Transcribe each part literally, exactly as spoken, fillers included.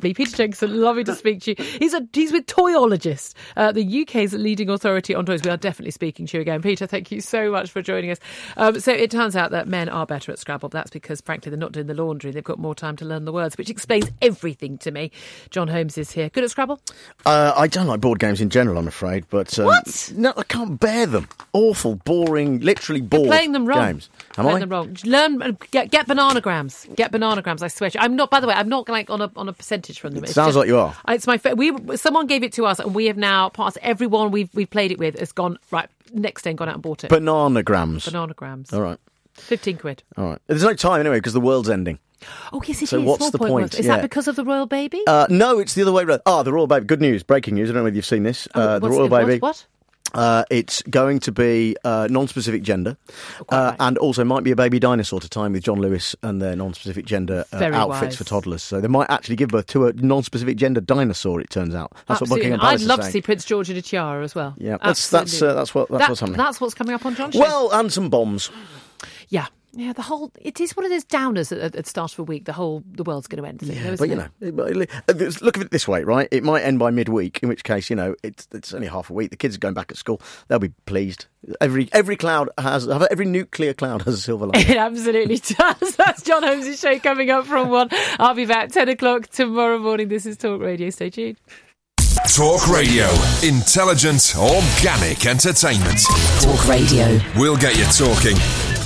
lovely. Peter Jenkinson, lovely to speak to you. He's a he's with Toyologist, uh, the U K's leading authority on toys. We are definitely speaking to you again. Peter, thank you so much for joining us. Um, so it turns out that men are better at Scrabble. That's because, frankly, they're not doing the laundry. They've got more time to learn the words, which explains everything to me. John Holmes is here. Good at Scrabble? Uh, I don't like board games in general, I'm afraid. But um, what? No, I can't bear them. Awful, boring, literally bored. You're playing them wrong. Games. Am playing I? them wrong. Learn, get, get bananagrams. Get bananagrams. I swear. I'm not. By the way, I'm not like on a on a percentage from them. It It's sounds just, like you are. It's my. We someone gave it to us, and we have now passed. Everyone we've we've played it with has gone right. Next day, and gone out and bought it. Bananagrams. Bananagrams. All right. Fifteen quid. All right. There's no time anyway because the world's ending. Oh yes, it so is. what's Small the point? point? Was. Is yeah. that because of the royal baby? Uh, no, it's the other way around. Ah, the royal baby. Good news. Breaking news. I don't know whether you've seen this. Oh, uh, the what's royal it, baby. What? Uh, it's going to be uh, non-specific gender, oh, uh, right. and also might be a baby dinosaur to time with John Lewis and their non-specific gender uh, outfits wise. for toddlers. So they might actually give birth to a non-specific gender dinosaur. It turns out that's Absolutely. what Buckingham Palace I'd love is to saying. see Prince George in a tiara as well. Yeah, that's that's uh, that's what that's that, what's happening. That's what's coming up on John's show. Well, and some bombs. Yeah. Yeah, the whole, it is one of those downers at, at the start of a week, the whole, the world's going to end. Thing, Yeah, though, but, you it? know, look at it this way, right? It might end by midweek, in which case, you know, it's it's only half a week. The kids are going back at school. They'll be pleased. Every every cloud has, every nuclear cloud has a silver lining. It absolutely does. That's John Holmes' show coming up from one. I'll be back ten o'clock tomorrow morning. This is Talk Radio. Stay tuned. Talk Radio. Intelligent, organic entertainment. Talk Radio. We'll get you talking.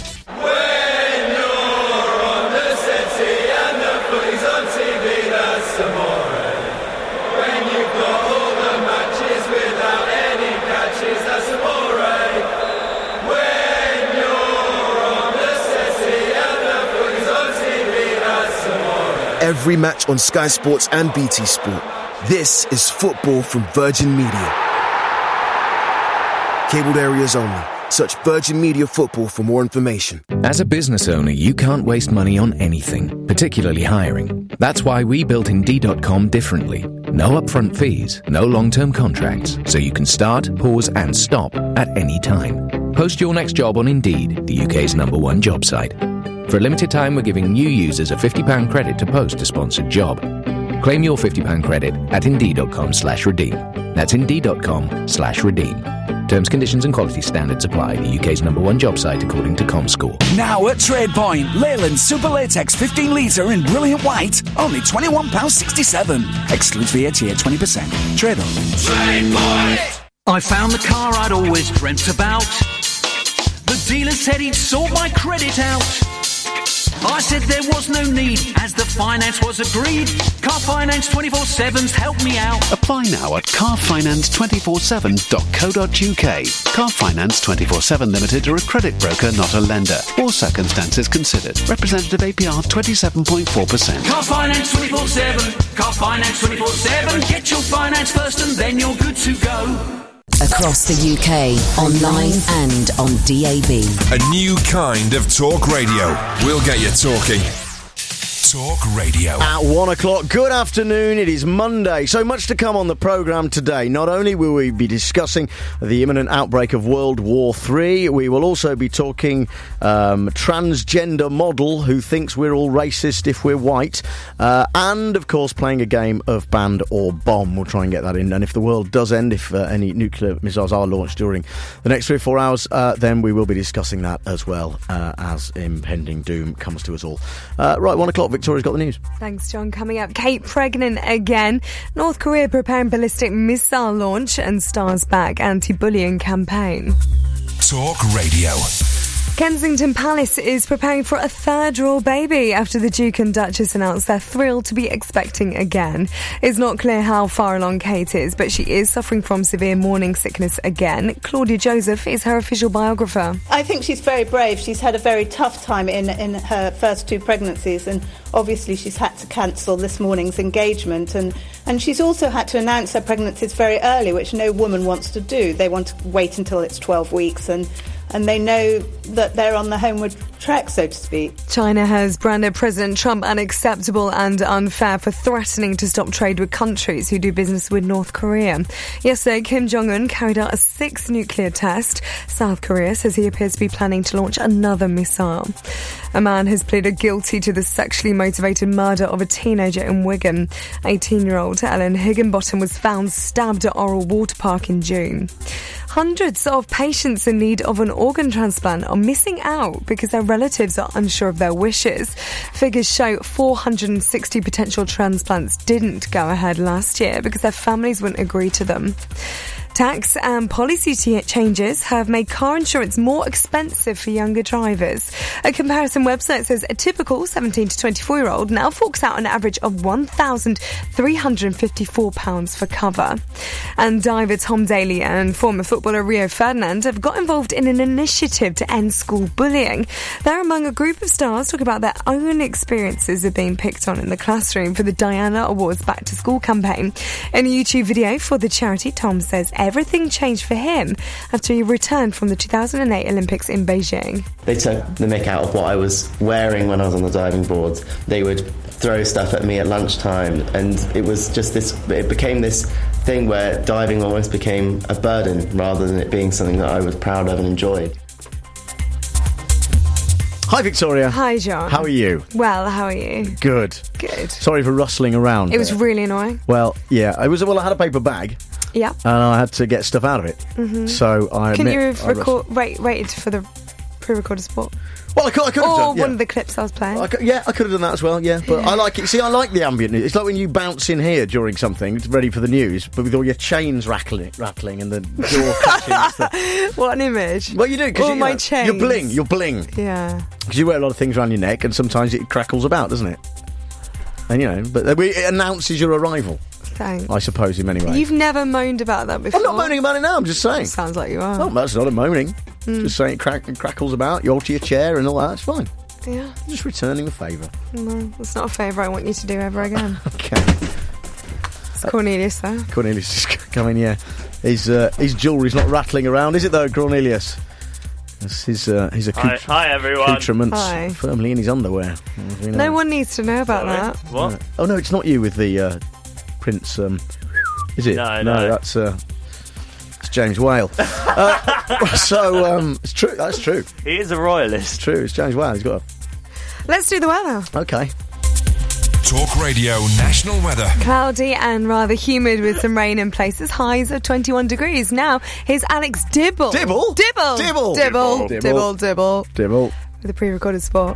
Every match on Sky Sports and B T Sport. This is football from Virgin Media. Cabled areas only. Search Virgin Media Football for more information. As a business owner, you can't waste money on anything, particularly hiring. That's why we built Indeed dot com differently. No upfront fees, no long-term contracts, so you can start, pause and stop at any time. Post your next job on Indeed, the U K's number one job site. For a limited time, we're giving new users a fifty pounds credit to post a sponsored job. Claim your fifty pounds credit at Indeed dot com slash redeem. That's Indeed dot com slash redeem. Terms, conditions and quality standards apply. The U K's number one job site according to ComScore. Now at TradePoint, Leyland Super Latex fifteen litre in brilliant white, only twenty-one pounds sixty-seven. Excludes V A T at twenty percent. Trade on. TradePoint! I found the car I'd always dreamt about. The dealer said he'd sort my credit out. I said there was no need, as the finance was agreed. Car Finance twenty-four seven's helped me out. Apply now at car finance two four seven dot co dot u k. Car Finance twenty-four seven Limited are a credit broker, not a lender. All circumstances considered. Representative A P R twenty-seven point four percent. Car Finance twenty-four seven. Car Finance twenty-four seven. Get your finance first and then you're good to go. Across the U K, online and on D A B. A new kind of talk radio. We'll get you talking. Talk Radio. At one o'clock, good afternoon. It is Monday. So much to come on the programme today. Not only will we be discussing the imminent outbreak of World War Three, we will also be talking um, transgender model who thinks we're all racist if we're white, uh, and of course playing a game of Band or Bomb. We'll try and get that in. And if the world does end, if uh, any nuclear missiles are launched during the next three or four hours, uh, then we will be discussing that as well uh, as impending doom comes to us all. Uh, right, one o'clock. Victoria's got the news. Thanks, John. Coming up, Kate pregnant again. North Korea preparing ballistic missile launch and Stars back anti-bullying campaign. Talk Radio. Kensington Palace is preparing for a third royal baby after the Duke and Duchess announced they're thrilled to be expecting again. It's not clear how far along Kate is, but she is suffering from severe morning sickness again. Claudia Joseph is her official biographer. I think she's very brave. She's had a very tough time in, in her first two pregnancies, and obviously she's had to cancel this morning's engagement, and, and she's also had to announce her pregnancies very early, which no woman wants to do. They want to wait until it's twelve weeks, and and they know that they're on the homeward track, so to speak. China has branded President Trump unacceptable and unfair for threatening to stop trade with countries who do business with North Korea. Yesterday, Kim Jong-un carried out a sixth nuclear test. South Korea says he appears to be planning to launch another missile. A man has pleaded guilty to the sexually motivated murder of a teenager in Wigan. eighteen-year-old Ellen Higginbottom was found stabbed at Oral Water Park in June. Hundreds of patients in need of an organ transplant are missing out because their relatives are unsure of their wishes. Figures show four hundred sixty potential transplants didn't go ahead last year because their families wouldn't agree to them. Tax and policy t- changes have made car insurance more expensive for younger drivers. A comparison website says a typical seventeen to twenty-four-year-old now forks out an average of one thousand three hundred fifty-four pounds for cover. And diver Tom Daley and former footballer Rio Ferdinand have got involved in an initiative to end school bullying. They're among a group of stars talking about their own experiences of being picked on in the classroom for the Diana Awards Back to School campaign. In a YouTube video for the charity, Tom says everything changed for him after he returned from the two thousand eight Olympics in Beijing. They took the mick out of what I was wearing when I was on the diving boards. They would throw stuff at me at lunchtime, and it was just this, it became this thing where diving almost became a burden rather than it being something that I was proud of and enjoyed. Hi, Victoria. Hi, John. How are you? Well, how are you? Good. Good. Sorry for rustling around. It was there. really annoying. Well, yeah, I was. Well, I had a paper bag. Yeah. And I had to get stuff out of it. Mm-hmm. So I Can admit, you have I record, wait, waited for the pre-recorded spot? Well, I could, I could have or done. Yeah. one of the clips I was playing. I could, yeah, I could have done that as well. Yeah, but Yeah. I like it. See, I like the ambient news. It's like when you bounce in here during something, ready for the news, but with all your chains rattling, rattling, and the door catching. And stuff. What an image! Well, you do because all you, my you know, chains. you're bling. You're bling. Yeah. Because you wear a lot of things around your neck, and sometimes it crackles about, doesn't it? And you know, but it announces your arrival. Thanks. I suppose in many ways. You've never moaned about that before. I'm not moaning about it now. I'm just saying. Sounds like you are. Oh, that's not a moaning. Mm. Just saying it, crack, it crackles about. You alter your chair and all that. It's fine. Yeah. Just returning a favour. No, that's not a favour I want you to do ever again. Okay. It's Cornelius, though. Cornelius is coming. Yeah, his uh, his jewellery's not rattling around, is it though, Cornelius? That's his uh, his accoutre- hi, hi everyone. accoutrements Hi. firmly in his underwear. You know. No one needs to know about Sorry. that. What? Uh, oh no, it's not you with the uh, Prince. Um, is it? No, no. that's uh, it's James Whale. uh, so um, it's true. That's true. He is a royalist. It's true. It's James Whale. He's got a. Let's do the weather. Okay. Talk Radio National Weather. Cloudy and rather humid with some rain in places. Highs of twenty-one degrees. Now, here's Alex Dibble. Dibble? Dibble. Dibble. Dibble. Dibble. Dibble. Dibble. Dibble. With a pre-recorded spot.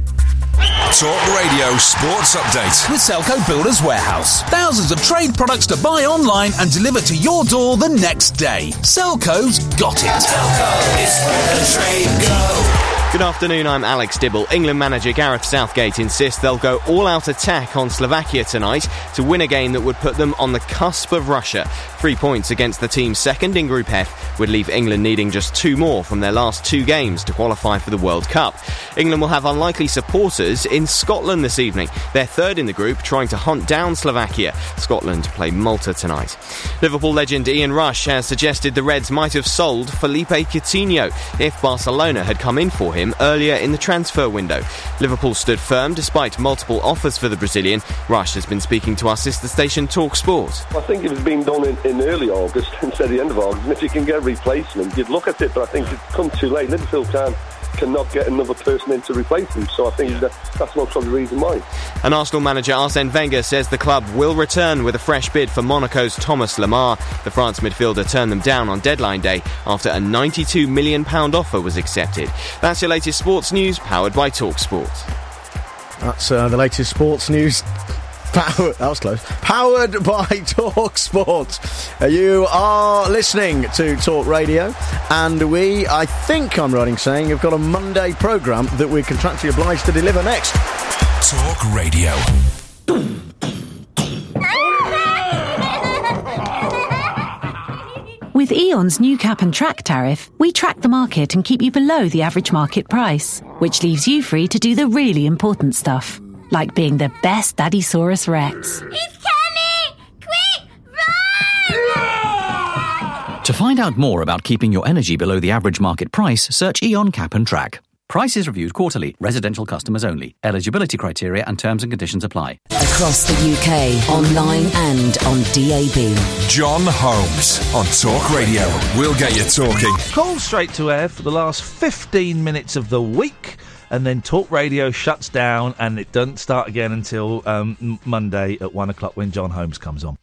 Talk Radio Sports Update. With Selco Builders Warehouse. Thousands of trade products to buy online and deliver to your door the next day. Selco's got it. Selco is where the trade go. Good afternoon, I'm Alex Dibble. England manager Gareth Southgate insists they'll go all-out attack on Slovakia tonight to win a game that would put them on the cusp of Russia. Three points against the team second in Group F would leave England needing just two more from their last two games to qualify for the World Cup. England will have unlikely supporters in Scotland this evening. They're third in the group, trying to hunt down Slovakia. Scotland play Malta tonight. Liverpool legend Ian Rush has suggested the Reds might have sold Felipe Coutinho if Barcelona had come in for him earlier in the transfer window. Liverpool stood firm despite multiple offers for the Brazilian. Rush has been speaking to our sister station Talk Sport. I think it was being done in, in early August instead of the end of August, and if you can get a replacement you'd look at it, but I think it's come too late. Liverpool can't cannot get another person in to replace him, so I think that, that's most probably the reason why. And Arsenal manager Arsene Wenger says the club will return with a fresh bid for Monaco's Thomas Lemar. The France midfielder turned them down on deadline day after a ninety-two million pounds offer was accepted. That's your latest sports news, powered by TalkSport. That's uh, the latest sports news. Power, that was close. Powered by Talk Sport. Uh, you are listening to Talk Radio, and we, I think I'm right in saying, have got a Monday programme that we're contractually obliged to deliver next. Talk Radio. With E.ON's new cap and track tariff, we track the market and keep you below the average market price, which leaves you free to do the really important stuff, like being the best Daddysaurus Rex. He's coming! Quick, run! To find out more about keeping your energy below the average market price, search E.ON Cap and Track. Prices reviewed quarterly. Residential customers only. Eligibility criteria and terms and conditions apply. Across the U K, online and on D A B. John Holmes on Talk Radio. We'll get you talking. Call straight to air for the last fifteen minutes of the week, and then Talk Radio shuts down, and it doesn't start again until um, Monday at one o'clock when John Holmes comes on.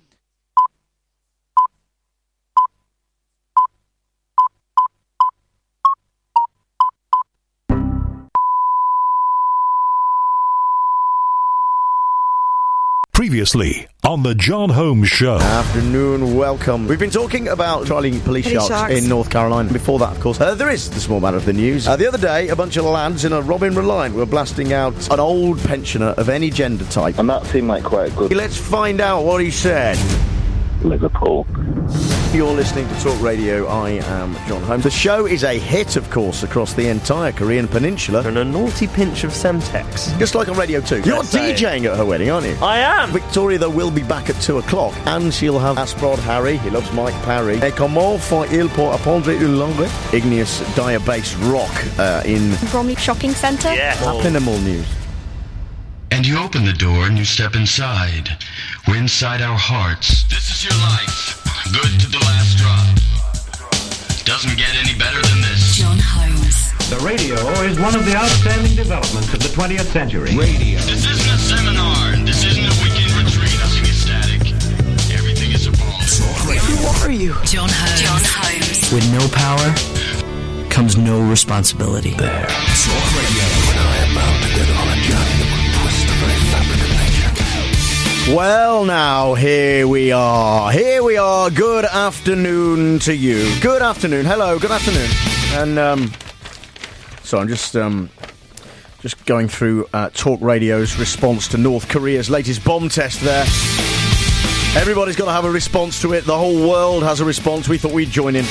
Previously on the John Holmes Show. Afternoon, welcome. We've been talking about trialling police, Police sharks, sharks. in North Carolina. Before that, of course, uh, there is the small matter of the news. Uh, the other day, a bunch of lads in a Robin Reliant were blasting out an old pensioner of any gender type. And that seemed like quite good. Let's find out what he said. Liverpool. You're listening to Talk Radio. I am John Holmes. The show is a hit, of course, across the entire Korean peninsula. And a naughty pinch of Semtex. Just like on Radio two. You're Let's say DJing at her wedding, aren't you? I am. Victoria, though, will be back at two o'clock, and she'll have Asprod Harry. He loves Mike Parry. Et comment faut-il pour apprendre une langue? Igneous Dire-based rock uh, in Bromley Shopping Centre. Yeah. Animal News. And you open the door and you step inside. We're inside our hearts. This is your life. Good to the last drop. Doesn't get any better than this. John Holmes. The radio is one of the outstanding developments of the twentieth century. Radio. This isn't a seminar. This isn't a weekend retreat. Nothing is static. Everything is evolving. Who are you? John Holmes. John Holmes. With no power comes no responsibility. There. Talk Radio. When I am about to get on a journey that will twist the very fabric of nature. Well, now, here we are. Here we are. Good afternoon to you. Good afternoon. Hello, good afternoon. And, um... So I'm just, um... just going through uh, Talk Radio's response to North Korea's latest bomb test there. Everybody's got to have a response to it. The whole world has a response. We thought we'd join in.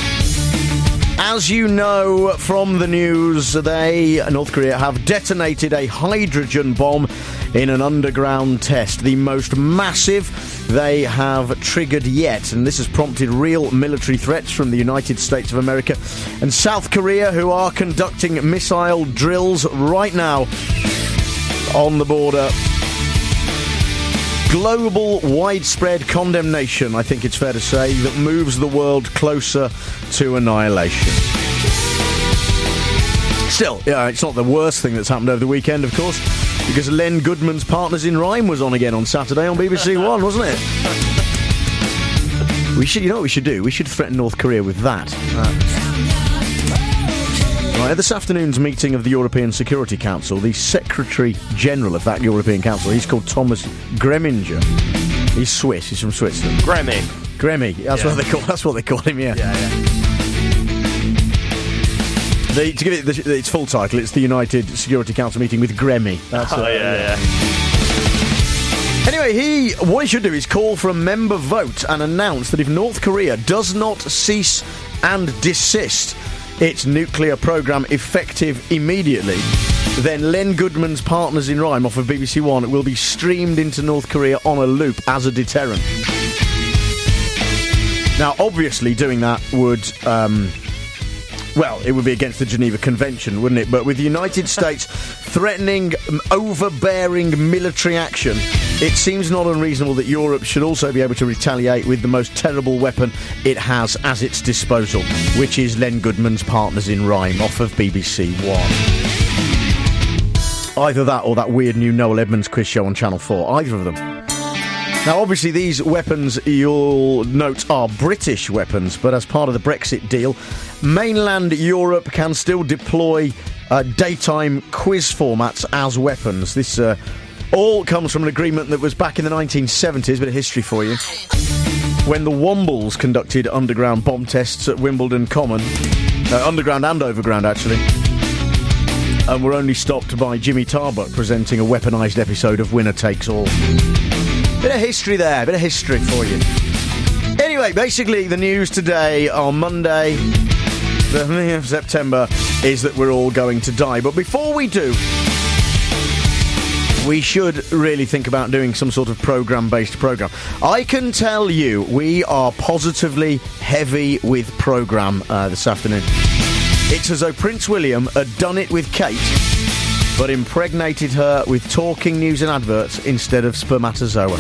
As you know from the news, they, North Korea, have detonated a hydrogen bomb in an underground test, the most massive they have triggered yet. And this has prompted real military threats from the United States of America and South Korea, who are conducting missile drills right now on the border. Global widespread condemnation, I think it's fair to say, that moves the world closer to annihilation. Still, yeah, it's not the worst thing that's happened over the weekend, of course, because Len Goodman's Partners in Rhyme was on again on Saturday on B B C One, wasn't it? We should, you know what we should do? We should threaten North Korea with that. Uh, Right, at this afternoon's meeting of the European Security Council, the Secretary-General of that European Council, he's called Thomas Greminger. He's Swiss, he's from Switzerland. Gremmy. Gremmy, that's, Yeah. what they call, that's what they call him, yeah. Yeah, yeah. The, to give it the, its full title, it's the United Security Council meeting with Gremmy. That's Oh, uh, yeah, yeah. Anyway, he what he should do is call for a member vote and announce that if North Korea does not cease and desist its nuclear programme effective immediately, then Len Goodman's Partners in Rhyme off of B B C One will be streamed into North Korea on a loop as a deterrent. Now, obviously, doing that would... Um, Well, it would be against the Geneva Convention, wouldn't it? But with the United States threatening um, overbearing military action, it seems not unreasonable that Europe should also be able to retaliate with the most terrible weapon it has at its disposal, which is Len Goodman's Partners in Rhyme off of B B C One. Either that or that weird new Noel Edmonds quiz show on Channel four. Either of them. Now, obviously, these weapons, you'll note, are British weapons, but as part of the Brexit deal, mainland Europe can still deploy uh, daytime quiz formats as weapons. This uh, all comes from an agreement that was back in the nineteen seventies, bit of history for you, when the Wombles conducted underground bomb tests at Wimbledon Common, uh, underground and overground, actually, and were only stopped by Jimmy Tarbuck presenting a weaponised episode of Winner Takes All. Bit of history there, bit of history for you. Anyway, basically the news today on Monday, the fifth of September, is that we're all going to die. But before we do, we should really think about doing some sort of programme-based programme. I can tell you we are positively heavy with programme uh, this afternoon. It's as though Prince William had done it with Kate, but impregnated her with talking news and adverts instead of spermatozoa.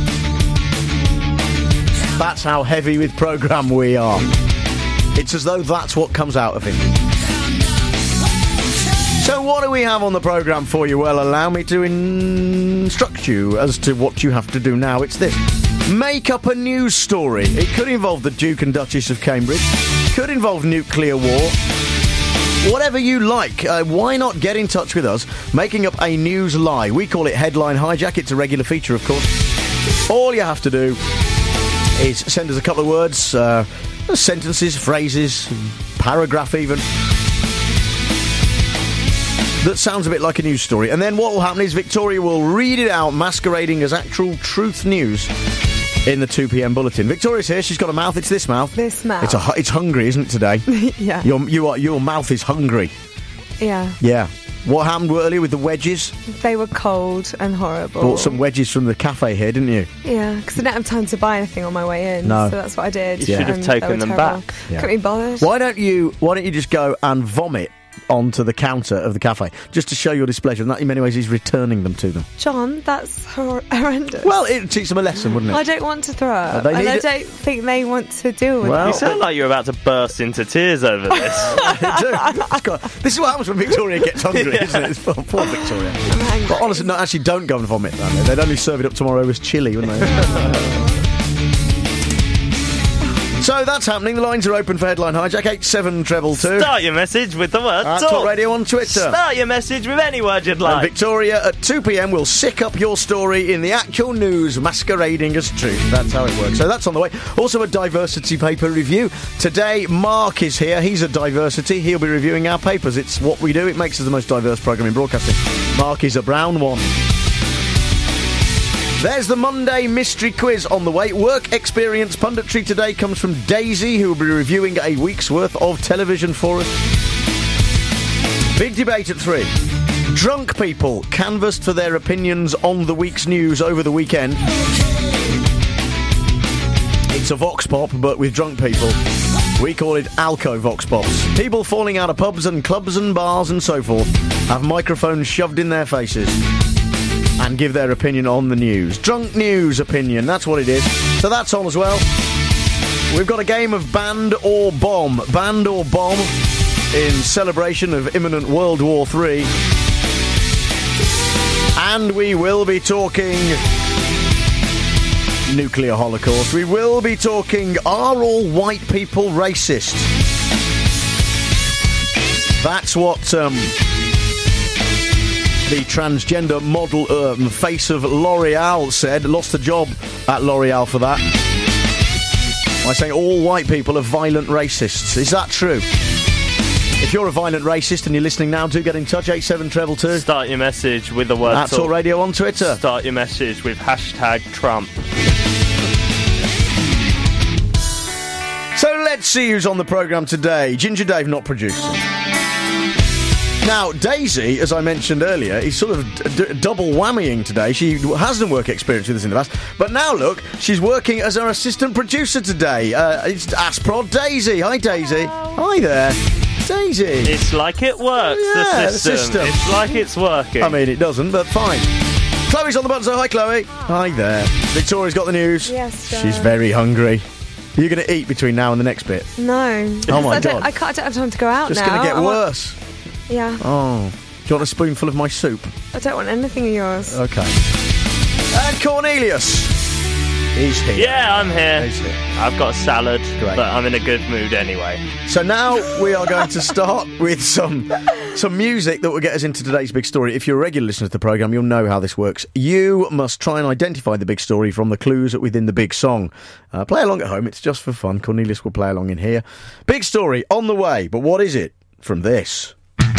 That's how heavy with programme we are. It's as though that's what comes out of him. So what do we have on the programme for you? Well, allow me to instruct you as to what you have to do now. It's this. Make up a news story. It could involve the Duke and Duchess of Cambridge. Could involve nuclear war. Whatever you like. Uh, why not get in touch with us, making up a news lie? We call it Headline Hijack. It's a regular feature, of course. All you have to do is send us a couple of words, uh, sentences, phrases, paragraph even, that sounds a bit like a news story. And then what will happen is Victoria will read it out, masquerading as actual truth news in the two p.m. bulletin. Victoria's here. She's got a mouth. It's this mouth. This mouth. It's a. It's hungry, isn't it, today? Yeah. Your you are your mouth is hungry. Yeah. Yeah. What happened earlier with the wedges? They were cold and horrible. Bought some wedges from the cafe here, didn't you? Yeah, because I didn't have time to buy anything on my way in. No. So that's what I did. You should have and taken they were them terrible. back. Yeah. Couldn't be bothered. Why don't you? Why don't you just go and vomit onto the counter of the cafe, just to show your displeasure, and that in many ways is returning them to them. John, that's hor- horrendous. Well, it would teach them a lesson, wouldn't it? I don't want to throw up, they and need I it- don't think they want to deal with Well, it. You sound like you're about to burst into tears over this. I do. It's got- this is what happens when Victoria gets hungry, Yeah. isn't it? It's poor, poor Victoria. But honestly, no, actually, don't go and vomit down there. They'd only serve it up tomorrow as chilli, wouldn't they? So that's happening. The lines are open for Headline Hijack. eight seven treble two. Start your message with the word At talk. Talk Radio on Twitter. Start your message with any word you'd like. And Victoria at two p.m. will sick up your story in the actual news, masquerading as truth. That's how it works. So that's on the way. Also a diversity paper review. Today, Mark is here. He's a diversity. He'll be reviewing our papers. It's what we do. It makes us the most diverse programme in broadcasting. Mark is a brown one. There's the Monday mystery quiz on the way. Work experience punditry today comes from Daisy, who will be reviewing a week's worth of television for us. Big debate at three. Drunk people canvassed for their opinions on the week's news over the weekend. It's a vox pop, but with drunk people. We call it Alco Vox Pops. People falling out of pubs and clubs and bars and so forth have microphones shoved in their faces and give their opinion on the news. Drunk news opinion, that's what it is. So that's on as well. We've got a game of Band or Bomb. Band or Bomb in celebration of imminent World War Three. And we will be talking nuclear holocaust. We will be talking, are all white people racist? That's what um, the transgender model um, face of L'Oreal said. Lost a job at L'Oreal for that. By saying all white people are violent racists. Is that true? If you're a violent racist and you're listening now, do get in touch. eight seven treble two. Start your message with the word At Talk Radio on Twitter. Start your message with hashtag Trump. So let's see who's on the programme today. Ginger Dave not producing. Now, Daisy, as I mentioned earlier, is sort of d- d- double whammying today. She has done work experience with us in the past, but now look, she's working as our assistant producer today. Uh, it's Asprod Daisy. Hi, Daisy. Hi there. Daisy. It's like it works, Yeah, the, system. the system. It's like it's working. I mean, it doesn't, but fine. Chloe's on the button, so hi, Chloe. Hi there. Victoria's got the news. Yes, John. She's very hungry. Are you going to eat between now and the next bit? No. Oh, my I don't, God. I, can't, I don't have time to go out Just now. going to get I want- worse. Yeah. Oh. Do you want a spoonful of my soup? I don't want anything of yours. Okay. And Cornelius is here. Yeah, I'm here. He's here. I've got a salad, Great. but I'm in a good mood anyway. So now we are going to start with some some music that will get us into today's big story. If you're a regular listener to the programme, you'll know how this works. You must try and identify the big story from the clues within the big song. Uh, play along at home, it's just for fun. Cornelius will play along in here. Big story on the way, but what is it from this?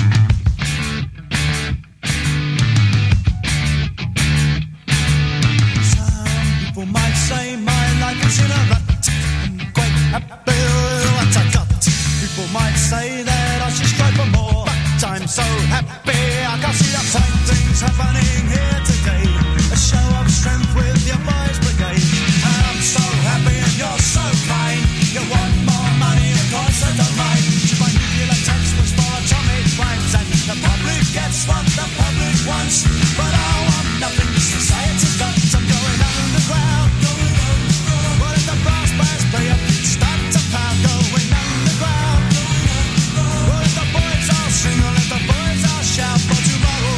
People might say my life is in a rut. I'm quite happy with what I got. People might say that I should strive for more, but I'm so happy. I can see the fine things happening here today. A show of strength with your boys brigade. I'm so happy and you're so kind. You want more money, of course I don't mind. My nuclear textbooks for atomic crimes, and the public gets what the public wants. But I want nothing. Society's got. I'm going underground. But if the brass bands play up, start to pound. Going underground. But if the boys all sing, or if the boys all shout for tomorrow.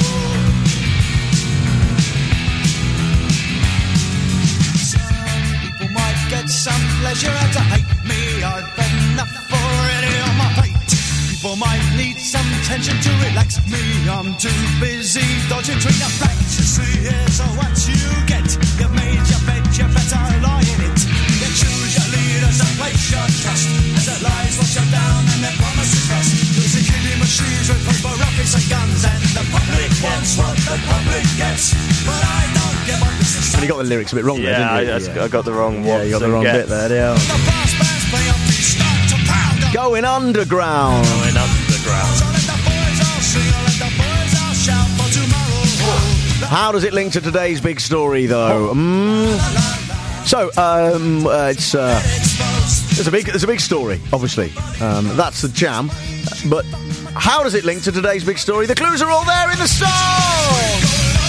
Some people might get some pleasure out of hate me. I've enough already on my plate. People might need some tension to relax me. I'm too busy dodging between the facts. You see, here's what you get. You've made your bed, you better lie in it. You choose your leaders and place your trust. As the lies wash you down and their promises rust. There's a killing machines with paper rockets and guns. And the public wants what the public gets. But I don't give up. This is And you got the lyrics a bit wrong there, Yeah, didn't you? I, I got the wrong one. Yeah, you got the wrong bit there, yeah. the brass bands play up, start to pound. Going underground. Going underground. So let the boys all sing, let the boys all shout for tomorrow. How does it link to today's big story, though? Mm. So, um, uh, it's uh, there's a big there's a big story, obviously. Um, that's the Jam. But how does it link to today's big story? The clues are all there in the song.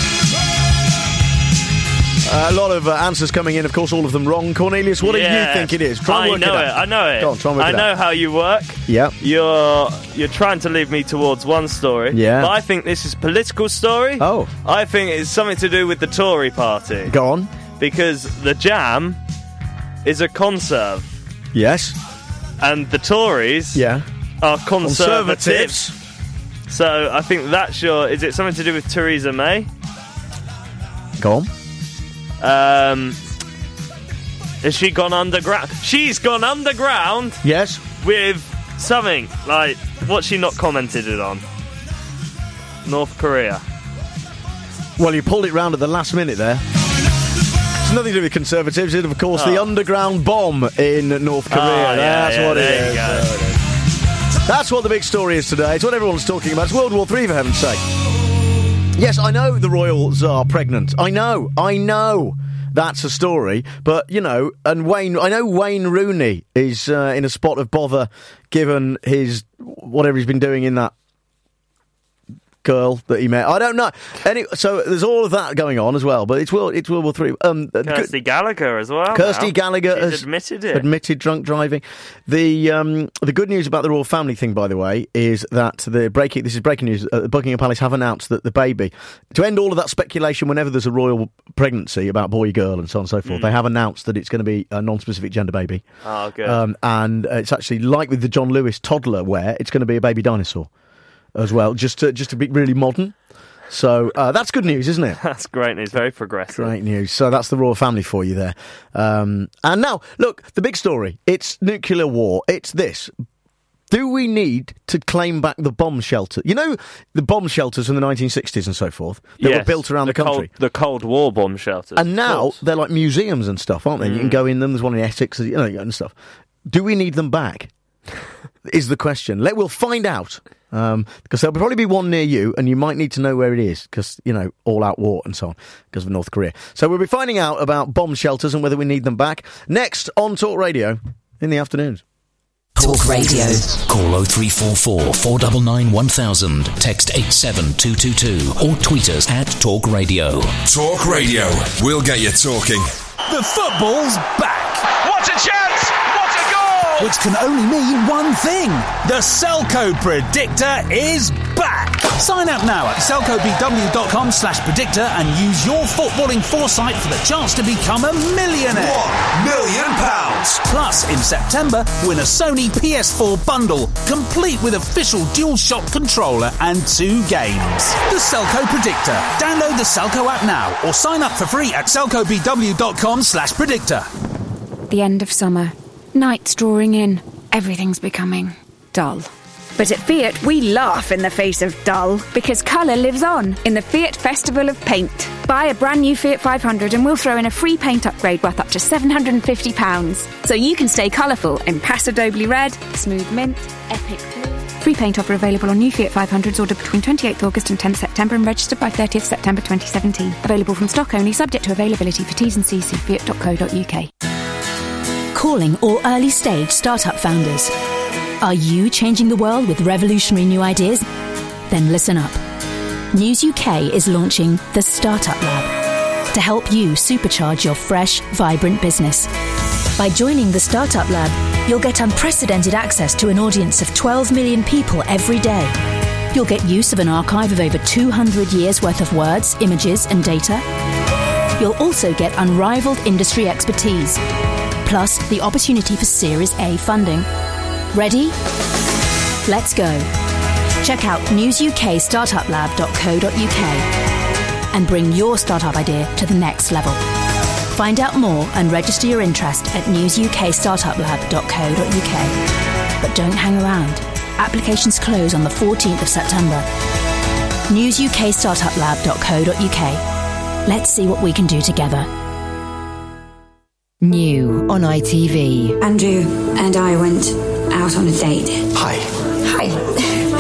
Uh, a lot of uh, answers coming in, of course, all of them wrong. Cornelius, what Yeah. do you think it is? Try and I work know it it. out. I know it. Go on, try and work I it know out. how you work. Yeah. You're you're trying to lead me towards one story. Yeah. But I think this is a political story. Oh. I think it's something to do with the Tory party. Go on. Because the Jam is a conserve. Yes. And the Tories Yeah. are conservatives. Conservatives. So I think that's your... Is it something to do with Theresa May? Go on. Um, has she gone underground? She's gone underground Yes. with something like what's she not commented it on? North Korea. Well, you pulled it round at the last minute there. It's nothing to do with Conservatives. It's, of course, the Oh. underground bomb in North Korea. Oh, yeah, That's yeah, what there it you is. go. There it is. That's what the big story is today. It's what everyone's talking about. It's World War Three, for heaven's sake. Yes, I know the royals are pregnant. I know. I know. That's a story. But, you know, and Wayne... I know Wayne Rooney is uh, in a spot of bother given his... whatever he's been doing in that girl that he met. I don't know. Any, so there's all of that going on as well, but it's World, it's World War Three. Um, Kirsty Gallagher as well. Kirsty now. Gallagher She's has admitted it. Admitted drunk driving. The um, the good news about the royal family thing, by the way, is that the breaking. This is breaking news. Uh, Buckingham Palace have announced that the baby, to end all of that speculation, whenever there's a royal pregnancy about boy, girl, and so on and so forth, Mm. they have announced that it's going to be a non-specific gender baby. Oh, good. Um, and uh, it's actually like with the John Lewis toddler, where it's going to be a baby dinosaur as well, just to just to be really modern. So uh, that's good news, isn't it? That's great news. Very progressive. Great news. So that's the royal family for you there. Um, and now, look, the big story. It's nuclear war. It's this. Do we need to claim back the bomb shelter? You know, the bomb shelters in the nineteen sixties and so forth that Yes, were built around the, the country. Cold, the Cold War bomb shelters. And of now course. they're like museums and stuff, aren't they? You can Mm. go in them. There's one in Essex, you know, and stuff. Do we need them back? Is the question. Let We'll find out. Um, because there'll probably be one near you, and you might need to know where it is, because, you know, all-out war and so on, because of North Korea. So we'll be finding out about bomb shelters and whether we need them back next on Talk Radio in the afternoons. Talk Radio. Call oh three four four, four nine nine, one thousand, text eight seven two two two, or tweet us at Talk Radio. Talk Radio. We'll get you talking. The football's back. What a chance! What a goal! Which can only mean one thing. The Selco Predictor is back. Sign up now at selcobw.com slash predictor and use your footballing foresight for the chance to become a millionaire. One million pounds. Plus, in September, win a Sony P S four bundle, complete with official DualShock controller and two games. The Selco Predictor. Download the Selco app now or sign up for free at selcobw.com slash predictor. The end of summer. Nights drawing in. Everything's becoming dull. But at Fiat, we laugh in the face of dull because colour lives on in the Fiat Festival of Paint. Buy a brand new Fiat five hundred and we'll throw in a free paint upgrade worth up to seven hundred fifty pounds. So you can stay colourful in Paso Doble Red, Smooth Mint, Epic Blue, Free paint offer available on new Fiat five hundreds ordered between twenty-eighth August and tenth September and registered by thirtieth September twenty seventeen. Available from stock only, subject to availability. For T's and C's, see fiat dot co dot uk. Calling all early stage startup founders. Are you changing the world with revolutionary new ideas? Then listen up. News U K is launching the Startup Lab to help you supercharge your fresh, vibrant business. By joining the Startup Lab, you'll get unprecedented access to an audience of twelve million people every day. You'll get use of an archive of over two hundred years worth of words, images and data. You'll also get unrivaled industry expertise, plus the opportunity for Series A funding. Ready? Let's go. Check out news u k startup lab dot co dot uk and bring your startup idea to the next level. Find out more and register your interest at news u k startup lab dot co dot uk. But don't hang around. Applications close on the fourteenth of September. news u k startup lab dot co dot uk. Let's see what we can do together. New on I T V. Andrew and I went out on a date. Hi. Hi.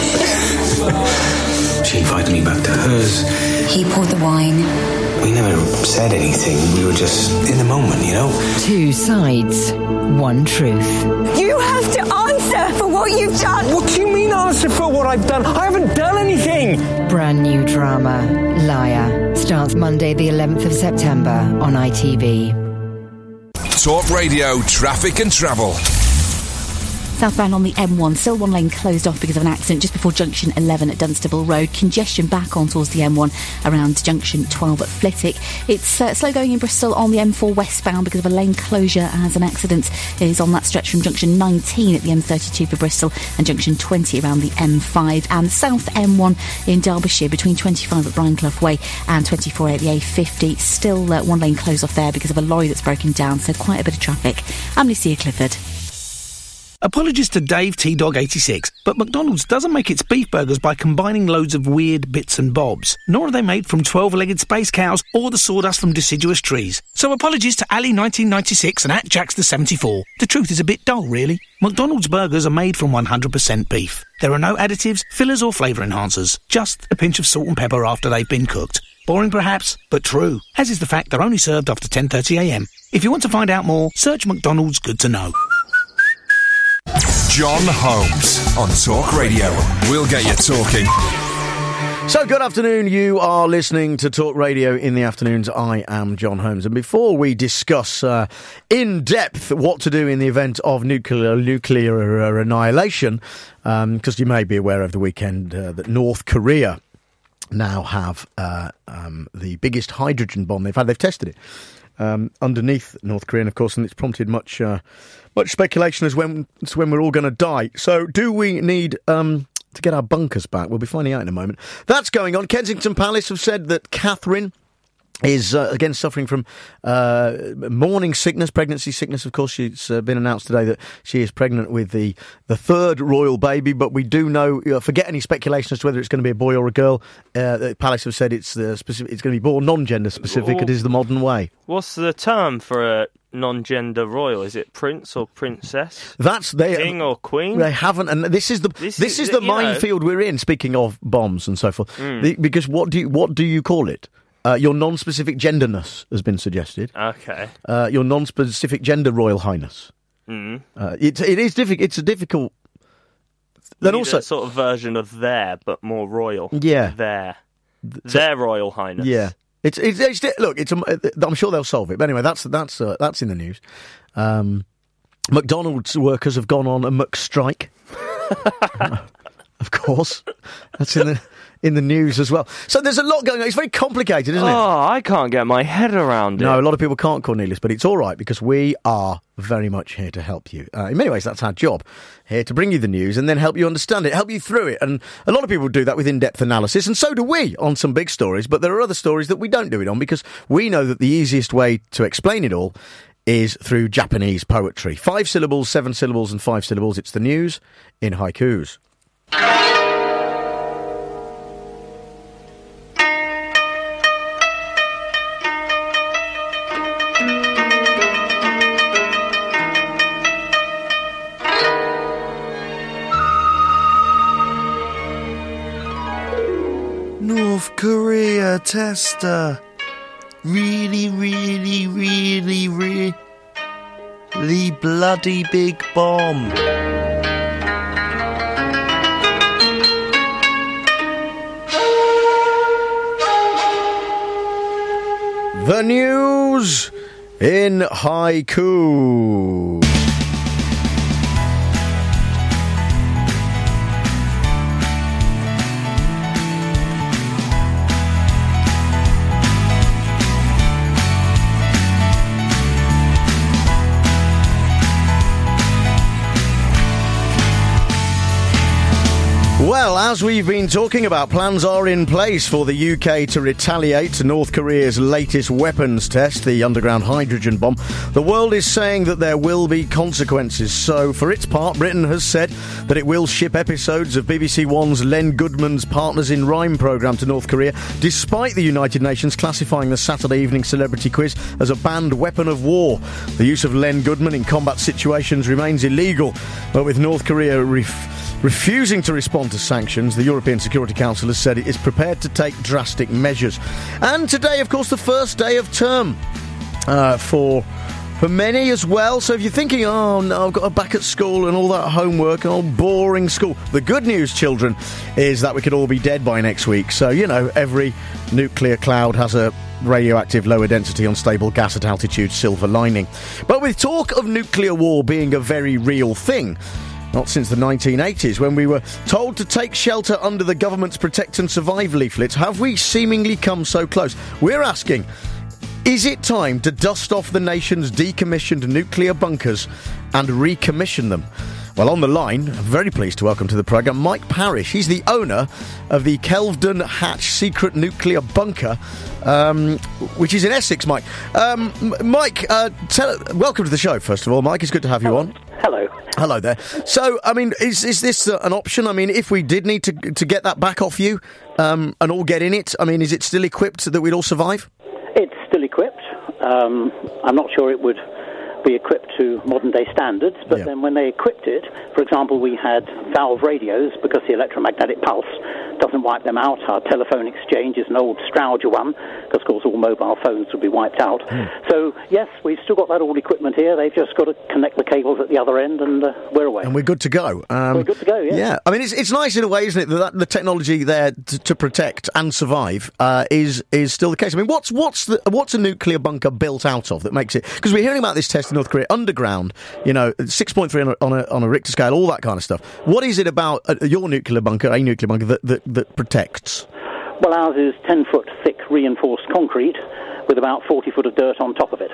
She invited me back to hers. He poured the wine. We never said anything. We were just in the moment, you know? Two sides, one truth. You have to answer for what you've done. What do you mean answer for what I've done? I haven't done anything. Brand new drama, Liar, starts Monday the eleventh of September on I T V. Talk Radio Traffic and Travel. Southbound on the M one, still one lane closed off because of an accident just before junction eleven at Dunstable Road. Congestion back on towards the M one around junction twelve at Flitwick. It's uh, slow going in Bristol on the M four westbound because of a lane closure as an accident is on that stretch from junction nineteen at the M thirty-two for Bristol and junction twenty around the M five. And South M one in Derbyshire between twenty-five at Brianclough Way and twenty-four at the A fifty. Still uh, one lane closed off there because of a lorry that's broken down, so quite a bit of traffic. I'm Lucia Clifford. Apologies to Dave T-Dog eighty-six, but McDonald's doesn't make its beef burgers by combining loads of weird bits and bobs. Nor are they made from twelve-legged space cows or the sawdust from deciduous trees. So apologies to Ali nineteen ninety-six and at Jax the seventy-four. The truth is a bit dull, really. McDonald's burgers are made from one hundred percent beef. There are no additives, fillers or flavour enhancers. Just a pinch of salt and pepper after they've been cooked. Boring perhaps, but true. As is the fact they're only served after ten thirty a m. If you want to find out more, search McDonald's Good to Know. John Holmes on Talk Radio. We'll get you talking. So, good afternoon. You are listening to Talk Radio in the afternoons. I am John Holmes. And before we discuss uh, in depth what to do in the event of nuclear nuclear annihilation, because um, you may be aware over the weekend uh, that North Korea now have uh, um, the biggest hydrogen bomb they've had. They've tested it um, underneath North Korea, and of course, and it's prompted much uh, much speculation as when as when we're all going to die. So, do we need um, to get our bunkers back? We'll be finding out in a moment. That's going on. Kensington Palace have said that Catherine is uh, again suffering from uh, morning sickness, pregnancy sickness. Of course, she's uh, been announced today that she is pregnant with the, the third royal baby, but we do know, uh, forget any speculation as to whether it's going to be a boy or a girl. Uh, the Palace have said it's uh, specific, it's going to be more non-gender specific. It is the modern way. What's the term for a non-gender royal? Is it prince or princess? That's they king or queen. They haven't, and this is the this, this is, is the minefield we're in. Speaking of bombs and so forth, mm. the, because what do you, what do you call it? Uh, your non-specific genderness has been suggested. Okay. Uh, your non-specific gender royal highness. Mm. Uh, it it is difficult. It's a difficult. Then also a sort of version of their, but more royal. Yeah. Their, their royal highness. Yeah. It's, it's, it's look. It's. A, I'm sure they'll solve it. But anyway, that's that's uh, that's in the news. Um, McDonald's workers have gone on a McStrike. Of course, that's in the in the news as well. So there's a lot going on. It's very complicated, isn't it? Oh, I can't get my head around it. No, a lot of people can't, Cornelius, but it's all right because we are very much here to help you. Uh, in many ways, that's our job, here to bring you the news and then help you understand it, help you through it. And a lot of people do that with in-depth analysis, and so do we on some big stories. But there are other stories that we don't do it on because we know that the easiest way to explain it all is through Japanese poetry. Five syllables, seven syllables, and five syllables. It's the news in haikus. a tester. Really, really, really, really bloody big bomb. The news in haiku. Well, as we've been talking about, plans are in place for the U K to retaliate to North Korea's latest weapons test, the underground hydrogen bomb. The world is saying that there will be consequences. So, for its part, Britain has said that it will ship episodes of B B C One's Len Goodman's Partners in Rhyme programme to North Korea, despite the United Nations classifying the Saturday evening celebrity quiz as a banned weapon of war. The use of Len Goodman in combat situations remains illegal, but with North Korea ref- refusing to respond to sanctions, the European Security Council has said it is prepared to take drastic measures. And today, of course, the first day of term uh, for for many as well. So if you're thinking, oh no, I've got to back at school and all that homework and all boring school, the good news, children, is that we could all be dead by next week. So, you know, every nuclear cloud has a radioactive, lower density, unstable gas at altitude silver lining. But with talk of nuclear war being a very real thing, not since the nineteen eighties, when we were told to take shelter under the government's Protect and Survive leaflets, have we seemingly come so close? We're asking, is it time to dust off the nation's decommissioned nuclear bunkers and recommission them? Well, on the line, I'm very pleased to welcome to the programme Mike Parrish. He's the owner of the Kelvedon Hatch Secret Nuclear Bunker, um, which is in Essex, Mike. Um, Mike, uh, tell, welcome to the show, first of all, Mike. It's good to have you on. Hello. Hello there. So, I mean, is is this uh, an option? I mean, if we did need to to get that back off you um, and all get in it, I mean, is it still equipped that we'd all survive? It's still equipped. Um, I'm not sure it would be equipped to modern-day standards, but yeah. Then when they equipped it, for example, we had valve radios because the electromagnetic pulse doesn't wipe them out. Our telephone exchange is an old Strowger one because, of course, all mobile phones would be wiped out. Mm. So, yes, we've still got that old equipment here. They've just got to connect the cables at the other end and uh, we're away. And we're good to go. Um, we're good to go, yeah. Yeah, I mean, it's it's nice in a way, isn't it, that, that the technology there to, to protect and survive uh, is is still the case. I mean, what's what's the, what's a nuclear bunker built out of that makes it... Because we're hearing about this test in North Korea, underground, you know, six point three on a, on a, on a Richter scale, all that kind of stuff. What is it about uh, your nuclear bunker, a nuclear bunker, that, that, that protects? Well, ours is ten-foot thick reinforced concrete with about forty foot of dirt on top of it.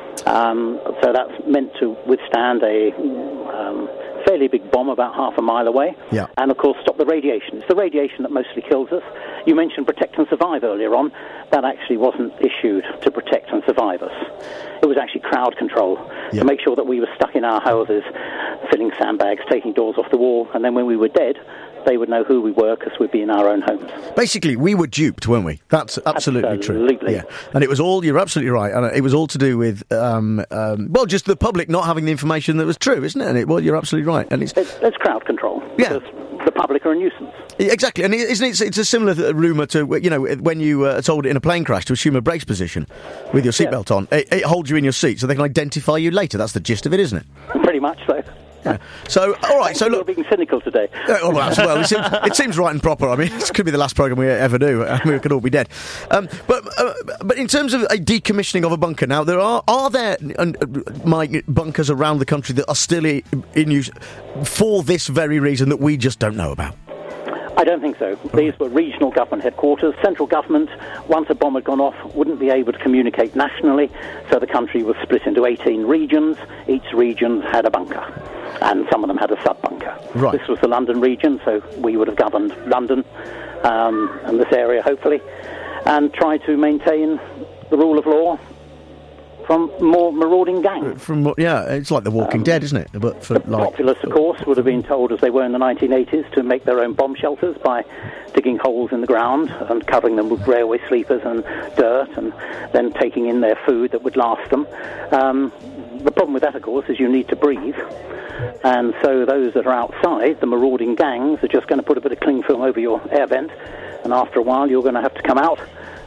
Um, so that's meant to withstand a um, fairly big bomb about half a mile away. Yeah. And, of course, stop the radiation. It's the radiation that mostly kills us. You mentioned Protect and Survive earlier on. That actually wasn't issued to protect and survive us. It was actually crowd control, yeah. To make sure that we were stuck in our houses, filling sandbags, taking doors off the wall, and then when we were dead, they would know who we were because we'd be in our own homes. Basically, we were duped, weren't we? That's absolutely, absolutely. true. Yeah. And it was all, you're absolutely right, and it was all to do with, um, um, well, just the public not having the information that was true, isn't it? And it well, you're absolutely right. And it's, it's, it's crowd control. Yeah. The public are a nuisance. Exactly, and isn't it, it's a similar rumour to, you know, when you uh, are told in a plane crash to assume a brakes position with your seatbelt yeah. on. It, it holds you in your seat so they can identify you later. That's the gist of it, isn't it? Pretty much so. Yeah. So, all right. So look, you're being cynical today. Uh, oh, well, well it, seems, it seems right and proper. I mean, this could be the last programme we ever do. I mean, we could all be dead. Um, but uh, but in terms of a decommissioning of a bunker, now there are are there uh, my bunkers around the country that are still in use for this very reason that we just don't know about? I don't think so. These were regional government headquarters. Central government, once a bomb had gone off, wouldn't be able to communicate nationally, so the country was split into eighteen regions. Each region had a bunker, and some of them had a sub-bunker. Right. This was the London region, so we would have governed London um, and this area, hopefully, and tried to maintain the rule of law from more marauding gangs. From yeah, it's like The Walking um, Dead, isn't it? But for the like, populace, of course, would have been told, as they were in the nineteen eighties, to make their own bomb shelters by digging holes in the ground and covering them with railway sleepers and dirt, and then taking in their food that would last them. Um, the problem with that, of course, is you need to breathe. And so those that are outside, the marauding gangs, are just going to put a bit of cling film over your air vent, and after a while you're going to have to come out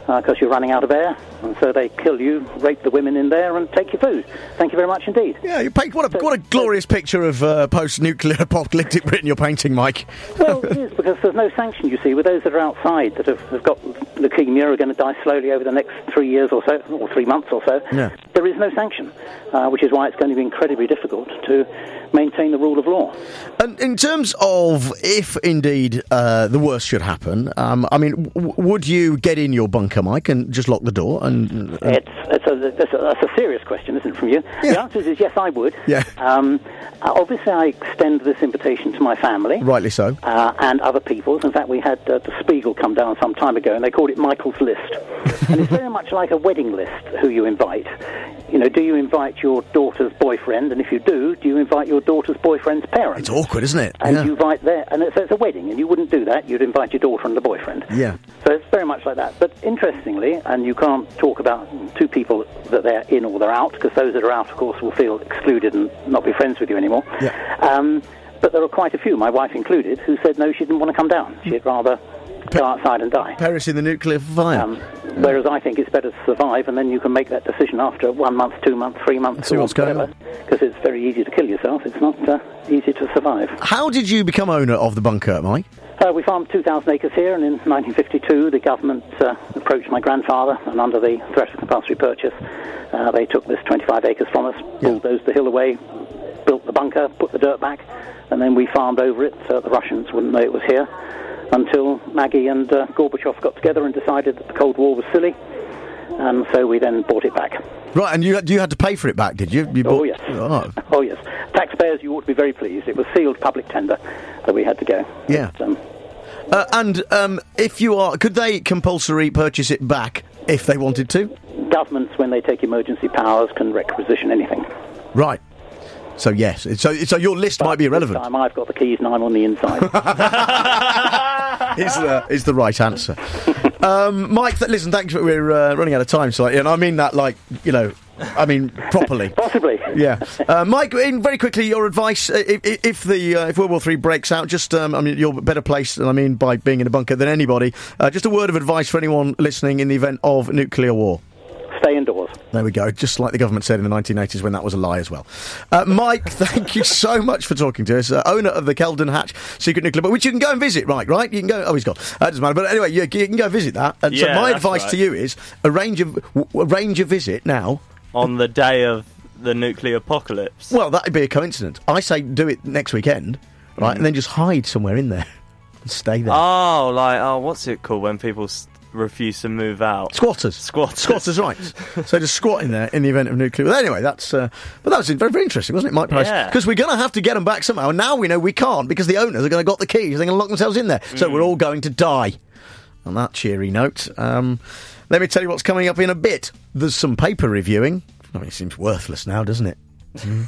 because you're running out of air, and so they kill you, rape the women in there, and take your food. Thank you very much indeed. Yeah, you paint what a what a glorious picture of uh, post-nuclear apocalyptic Britain you're painting, Mike. Well, it is, because there's no sanction, you see, with those that are outside that have, have got leukemia are going to die slowly over the next three years or so, or three months or so. Yeah. There is no sanction, uh, which is why it's going to be incredibly difficult to maintain the rule of law. And in terms of if indeed uh, the worst should happen, um, I mean, w- would you get in your bunker, Mike, and just lock the door? And, and it's, it's, a, it's a that's a serious question, isn't it, from you? Yeah. The answer is yes, I would. Yeah. Um, uh, obviously, I extend this invitation to my family. Rightly so. Uh, and other people's. In fact, we had uh, the Spiegel come down some time ago, and they called it Michael's List. And it's very much like a wedding list, who you invite. You know, do you invite your daughter's boyfriend? And if you do, do you invite your daughter's boyfriend's parents? It's awkward, isn't it? And yeah. you invite their... And it's, it's a wedding, and you wouldn't do that. You'd invite your daughter and the boyfriend. Yeah. So it's very much like that. But interestingly, and you can't talk about two people that they're in or they're out, because those that are out, of course, will feel excluded and not be friends with you anymore. Yeah. Um, but there are quite a few, my wife included, who said no, she didn't want to come down. She'd rather go outside and die. Perish in the nuclear fire. Um, whereas I think it's better to survive, and then you can make that decision after one month, two months, three months, See or what's going whatever. Because it's very easy to kill yourself. It's not uh, easy to survive. How did you become owner of the bunker, Mike? Uh, we farmed two thousand acres here, and in nineteen fifty-two the government uh, approached my grandfather, and under the threat of compulsory purchase, uh, they took this twenty-five acres from us, Yeah. bulldozed the hill away, built the bunker, put the dirt back, and then we farmed over it so the Russians wouldn't know it was here, until Maggie and uh, Gorbachev got together and decided that the Cold War was silly, and so we then bought it back. Right, and you had, you had to pay for it back, did you? you bought, Oh, yes. Oh. Oh, yes. Taxpayers, you ought to be very pleased. It was sealed public tender that we had to go. Yeah. But, um, Uh, and um, if you are, could they compulsory purchase it back if they wanted to? Governments, when they take emergency powers, can requisition anything. Right. So yes, so so your list But might be this irrelevant. time I've got the keys and I'm on the inside. is the is the right answer. um, Mike, th- listen, thanks. For, we're uh, running out of time, so and I mean that like you know, I mean properly. Possibly. Yeah, uh, Mike. In very quickly, your advice uh, if, if the uh, if World War Three breaks out, just um, I mean you're better placed, I mean by being in a bunker than anybody. Uh, just a word of advice for anyone listening in the event of nuclear war. Stay indoors. There we go, just like the government said in the nineteen eighties when that was a lie as well. Uh, Mike, thank you so much for talking to us. Uh, owner of the Kelvin Hatch Secret Nuclear Bunker, which you can go and visit, Mike, right? You can go, oh, he's gone. That doesn't matter. But anyway, you, you can go visit that. And so Yeah, my that's advice right. to you is arrange a, w- arrange a visit now. On the day of the nuclear apocalypse. Well, that'd be a coincidence. I say do it next weekend, right? Mm. And then just hide somewhere in there and stay there. Oh, like, oh, what's it called when people s- refuse to move out? Squatters. Squatters. Squatters' rights. So just squat in there in the event of nuclear. Well, anyway, that's. Uh, but that was very, very interesting, wasn't it, Mike Price? Yeah. Because we're going to have to get them back somehow. And now we know we can't because the owners are going to got the keys. They're going to lock themselves in there. So Mm. we're all going to die. On that cheery note, um, let me tell you what's coming up in a bit. There's some paper reviewing. I mean, it seems worthless now, doesn't it? Mm.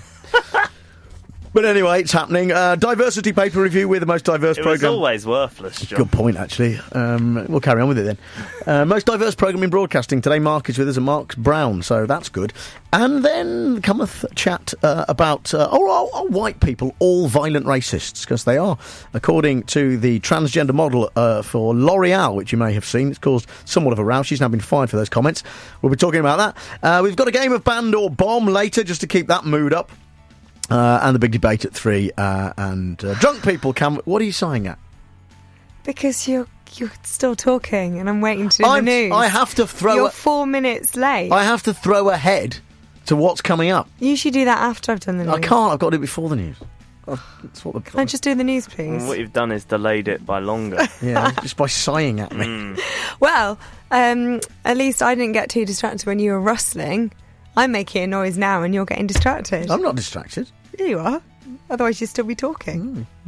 But anyway, it's happening. Uh, diversity paper review with the most diverse It was programme. always worthless, John. Good point, actually. Um, we'll carry on with it then. Uh, most diverse programme in broadcasting. Today, Mark is with us and Mark's Brown, so that's good. And then cometh chat uh, about, uh, oh, oh, oh, white people, all violent racists, because they are. According to the transgender model uh, for L'Oreal, which you may have seen, it's caused somewhat of a row. She's now been fired for those comments. We'll be talking about that. Uh, we've got a game of Band or Bomb later, just to keep that mood up. Uh, and the big debate at three. Uh, and uh, drunk people can... What are you sighing at? Because you're you're still talking, and I'm waiting to do I'm- the news. I have to throw You're a- four minutes late. I have to throw ahead to what's coming up. You should do that after I've done the news. I can't. I've got to do it before the news. Oh, that's what the Can I just do the news, please? What you've done is delayed it by longer. yeah, just by sighing at me. Mm. Well, um, at least I didn't get too distracted when you were rustling. I'm making a noise now, and you're getting distracted. I'm not distracted. Yeah, you are. Otherwise, you'd still be talking. Mm.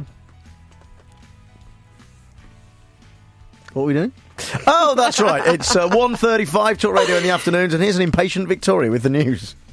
What are we doing? Oh, that's right. It's uh, one thirty-five Talk Radio in the afternoons, and here's an impatient Victoria with the news.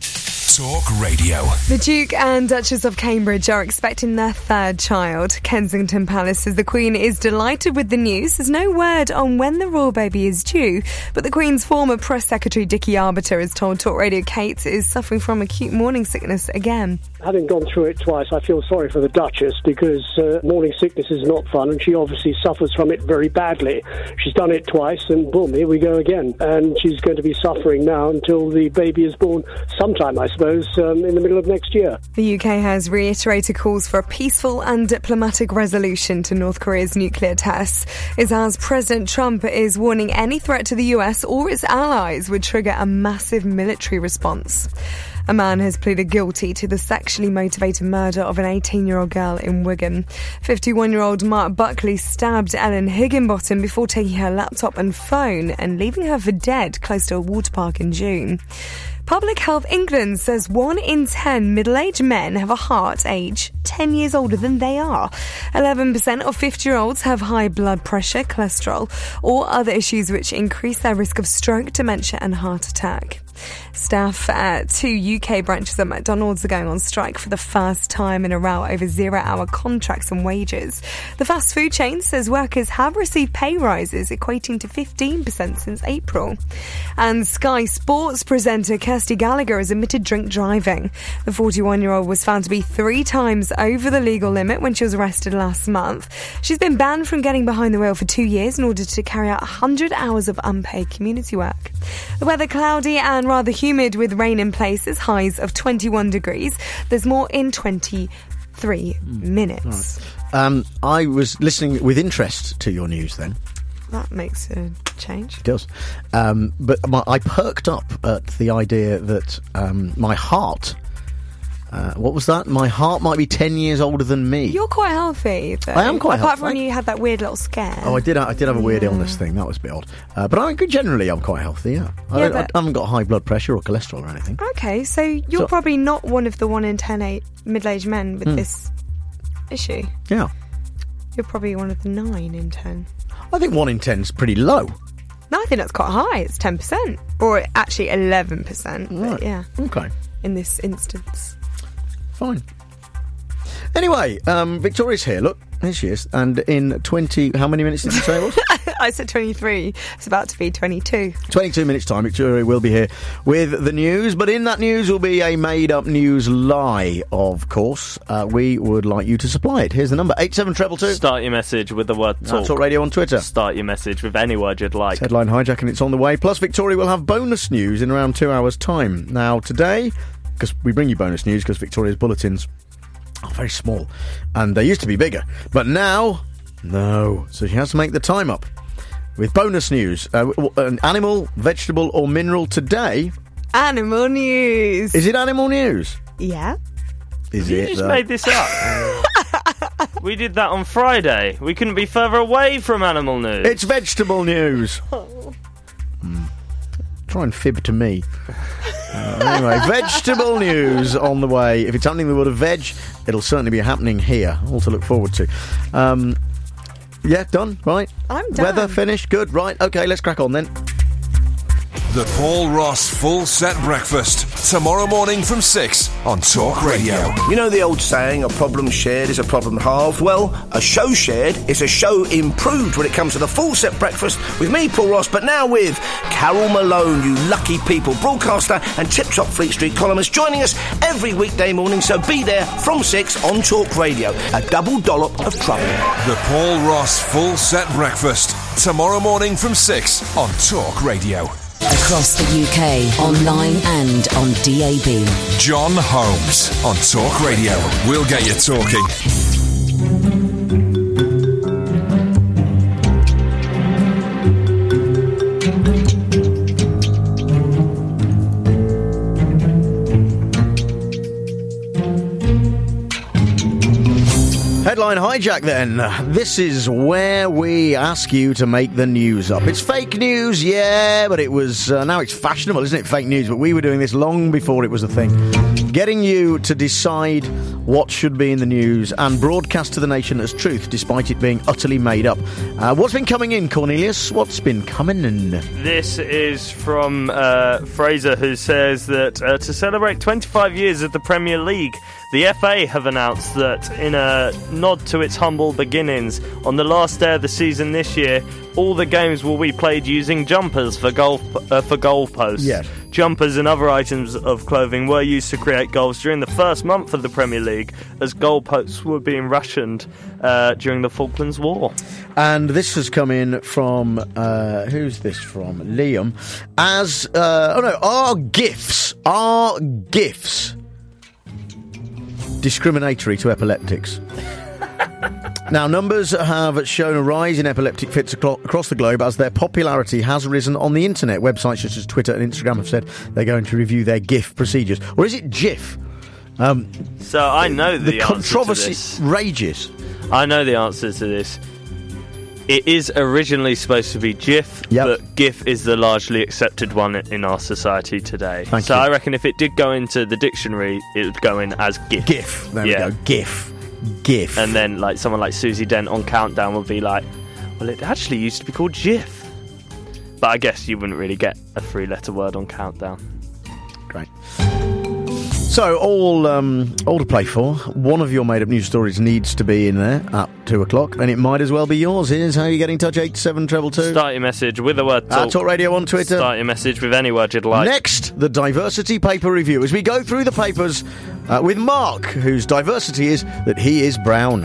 Talk Radio. The Duke and Duchess of Cambridge are expecting their third child. Kensington Palace says the Queen is delighted with the news. There's no word on when the royal baby is due, but the Queen's former press secretary Dickie Arbiter has told Talk Radio Kate is suffering from acute morning sickness again. Having gone through it twice, I feel sorry for the Duchess because uh, morning sickness is not fun and she obviously suffers from it very badly. She's done it twice and boom, here we go again. And she's going to be suffering now until the baby is born sometime, I suppose, um, in the middle of next year. The U K has reiterated calls for a peaceful and diplomatic resolution to North Korea's nuclear tests. It's as President Trump is warning any threat to the U S or its allies would trigger a massive military response. A man has pleaded guilty to the sexually motivated murder of an eighteen-year-old girl in Wigan. fifty-one-year-old Mark Buckley stabbed Ellen Higginbottom before taking her laptop and phone and leaving her for dead close to a water park in June. Public Health England says one in ten middle-aged men have a heart age ten years older than they are. eleven percent of fifty-year-olds have high blood pressure, cholesterol, or other issues which increase their risk of stroke, dementia and heart attack. Staff at two U K branches at McDonald's are going on strike for the first time in a row over zero-hour contracts and wages. The fast food chain says workers have received pay rises equating to fifteen percent since April. And Sky Sports presenter Kirsty Gallagher has admitted drink driving. The forty-one-year-old was found to be three times over the legal limit when she was arrested last month. She's been banned from getting behind the wheel for two years in order to carry out one hundred hours of unpaid community work. The weather cloudy and rather humid with rain in places, highs of twenty-one degrees. There's more in twenty-three minutes. Right. Um, I was listening with interest to your news then. That makes a change. It does. Um, but my, I perked up at the idea that um, my heart... Uh, what was that? My heart might be ten years older than me. You're quite healthy, though. I am quite Apart healthy. from when you had that weird little scare. Oh, I did. I did have a weird Yeah. illness thing. That was a bit odd. Uh, but I generally, I'm quite healthy. Yeah, I, Yeah, don't, but- I haven't got high blood pressure or cholesterol or anything. Okay, so you're So- probably not one of the one in ten eight middle-aged men with Hmm. this issue. Yeah, You're probably one of the nine in ten. I think one in ten's pretty low. No, I think that's quite high. It's ten percent. Or actually eleven percent. Right. But yeah, Okay. in this instance. Fine. Anyway, um, Victoria's here. Look, here she is. And in twenty, how many minutes did you say it was? I said twenty-three. It's about to be twenty-two. twenty-two minutes time, Victoria will be here with the news, but in that news will be a made-up news lie, of course. Uh, we would like you to supply it. Here's the number, eight seven two two. Start your message with the word talk. Talk Radio on Twitter. Start your message with any word you'd like. It's Headline Hijack and it's on the way. Plus, Victoria will have bonus news in around two hours' time. Now, today, because we bring you bonus news because Victoria's bulletins are very small, and they used to be bigger, but now, no. So she has to make the time up. With bonus news, uh, an animal, vegetable or mineral today. Animal news. Is it animal news? Yeah. Is You it? just though? made this up. We did that on Friday. We couldn't be further away from animal news. It's vegetable news. Oh. Mm. Try and fib to me. Uh, anyway, vegetable news on the way. If it's happening in the world of veg, it'll certainly be happening here. All to look forward to. Um, yeah, done, right? I'm done. Weather finished, good, right? Okay, let's crack on then. The Paul Ross Full Set Breakfast. Tomorrow morning from six on Talk Radio. You know the old saying, a problem shared is a problem halved? Well, a show shared is a show improved when it comes to the Full Set Breakfast with me, Paul Ross, but now with Carol Malone, you lucky people, broadcaster and Tip Top Fleet Street columnist, joining us every weekday morning, so be there from six on Talk Radio. A double dollop of trouble. The Paul Ross Full Set Breakfast. Tomorrow morning from six on Talk Radio. Across the U K, online and on D A B. John Holmes on Talk Radio. We'll get you talking. Headline Hijack then. This is where we ask you to make the news up. It's fake news, yeah, but it was, uh, now it's fashionable, isn't it, fake news? But we were doing this long before it was a thing. getting you to decide what should be in the news and broadcast to the nation as truth, despite it being utterly made up. Uh, what's been coming in, Cornelius? What's been coming in? This is from uh, Fraser, who says that uh, to celebrate twenty-five years of the Premier League, the F A have announced that, in a nod to its humble beginnings, on the last day of the season this year, all the games will be played using jumpers for goal uh, for goalposts. Yes. Jumpers and other items of clothing were used to create goals during the first month of the Premier League, as goalposts were being rationed uh, during the Falklands War. And this has come in from, uh, who's this from? Liam. As, uh, oh no, are gifts, are gifts discriminatory to epileptics? Now, numbers have shown a rise in epileptic fits acro- across the globe as their popularity has risen on the internet. Websites such as Twitter and Instagram have said they're going to review their GIF procedures. Or is it GIF? Um, so I know the, the answer controversy to this. rages. I know the answer to this. It is originally supposed to be GIF, yep. but GIF is the largely accepted one in our society today. Thank so you. I reckon if it did go into the dictionary, it would go in as GIF. GIF. There yeah. we go. GIF. GIF. And then, like, someone like Susie Dent on Countdown would be like, well, it actually used to be called GIF. But I guess you wouldn't really get a three-letter word on Countdown. Great. So, all um, all to play for. One of your made-up news stories needs to be in there at two o'clock, and it might as well be yours. Here's how you get in touch, eight seven two two. Start your message with the word talk. Uh, Talk Radio on Twitter. Start your message with any word you'd like. Next, the Diversity Paper Review, as we go through the papers uh, with Mark, whose diversity is that he is brown.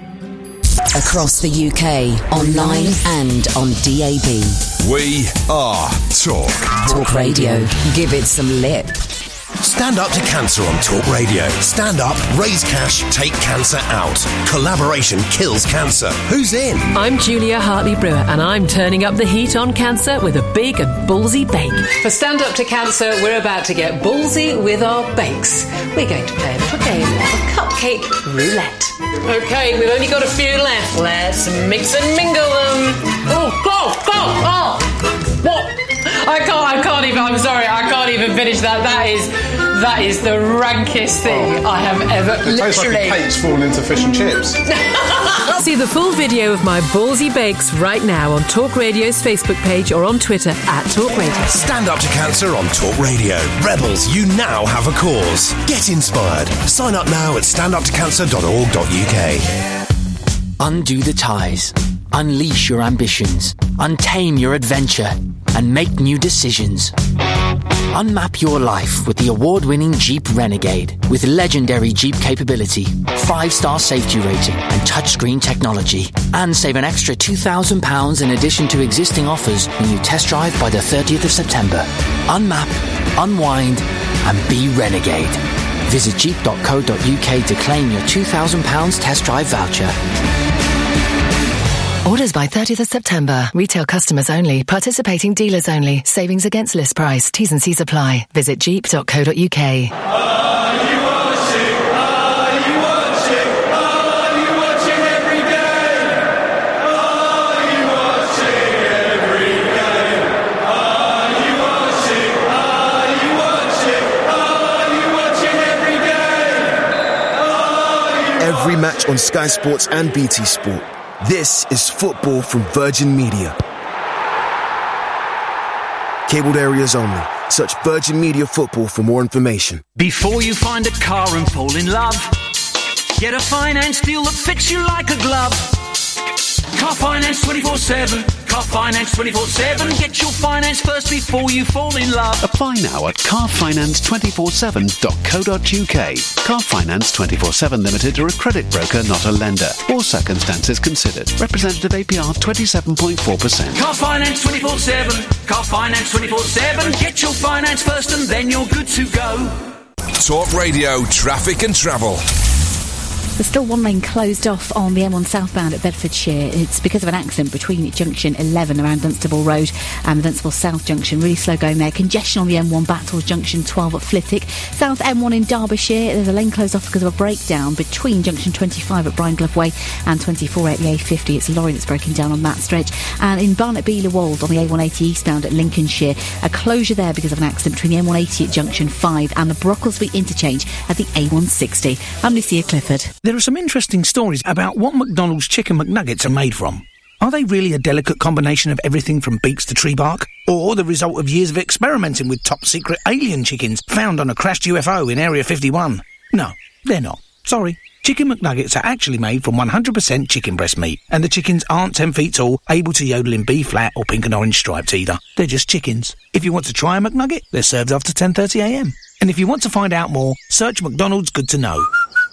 Across the U K, online and on D A B. We are Talk. Talk Radio. Give it some lip. Stand up to cancer on Talk Radio. Stand up, raise cash, take cancer out. Collaboration kills cancer. Who's in? I'm Julia Hartley-Brewer, and I'm turning up the heat on cancer with a big and ballsy bake. For Stand Up to Cancer, we're about to get ballsy with our bakes. We're going to play a little game of cupcake roulette. OK, we've only got a few left. Let's mix and mingle them. Oh, go, go, oh! What? I can't, I can't even, I'm sorry, I can't even finish that. That is, that is the rankest thing I have ever, it tastes literally. like a cake's fallen into fish and chips. See the full video of my ballsy bakes right now on Talk Radio's Facebook page or on Twitter at Talk Radio. Stand Up to Cancer on Talk Radio. Rebels, you now have a cause. Get inspired. Sign up now at stand up to cancer dot org dot U K. Undo the ties. Unleash your ambitions. Untame your adventure. And make new decisions. Unmap your life with the award-winning Jeep Renegade. With legendary Jeep capability, five-star safety rating and touchscreen technology. And save an extra two thousand pounds in addition to existing offers when you test drive by the thirtieth of September. Unmap, unwind and be Renegade. Visit jeep dot co dot U K to claim your two thousand pounds test drive voucher. Orders by thirtieth of September. Retail customers only. Participating dealers only. Savings against list price. T's and C's apply. Visit jeep dot co dot U K. Are you watching? Are you watching? Are you watching every game? Are you watching every game? Are you watching? Are you watching? Are you watching every game? Every match on Sky Sports and B T Sport. This is football from Virgin Media. Cabled areas only. Search Virgin Media Football for more information. Before you find a car and fall in love, get a finance deal that fits you like a glove. Car Finance twenty-four seven. Car Finance twenty-four seven. Get your finance first before you fall in love. Apply now at car finance two four seven dot co dot U K. Car Finance twenty-four seven Limited are a credit broker, not a lender. All circumstances considered. Representative A P R twenty-seven point four percent. Car Finance twenty-four seven. Car Finance twenty-four seven. Get your finance first and then you're good to go. Talk Radio Traffic and Travel. There's still one lane closed off on the M one southbound at Bedfordshire. It's because of an accident between junction eleven around Dunstable Road and the Dunstable South junction. Really slow going there. Congestion on the M one back towards junction twelve at Flitwick. South M one in Derbyshire, there's a lane closed off because of a breakdown between junction twenty-five at Brian Glove Way and twenty-four at the A fifty. It's a lorry that's broken down on that stretch. And in Barnet B Lewold on the A one eighty eastbound at Lincolnshire, a closure there because of an accident between the M one eighty at junction five and the Brocklesby interchange at the A one sixty. I'm Lucia Clifford. There are some interesting stories about what McDonald's Chicken McNuggets are made from. Are they really a delicate combination of everything from beaks to tree bark? Or the result of years of experimenting with top-secret alien chickens found on a crashed U F O in Area fifty-one? No, they're not. Sorry. Chicken McNuggets are actually made from one hundred percent chicken breast meat, and the chickens aren't ten feet tall, able to yodel in B-flat or pink and orange striped either. They're just chickens. If you want to try a McNugget, they're served after ten thirty a m. And if you want to find out more, search McDonald's Good to Know.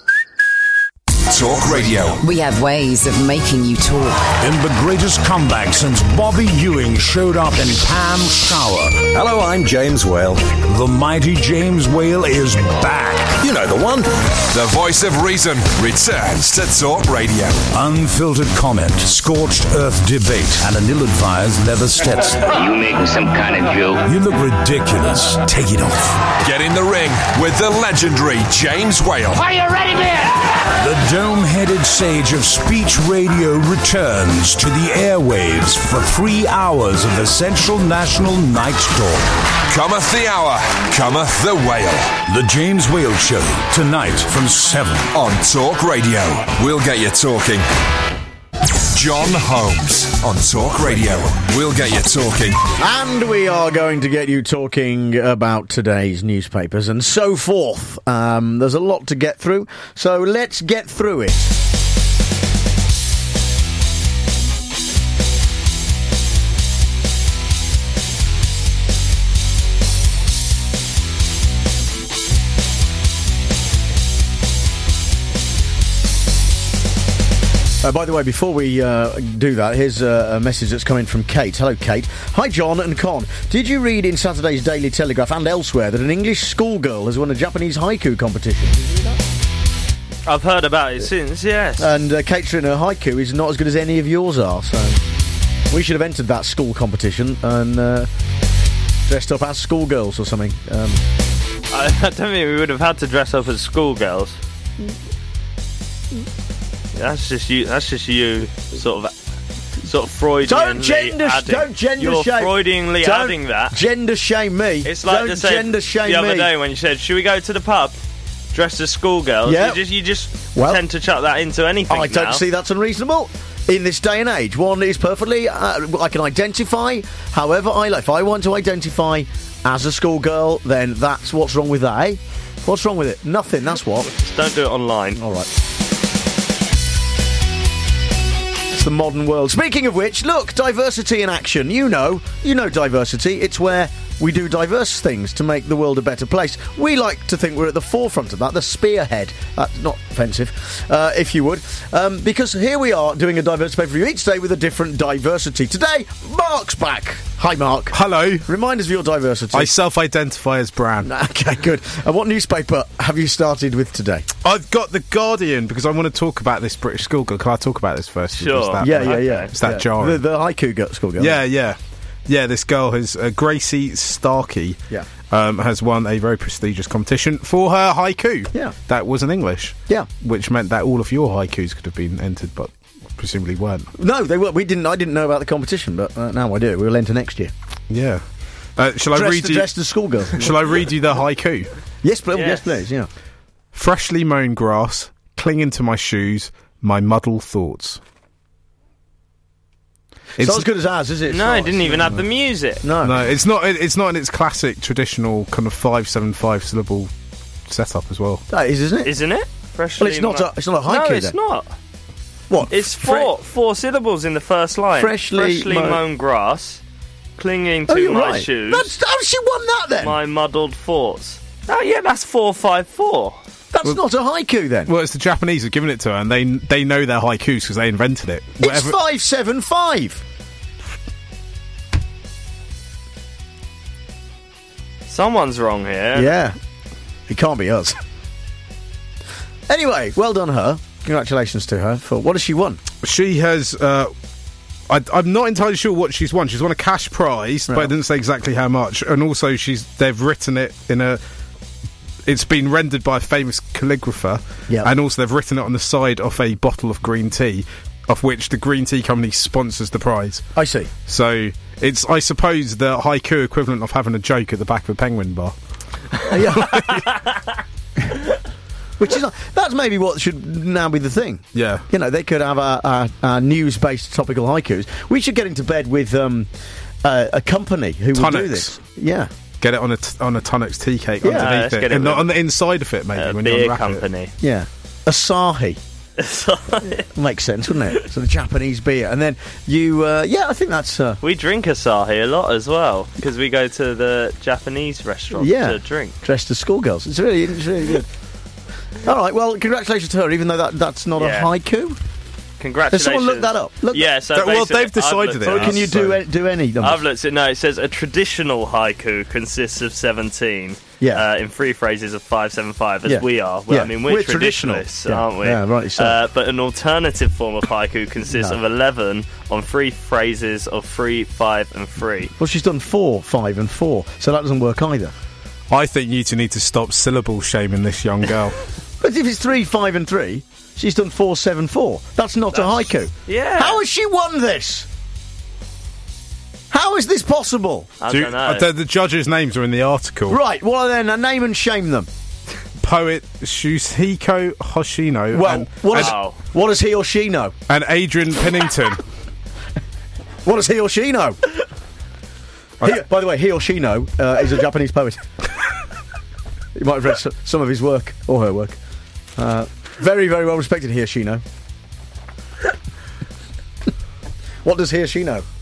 Talk Radio. We have ways of making you talk. In the greatest comeback since Bobby Ewing showed up in Pam Shower. Hello, I'm James Whale. The mighty James Whale is back. You know the one. The voice of reason returns to Talk Radio. Unfiltered comment, scorched earth debate, and an ill-advised leather Stetson. Are you making some kind of joke? You look ridiculous. Take it off. Get in the ring with the legendary James Whale. Are you ready, man? The dome-headed sage of speech radio returns to the airwaves for three hours of essential national night talk. Cometh the hour, cometh the Whale. The James Whale Show, tonight from seven. On Talk Radio. We'll get you talking. John Holmes on Talk Radio. We'll get you talking. And we are going to get you talking about today's newspapers and so forth. Um, there's a lot to get through, so let's get through it. Uh, by the way, before we uh, do that, here's uh, a message that's coming from Kate. Hello, Kate. Hi, John and Con. Did you read in Saturday's Daily Telegraph and elsewhere that an English schoolgirl has won a Japanese haiku competition? Did you read that? I've heard about it since, yes. And uh, Kate's written her haiku is not as good as any of yours are, so we should have entered that school competition and uh, dressed up as schoolgirls or something. Um, I, I don't think we would have had to dress up as schoolgirls. That's just you. That's just you, sort of, sort of Freudianly don't gender, adding. Don't gender You're shame. Freudianly don't adding that. Gender shame me. It's like don't the, same, gender shame the other me. day when you said, "Should we go to the pub dressed as schoolgirls?" Yeah. You just, you just well, tend to chuck that into anything. I don't now. see that's unreasonable. In this day and age, one is perfectly. Uh, I can identify however I like. If I want to identify as a schoolgirl, then that's what's wrong with that. Eh? What's wrong with it? Nothing. That's what. Just don't do it online. All right. The modern world. Speaking of which, look, diversity in action. You know, you know diversity. It's where we do diverse things to make the world a better place. We like to think we're at the forefront of that, the spearhead. That's not offensive, uh, if you would. Um, because here we are doing a diversity paper review each day with a different diversity. Today, Mark's back. Hi, Mark. Hello. Remind us of your diversity. I self-identify as Bran. Okay, good. And what newspaper have you started with today? I've got The Guardian, because I want to talk about this British schoolgirl. Can I talk about this first? Sure. That, yeah, yeah, yeah. It's that yeah. jarring. The, the haiku girl, schoolgirl. Yeah, yeah. Yeah, this girl has, uh, Gracie Starkey, yeah. um, has won a very prestigious competition for her haiku. Yeah. That was in English. Yeah. Which meant that all of your haikus could have been entered, but presumably weren't. No, they were. We didn't. I didn't know about the competition, but uh, now I do. We'll enter next year. Yeah. Uh, shall dressed, I read you? Dressed as schoolgirl. Shall I read you the haiku? Yes, please. Yes. yes, please. Yeah. Freshly mown grass, clinging to my shoes, my muddled thoughts. It's not as good as ours, is it? No, it didn't even have the music. No, no, it's not. It's not in its classic traditional kind of five seven five syllable setup as well. That is, isn't it? Isn't it? Freshly well, it's not. A, it's not a haiku. No, it's then. not. What? It's four Fre- four syllables in the first line. Freshly, Freshly mown, mown grass, clinging to oh, you're my right. shoes. That's, oh, she won that then. My muddled thoughts. Oh yeah, that's four five four. That's well, not a haiku then. Well, it's the Japanese who've given it to her, and they they know their haikus because they invented it. It's Whatever. five seven five. Someone's wrong here. Yeah, it can't be us. Anyway, well done her. congratulations to her for what has she won? She has. Uh, I, I'm not entirely sure what she's won. She's won a cash prize, right. but it didn't say exactly how much. And also, she's they've written it in a. It's been rendered by a famous calligrapher, yep. and also they've written it on the side of a bottle of green tea, of which the green tea company sponsors the prize. I see. So it's, I suppose, the haiku equivalent of having a joke at the back of a penguin bar. Yeah. Which is that's maybe what should now be the thing. Yeah, you know, they could have our, our, our news-based topical haikus. We should get into bed with um, uh, a company who will do this. Yeah, get it on a t- on a Tunnocks tea cake yeah, underneath it, and not on the inside of it, maybe. A when beer you company. It. Yeah, Asahi. Makes sense, wouldn't it? So the Japanese beer, and then you, uh, yeah, I think that's. Uh, we drink Asahi a lot as well because we go to the Japanese restaurant yeah, to drink, dressed as schoolgirls. It's really, it's really good. All right, well, congratulations to her, even though that, that's not yeah. a haiku. Congratulations. Has someone looked that up? Look yeah, so that, well, they've decided it. So can you so. do, do any numbers? I've looked at no, it says a traditional haiku consists of seventeen. Yeah. Uh, in three phrases of five seven five, as yeah. we are. Well, yeah. I mean, we're, we're traditionalists, yeah. aren't we? Yeah, right. So. Uh, but an alternative form of haiku consists no. of eleven on three phrases of three, five, and three. Well, she's done four, five, and four, so that doesn't work either. I think you two need to stop syllable shaming this young girl. But if it's three, five, and three, she's done four, seven, four. That's not That's, a haiku. Yeah. How has she won this? How is this possible? I Do, don't know. uh, the, the judges' names are in the article. Right, well then, uh, name and shame them. Poet Shuhiko Hoshino. Well, and, what, and, does, what does he or she know? And Adrian Pennington. What does he or she know? he, by the way, he or she know uh, is a Japanese poet. You might have read so, some of his work, or her work. Uh, very, very well respected he or she know. What does he or she know?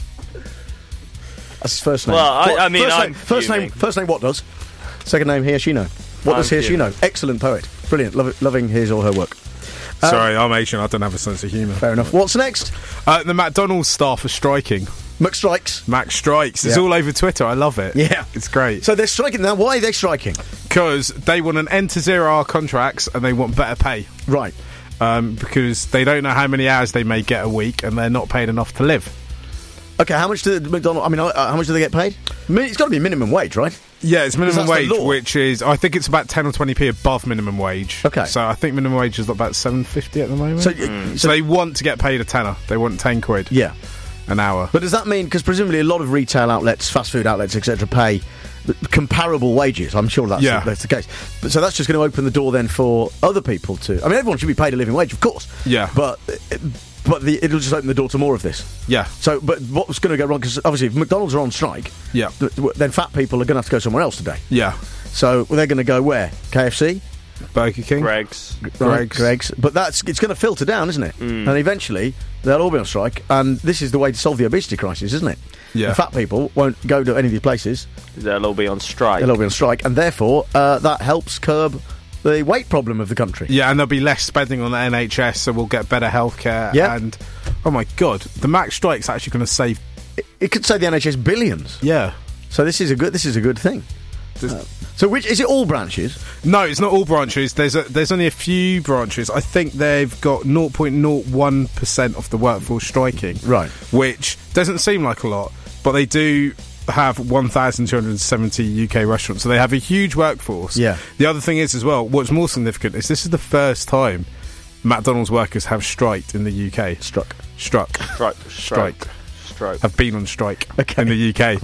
That's his first name. Well, I, what, I mean, first I'm name, first fuming. name, first name. What does? Second name, he or she know. What I'm does he or she fuming. know? Excellent poet, brilliant, love, loving his or her work. Um, Sorry, I'm Asian. I don't have a sense of humour. Fair enough. What's next? Uh, the McDonald's staff are striking. McStrikes. Mac strikes. It's yeah. all over Twitter. I love it. Yeah, it's great. So they're striking now. Why are they striking? Because they want an end to zero hour contracts and they want better pay. Right. Um, because they don't know how many hours they may get a week and they're not paid enough to live. Okay, how much do the McDonald's? I mean, uh, how much do they get paid? It's got to be minimum wage, right? Yeah, it's minimum that's wage, the law. which is I think it's about ten or twenty p above minimum wage. Okay, so I think minimum wage is about seven fifty at the moment. So, mm. so, so they want to get paid a tenner. They want ten quid. Yeah, an hour. But does that mean because presumably a lot of retail outlets, fast food outlets, et cetera, pay comparable wages? I'm sure that's, yeah. the, that's the case. But so that's just going to open the door then for other people to. I mean, everyone should be paid a living wage, of course. Yeah, but. It, But the, it'll just open the door to more of this. Yeah. So, but what's going to go wrong? Because obviously, if McDonald's are on strike, yeah, th- then fat people are going to have to go somewhere else today. Yeah. So well, they're going to go where? K F C, Burger King, Greggs, right, Greggs. Greggs. But that's it's going to filter down, isn't it? Mm. And eventually, they'll all be on strike. And this is the way to solve the obesity crisis, isn't it? Yeah. The fat people won't go to any of these places. They'll all be on strike. They'll all be on strike, and therefore uh, that helps curb the weight problem of the country. Yeah, and there'll be less spending on the N H S, so we'll get better healthcare. Yeah. And oh my god, the Mac strike's actually going to save. It, it could save the N H S billions. Yeah. So this is a good. This is a good thing. Uh, so which is it? All branches? No, it's not all branches. There's a, there's only a few branches. I think they've got zero point zero one percent of the workforce striking. Right. Which doesn't seem like a lot, but they do have one thousand two hundred seventy U K restaurants, so they have a huge workforce. Yeah. The other thing is as well, what's more significant is this is the first time McDonald's workers have striked in the U K. Struck. Struck. Strike. Strike. Strike. Have been on strike okay. in the U K.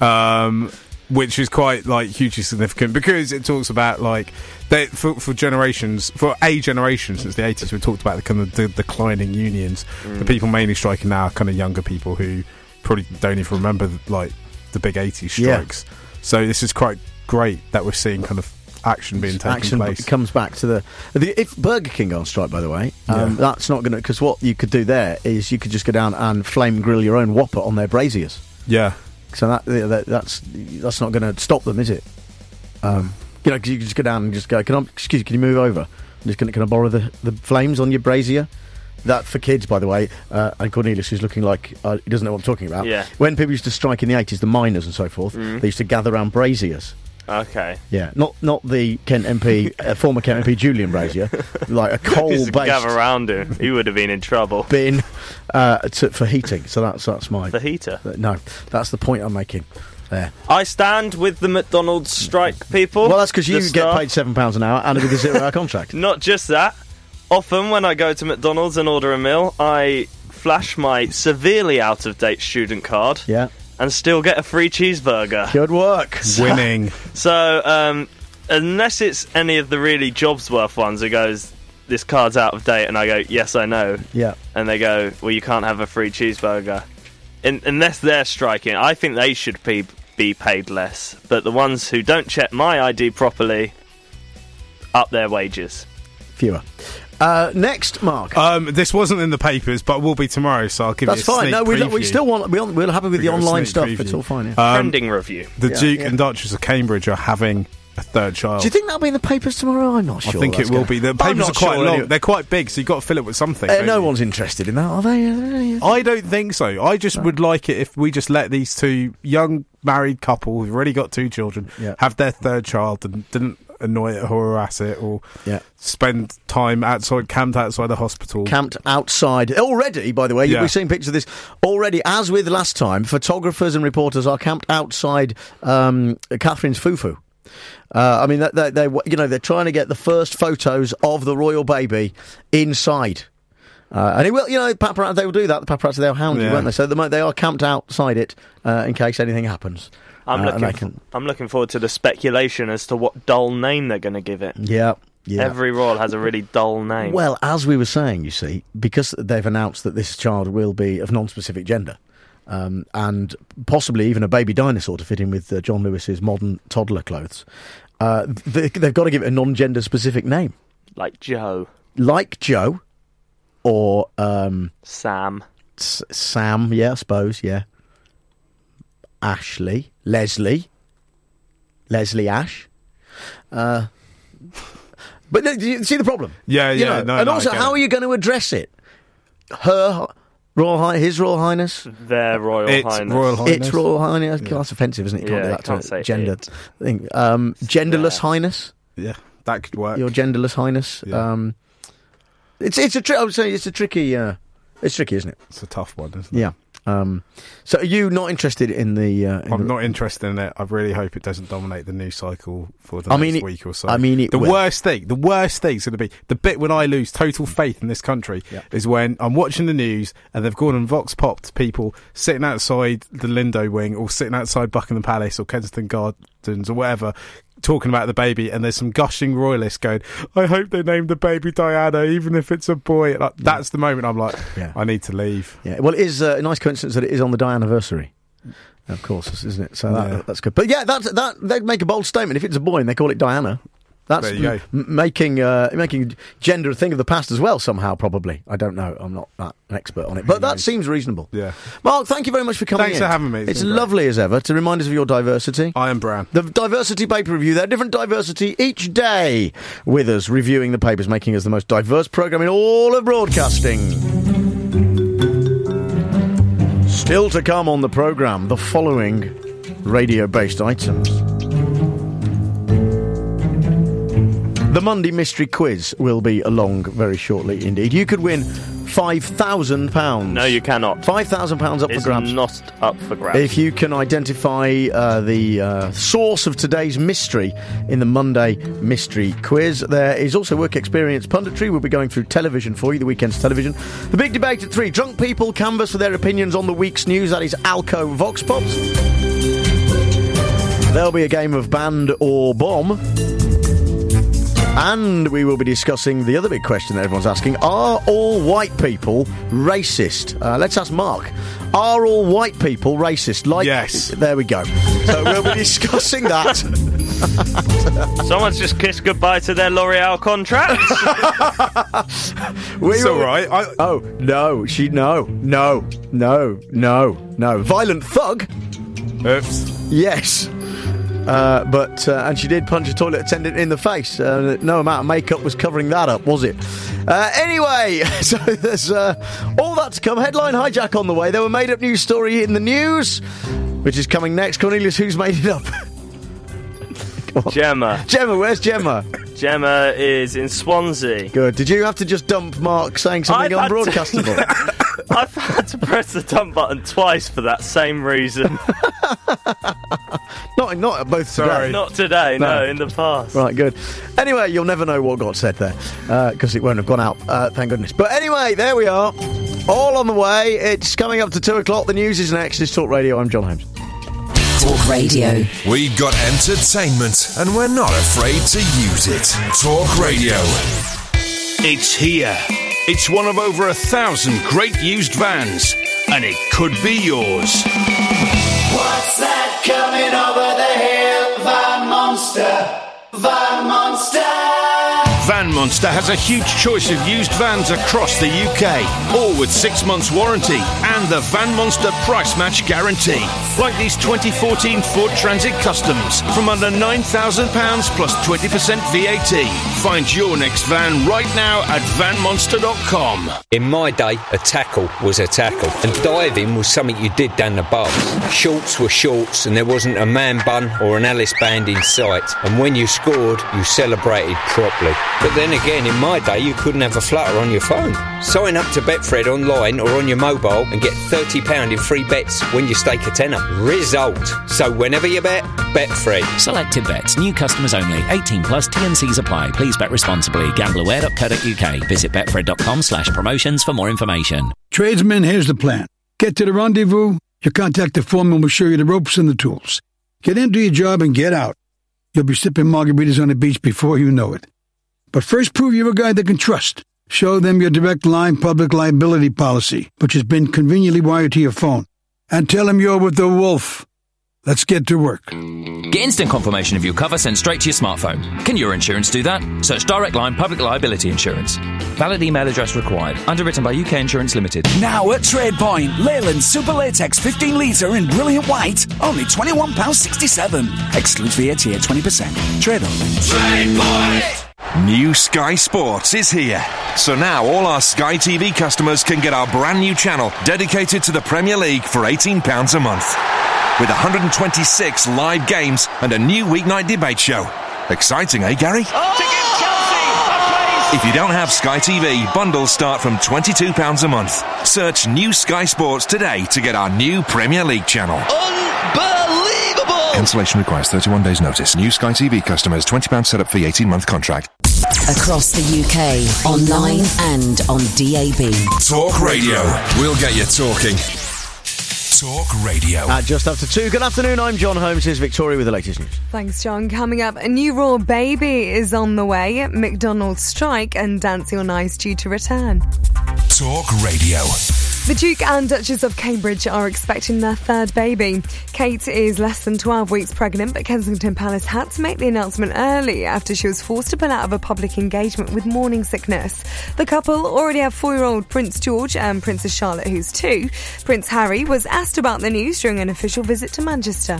Um, which is quite like hugely significant because it talks about like they, for, for generations, for a generation since the eighties, we talked about the kind of the declining unions. Mm. The people mainly striking now are kind of younger people who probably don't even remember like the big eighties strikes. Yeah. So this is quite great that we're seeing kind of action being taken action place. Action comes back to the, the if Burger King go on strike, by the way, um, yeah. that's not going to because what you could do there is you could just go down and flame grill your own Whopper on their braziers. Yeah. So that, that that's that's not going to stop them, is it? Um, you know, because you can just go down and just go. Can I? Excuse me, can you move over? I'm just going. Can I borrow the, the flames on your brazier? That for kids, by the way. Uh, and Cornelius is looking like uh, he doesn't know what I'm talking about. Yeah. When people used to strike in the eighties, the miners and so forth, mm. they used to gather around braziers. Okay. Yeah, not not the Kent M P, uh, former Kent M P Julian Brazier, like a coal-based gather around him. He would have been in trouble. bin uh, to, for heating. So that's that's my For heater? Uh, no, that's the point I'm making. There. I stand with the McDonald's strike people. Well, that's because you The get staff. paid seven pounds an hour and with a zero-hour contract. Not just that. Often when I go to McDonald's and order a meal, I flash my severely out-of-date student card. Yeah. And still get a free cheeseburger. Good work. Winning. So, um, unless it's any of the really jobs worth ones, it goes, this card's out of date, and I go, yes, I know. Yeah. And they go, well, you can't have a free cheeseburger. In, unless they're striking, I think they should be, be paid less. But the ones who don't check my I D properly, up their wages. Fewer. Uh, next, Mark. Um, this wasn't in the papers, but will be tomorrow, so I'll give That's you a fine. sneak No, we, preview. we still want. We're, we're happy with We the got a online sneak stuff. preview. It's all fine. Yeah. Um, Trending review. The Yeah, Duke yeah. and Duchess of Cambridge are having a third child. Do you think that'll be in the papers tomorrow? I'm not sure. I think that's it will gonna- be. The I'm papers not are quite sure long. anyway. They're quite big, so you've got to fill it with something. Uh, don't no you? one's interested in that, are they? I don't think so. I just would like it if we just let these two young married couple who've already got two children Yeah. have their third child and didn't annoy it or harass it or Yeah. spend time outside, camped outside the hospital. Camped outside. Already, by the way, Yeah. we've seen pictures of this. Already, as with last time, photographers and reporters are camped outside um, Catherine's fufu. Uh, I mean, they, they, they, you know, they're trying to get the first photos of the royal baby inside. Uh, and it will, you know, paparazzi, they will do that. The paparazzi, they'll hound you, Yeah. won't they? So at the moment, they are camped outside it uh, in case anything happens. I'm Uh, and looking. they can- I'm looking forward to the speculation as to what dull name they're going to give it. Yeah, yeah. Every royal has a really dull name. Well, as we were saying, you see, because they've announced that this child will be of non-specific gender, um, and possibly even a baby dinosaur to fit in with uh, John Lewis's modern toddler clothes, uh, they, they've got to give it a non-gender specific name, like Joe, like Joe, or um, Sam, S- Sam. Yeah, I suppose. Yeah, Ashley, Leslie, Leslie Ash. Uh, but th- do you see the problem? Yeah, You yeah, know, no, and no, also, I get how it. are you going to address it? Her Royal High, His Royal Highness, their Royal It's Highness. Royal Highness. Its Royal Highness. That's offensive, isn't it? You can't Yeah, do you that can't to say a gender it. thing. Um, genderless Yeah. Highness, Yeah, that could work. your genderless Highness. Yeah. Um, it's it's a tri- I would say it's a tricky. Uh, it's tricky, isn't it? It's a tough one, isn't it? Yeah. Um, so, are you not interested in the? Uh, in I'm the- not interested in it. I really hope it doesn't dominate the news cycle for the I next mean, it- week or so. I mean, it the will. worst thing, the worst thing's going to be the bit when I lose total faith in this country Yeah. is when I'm watching the news and they've gone and vox popped people sitting outside the Lindo wing or sitting outside Buckingham Palace or Kensington Gardens or whatever, talking about the baby, and there's some gushing royalists going, "I hope they named the baby Diana, even if it's a boy." Like, that's the moment I'm like, Yeah. I need to leave. Yeah, well, it is uh, a nice coincidence that it is on the Dianiversary, of course, isn't it? So that, Yeah. that's good. But yeah, that's, that they'd make a bold statement if it's a boy and they call it Diana. That's There you go. m- making uh, making gender a thing of the past as well. Somehow, probably. I don't know. I'm not that an expert on it, but that seems reasonable. Yeah. Mark, thank you very much for coming. Thanks in. for having me. It's It's been great. lovely as ever to remind us of your diversity. I am Brown. The diversity paper review. There, different diversity each day with us, reviewing the papers, making us the most diverse programme in all of broadcasting. Still to come on the programme, the following radio-based items. The Monday Mystery Quiz will be along very shortly indeed. You could win five thousand pounds. No, you cannot. five thousand pounds up It's for grabs. not up for grabs. If you can identify uh, the uh, source of today's mystery in the Monday Mystery Quiz. There is also work experience punditry. We'll be going through television for you, the weekend's television. The big debate at three. Drunk people canvass for their opinions on the week's news. That is Alco Vox Pops. There'll be a game of Band or Bomb. And we will be discussing the other big question that everyone's asking. Are all white people racist? Uh, let's ask Mark. Are all white people racist? Like, Yes. There we go. So we'll be discussing that. Someone's just kissed goodbye to their L'Oreal contract. We It's will- all right. I, Oh, no. She, no. No. No. No. No. Violent thug? oops. Yes. Uh, but uh, and she did punch a toilet attendant in the face. Uh, no amount of makeup was covering that up, was it? Uh, anyway, so there's uh, all that to come. Headline hijack on the way. There were made up news story in the news, which is coming next. Cornelius, who's made it up? Gemma. Gemma, where's Gemma? Gemma is in Swansea. Good. Did you have to just dump Mark saying something I've had to- unbroadcastable? I've had to press the dump button twice for that same reason. not, not both today. Not today, no. no, in the past. Right, good. Anyway, you'll never know what got said there, because uh, it won't have gone out, uh, thank goodness. But anyway, there we are. All on the way. It's coming up to two o'clock. The news is next. It's Talk Radio. I'm John Holmes. Talk Radio. We've got entertainment, and we're not afraid to use it. Talk Radio. It's here. It's one of over a thousand great used vans, and it could be yours. What's that coming over the hill? Van Monster. Van Monster. Van Monster has a huge choice of used vans across the U K, all with six months warranty and the Van Monster price match guarantee. Like these twenty fourteen Ford Transit Customs from under nine thousand pounds plus twenty percent V A T. Find your next van right now at van monster dot com. In my day, a tackle was a tackle, and diving was something you did down the bars. Shorts were shorts, and there wasn't a man bun or an Alice band in sight. And when you scored, you celebrated properly. But then again, in my day, you couldn't have a flutter on your phone. Sign up to Betfred online or on your mobile and get thirty pounds in free bets when you stake a tenner. Result. So whenever you bet, Betfred. Selected bets. New customers only. eighteen plus T and C's apply. Please bet responsibly. Gamble aware dot co dot uk. Visit betfred dot com slash promotions for more information. Tradesmen, here's the plan. Get to the rendezvous. Your contact the foreman will show you the ropes and the tools. Get into your job and get out. You'll be sipping margaritas on the beach before you know it. But first, prove you're a guy they can trust. Show them your Direct Line public liability policy, which has been conveniently wired to your phone. And tell them you're with the Wolf. Let's get to work. Get instant confirmation of your cover sent straight to your smartphone. Can your insurance do that? Search Direct Line Public Liability Insurance. Valid email address required. Underwritten by U K Insurance Limited. Now at TradePoint, Leyland Super Latex fifteen litre in brilliant white, only twenty-one pounds sixty-seven. Excludes V A T at twenty percent. Trade on. TradePoint! New Sky Sports is here. So now all our Sky T V customers can get our brand new channel dedicated to the Premier League for eighteen pounds a month. With one hundred twenty-six live games and a new weeknight debate show. Exciting, eh, Gary? If you don't have Sky T V, bundles start from twenty-two pounds a month. Search New Sky Sports today to get our new Premier League channel. Unbelievable! Cancellation requires thirty-one days notice. New Sky T V customers, twenty pounds setup fee, eighteen month contract. Across the U K, online and on D A B. Talk Radio. We'll get you talking. Talk Radio. At just after two. Good afternoon, I'm John Holmes. Here's Victoria with the latest news. Thanks, John. Coming up, a new Raw baby is on the way. McDonald's strike and Dancing on Ice due to return. Talk Radio. The Duke and Duchess of Cambridge are expecting their third baby. Kate is less than twelve weeks pregnant, but Kensington Palace had to make the announcement early after she was forced to pull out of a public engagement with morning sickness. The couple already have four-year-old Prince George and Princess Charlotte, who's two. Prince Harry was asked about the news during an official visit to Manchester.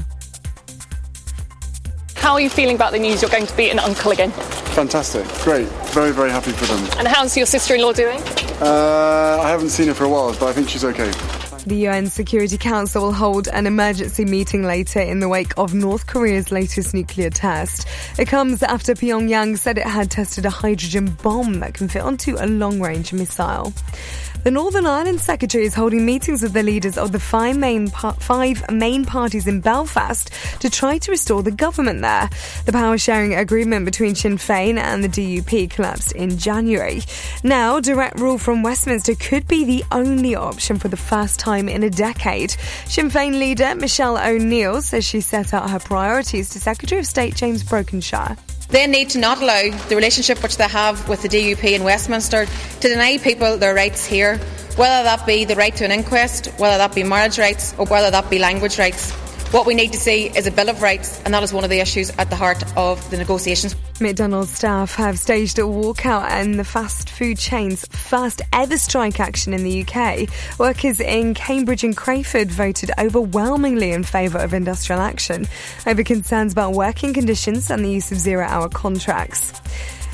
How are you feeling about the news you're going to be an uncle again? Fantastic, great, very, very happy for them. And how's your sister-in-law doing? Uh, I haven't seen her for a while, but I think she's okay. The U N Security Council will hold an emergency meeting later in the wake of North Korea's latest nuclear test. It comes after Pyongyang said it had tested a hydrogen bomb that can fit onto a long-range missile. The Northern Ireland Secretary is holding meetings with the leaders of the five main, par- five main parties in Belfast to try to restore the government there. The power-sharing agreement between Sinn Féin and the D U P collapsed in January. Now, direct rule from Westminster could be the only option for the first time in a decade. Sinn Féin leader Michelle O'Neill says she set out her priorities to Secretary of State James Brokenshire. They need to not allow the relationship which they have with the D U P in Westminster to deny people their rights here, whether that be the right to an inquest, whether that be marriage rights, or whether that be language rights. What we need to see is a Bill of Rights, and that is one of the issues at the heart of the negotiations. McDonald's staff have staged a walkout in the fast food chain's first ever strike action in the U K. Workers in Cambridge and Crayford voted overwhelmingly in favour of industrial action over concerns about working conditions and the use of zero-hour contracts.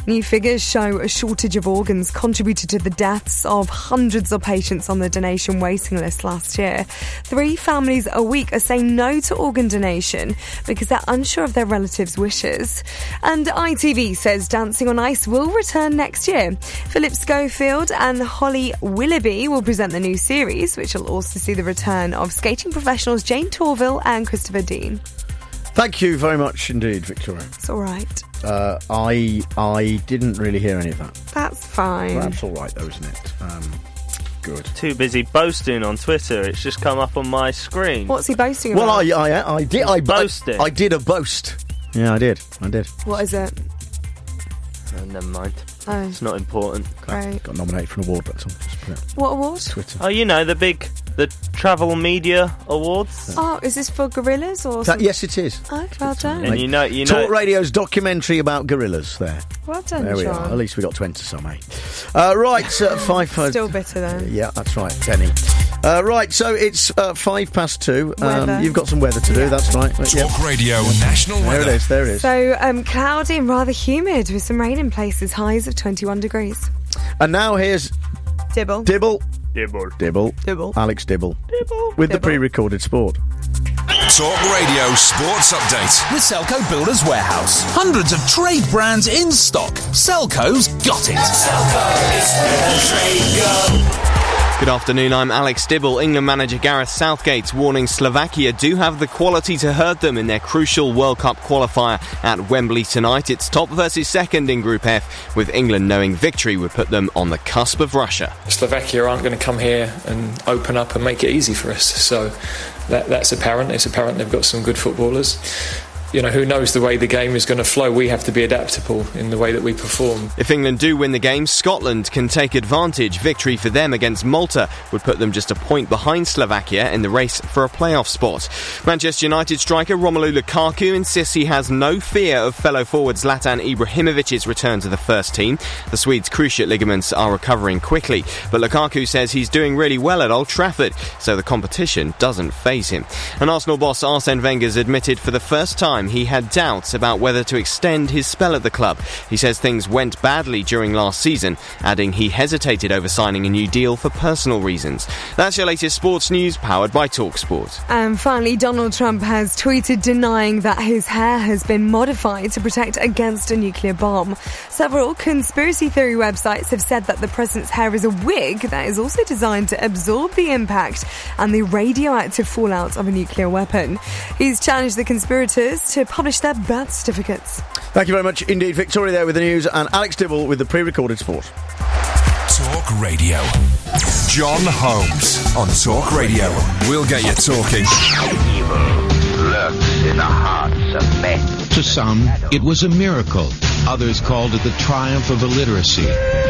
New figures show a shortage of organs contributed to the deaths of hundreds of patients on the donation waiting list last year. Three families a week are saying no to organ donation because they're unsure of their relatives' wishes. And I T V says Dancing on Ice will return next year. Philip Schofield and Holly Willoughby will present the new series, which will also see the return of skating professionals Jane Torville and Christopher Dean. Thank you very much indeed, Victoria. It's all right. Uh, I I didn't really hear any of that. That's fine. Well, that's all right, though, isn't it? Um, good. Too busy boasting on Twitter. It's just come up on my screen. What's he boasting Well, about? I, I I did I boasted. I, I did a boast. Yeah, I did. I did. What is it? Oh, never mind. Oh. It's not important. Great. Got nominated for an award, that's all. Just put it. What award? Twitter. Oh, you know, the big, the Travel Media Awards. Oh, is this for gorillas or That, something? yes, it is. Oh, well done. And you know, you know, Talk Radio's documentary about gorillas there. Well done, There we John. are. At least we got to enter some, eh? Uh, right, uh, five... Uh, Still bitter, though. Yeah, that's right, Penny. Uh, right, so it's uh, five past two. Weather. Um, you've got some weather to do, that's right. But, Talk yeah. Radio National There Weather. it is, there it is. So, um, cloudy and rather humid with some rain in places, highs of twenty-one degrees. And now here's Dibble. Dibble. Dibble. Dibble. Dibble. Alex Dibble. Dibble. With the Dibble. pre-recorded sport. Talk Radio Sports Update. With Selco Builders Warehouse. Hundreds of trade brands in stock. Selco's got it. Selco is where the trade go. Good afternoon, I'm Alex Dibble. England manager Gareth Southgate's warning Slovakia do have the quality to hurt them in their crucial World Cup qualifier at Wembley tonight. It's top versus second in Group F, with England knowing victory would put them on the cusp of Russia. Slovakia aren't going to come here and open up and make it easy for us, so that, that's apparent. It's apparent they've got some good footballers. You know, who knows the way the game is going to flow? We have to be adaptable in the way that we perform. If England do win the game, Scotland can take advantage. Victory for them against Malta would put them just a point behind Slovakia in the race for a playoff spot. Manchester United striker Romelu Lukaku insists he has no fear of fellow forward Zlatan Ibrahimovic's return to the first team. The Swede's cruciate ligaments are recovering quickly, but Lukaku says he's doing really well at Old Trafford, so the competition doesn't faze him. And Arsenal boss Arsene Wenger's admitted for the first time he had doubts about whether to extend his spell at the club. He says things went badly during last season, adding he hesitated over signing a new deal for personal reasons. That's your latest sports news, powered by TalkSport. And finally, Donald Trump has tweeted denying that his hair has been modified to protect against a nuclear bomb. Several conspiracy theory websites have said that the president's hair is a wig that is also designed to absorb the impact and the radioactive fallout of a nuclear weapon. He's challenged the conspirators to publish their birth certificates. Thank you very much indeed, Victoria there with the news, and Alex Dibble with the pre-recorded sport. Talk Radio. John Holmes on Talk Radio. We'll get you talking. Evil lurks in the hearts of men. To some, it was a miracle. Others called it the triumph of illiteracy.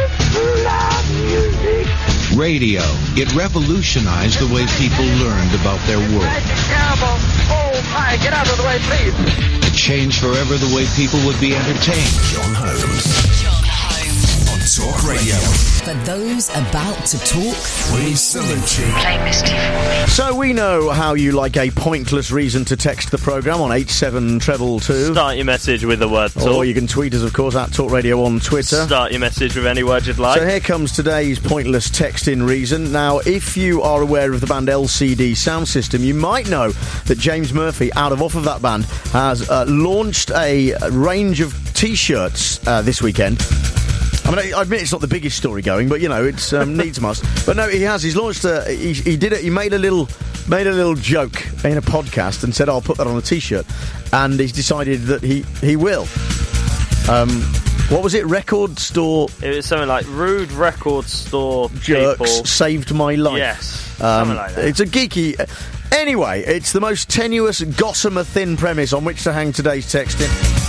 Radio. It revolutionized the way people learned about their world. Terrible. Oh, my, get out of the way, please. It changed forever the way people would be entertained. John Holmes. John Holmes on Talk Radio. For those about to talk, We salute you. Play Misty for me. So we know how you like a pointless reason to text the programme on eight seven treble two. Start your message with the word talk. Or you can tweet us, of course, at Talk Radio on Twitter. Start your message with any word you'd like. So here comes today's pointless texting reason. Now, if you are aware of the band L C D Sound System, you might know that James Murphy, out of off of that band, has uh, launched a range of T-shirts uh, this weekend. I mean, I admit it's not the biggest story going, but you know, it's um, needs must. But no, he has. He's launched a. He, he did it. He made a little, made a little joke in a podcast and said, "I'll put that on a T-shirt," and he's decided that he he will. Um, what was it? Record store. It was something like rude record store jerks people. saved my life. Yes, um, something like that. It's a geeky. Anyway, it's the most tenuous, gossamer thin premise on which to hang today's texting.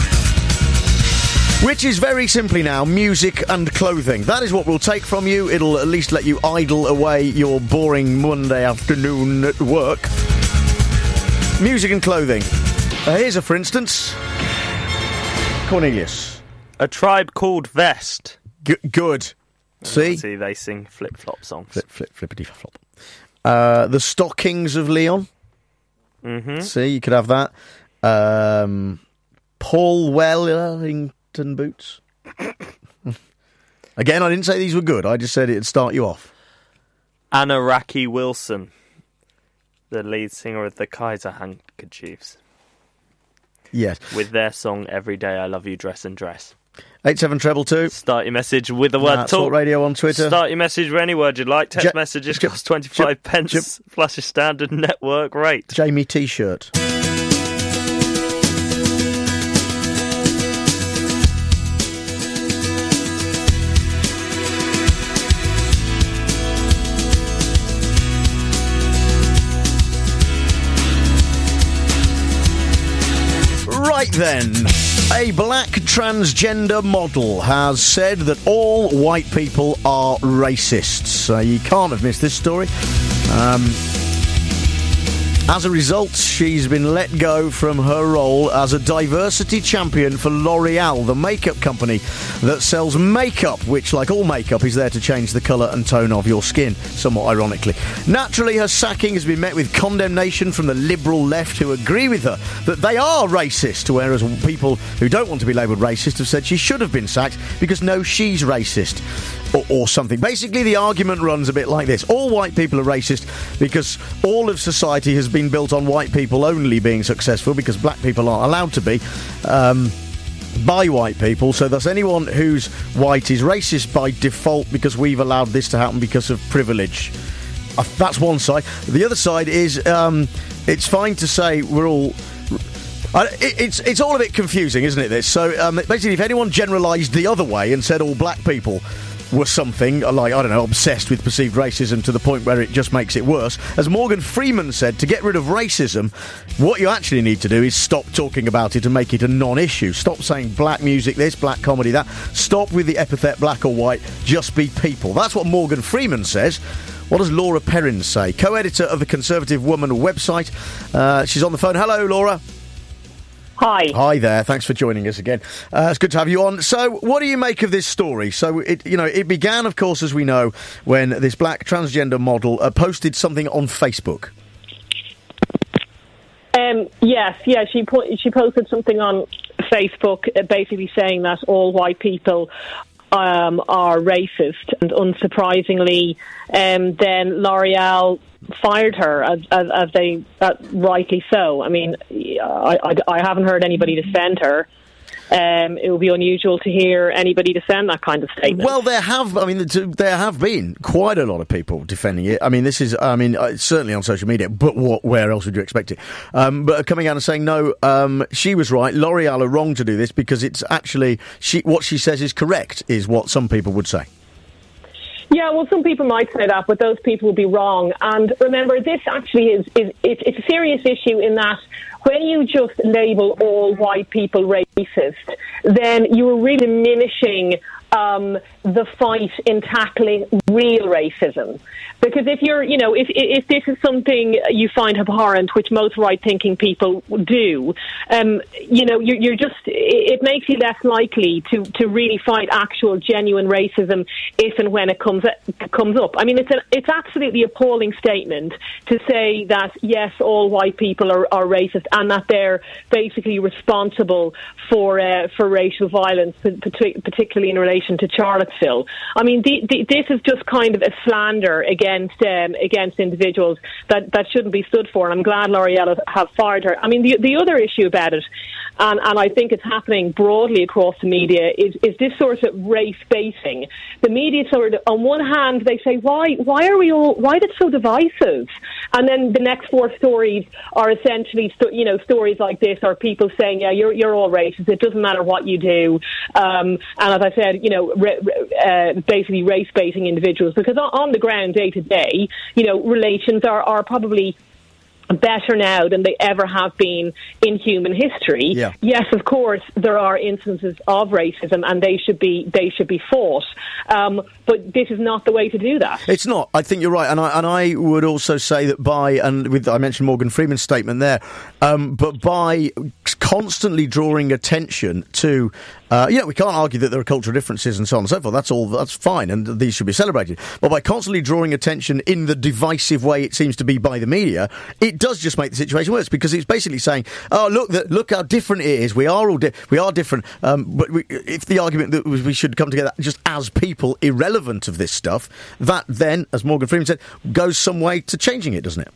Which is very simply now music and clothing. That is what we'll take from you. It'll at least let you idle away your boring Monday afternoon at work. Music and clothing. Uh, here's a for instance. Cornelius. A Tribe Called Vest. G- good. See? See, they sing flip-flop songs. Flip, flip, flippity-flop. Uh, the Stockings of Leon. Mm-hmm. See, you could have that. Um, Paul Wellington boots. Again, I didn't say these were good. I just said it'd start you off. Anaraki Wilson, the lead singer of the Kaiser Handkerchiefs. Yes. With their song Every Day I Love You, Dress and Dress. eight seven two two. Start your message with the word Nah, talk. Talk Radio on Twitter. Start your message with any word you'd like. Text Ja- messages Ja- cost twenty-five Ja- pence Ja- plus your standard network rate. Jamie T-shirt. Right then, a black transgender model has said that all white people are racists. Uh, you can't have missed this story. Um, as a result, she's been let go from her role as a diversity champion for L'Oreal, the makeup company that sells makeup, which, like all makeup, is there to change the colour and tone of your skin, somewhat ironically. Naturally, her sacking has been met with condemnation from the liberal left, who agree with her that they are racist, whereas people who don't want to be labelled racist have said she should have been sacked because, no, she's racist. Or, or something. Basically, the argument runs a bit like this. All white people are racist because all of society has been built on white people only being successful, because black people aren't allowed to be, um, by white people. So thus anyone who's white is racist by default because we've allowed this to happen because of privilege. Uh, that's one side. The other side is um, it's fine to say we're all... Uh, it, it's it's all a bit confusing, isn't it, this? So um, basically, if anyone generalised the other way and said all black people were something like, I don't know, obsessed with perceived racism to the point where it just makes it worse, as Morgan Freeman said, to get rid of racism, what you actually need to do is stop talking about it and make it a non-issue. Stop saying black music this, black comedy that. Stop with the epithet black or white. Just be people. That's what Morgan Freeman says. What does Laura Perrin say? Co-editor of the Conservative Woman website. Uh, she's on the phone. Hello, Laura. Hi. Hi there. Thanks for joining us again. Uh, it's good to have you on. So, what do you make of this story? So, it you know, it began, of course, as we know, when this black transgender model uh, posted something on Facebook. Um, yes, yeah, she put, she posted something on Facebook, uh, basically saying that all white people um, are racist, and unsurprisingly, um, then L'Oreal fired her, as, as, as they uh, rightly so. I mean, I, I, I haven't heard anybody defend her. Um, it would be unusual to hear anybody defend that kind of statement. Well, there have, I mean, there have been quite a lot of people defending it. I mean, this is, I mean, uh, certainly on social media, but what, where else would you expect it? Um, but coming out and saying, no, um, she was right, L'Oreal are wrong to do this because it's actually, she, what she says is correct, is what some people would say. Yeah, well, some people might say that, but those people will be wrong. And remember, this actually is, is it, it's a serious issue in that when you just label all white people racist, then you are really diminishing um, the fight in tackling real racism. Because if you're, you know, if if this is something you find abhorrent, which most right-thinking people do, um, you know, you're, you're just, it makes you less likely to, to really fight actual, genuine racism if and when it comes comes up. I mean, it's an it's absolutely appalling statement to say that yes, all white people are, are racist and that they're basically responsible for uh, for racial violence, particularly in relation to Charlottesville. I mean, the, the, this is just kind of a slander against um, against individuals that, that shouldn't be stood for, and I'm glad L'Oreal have fired her. I mean, the the other issue about it, and, and I think it's happening broadly across the media, is, is this sort of race baiting. The media sort of, on one hand, they say, why why are we all, why is it so divisive? And then the next four stories are essentially, sto- you know, stories like this are people saying, yeah, you're you're all racist, it doesn't matter what you do. Um, and as I said, you know, re- uh, basically race baiting individuals, because on, on the ground, day to day, you know, relations are, are probably better now than they ever have been in human history. Yeah. Yes, of course, there are instances of racism, and they should be they should be fought. Um, but this is not the way to do that. It's not. I think you're right, and I and I would also say that by, and with I mentioned Morgan Freeman's statement there, um, but by constantly drawing attention to Uh, you know, we can't argue that there are cultural differences and so on and so forth. That's all. That's fine, and these should be celebrated. But by constantly drawing attention in the divisive way it seems to be by the media, it does just make the situation worse, because it's basically saying, "Oh, look, the, look how different it is. We are all di- we are different." Um, but we, if the argument that we should come together just as people, irrelevant of this stuff, that then, as Morgan Freeman said, goes some way to changing it, doesn't it?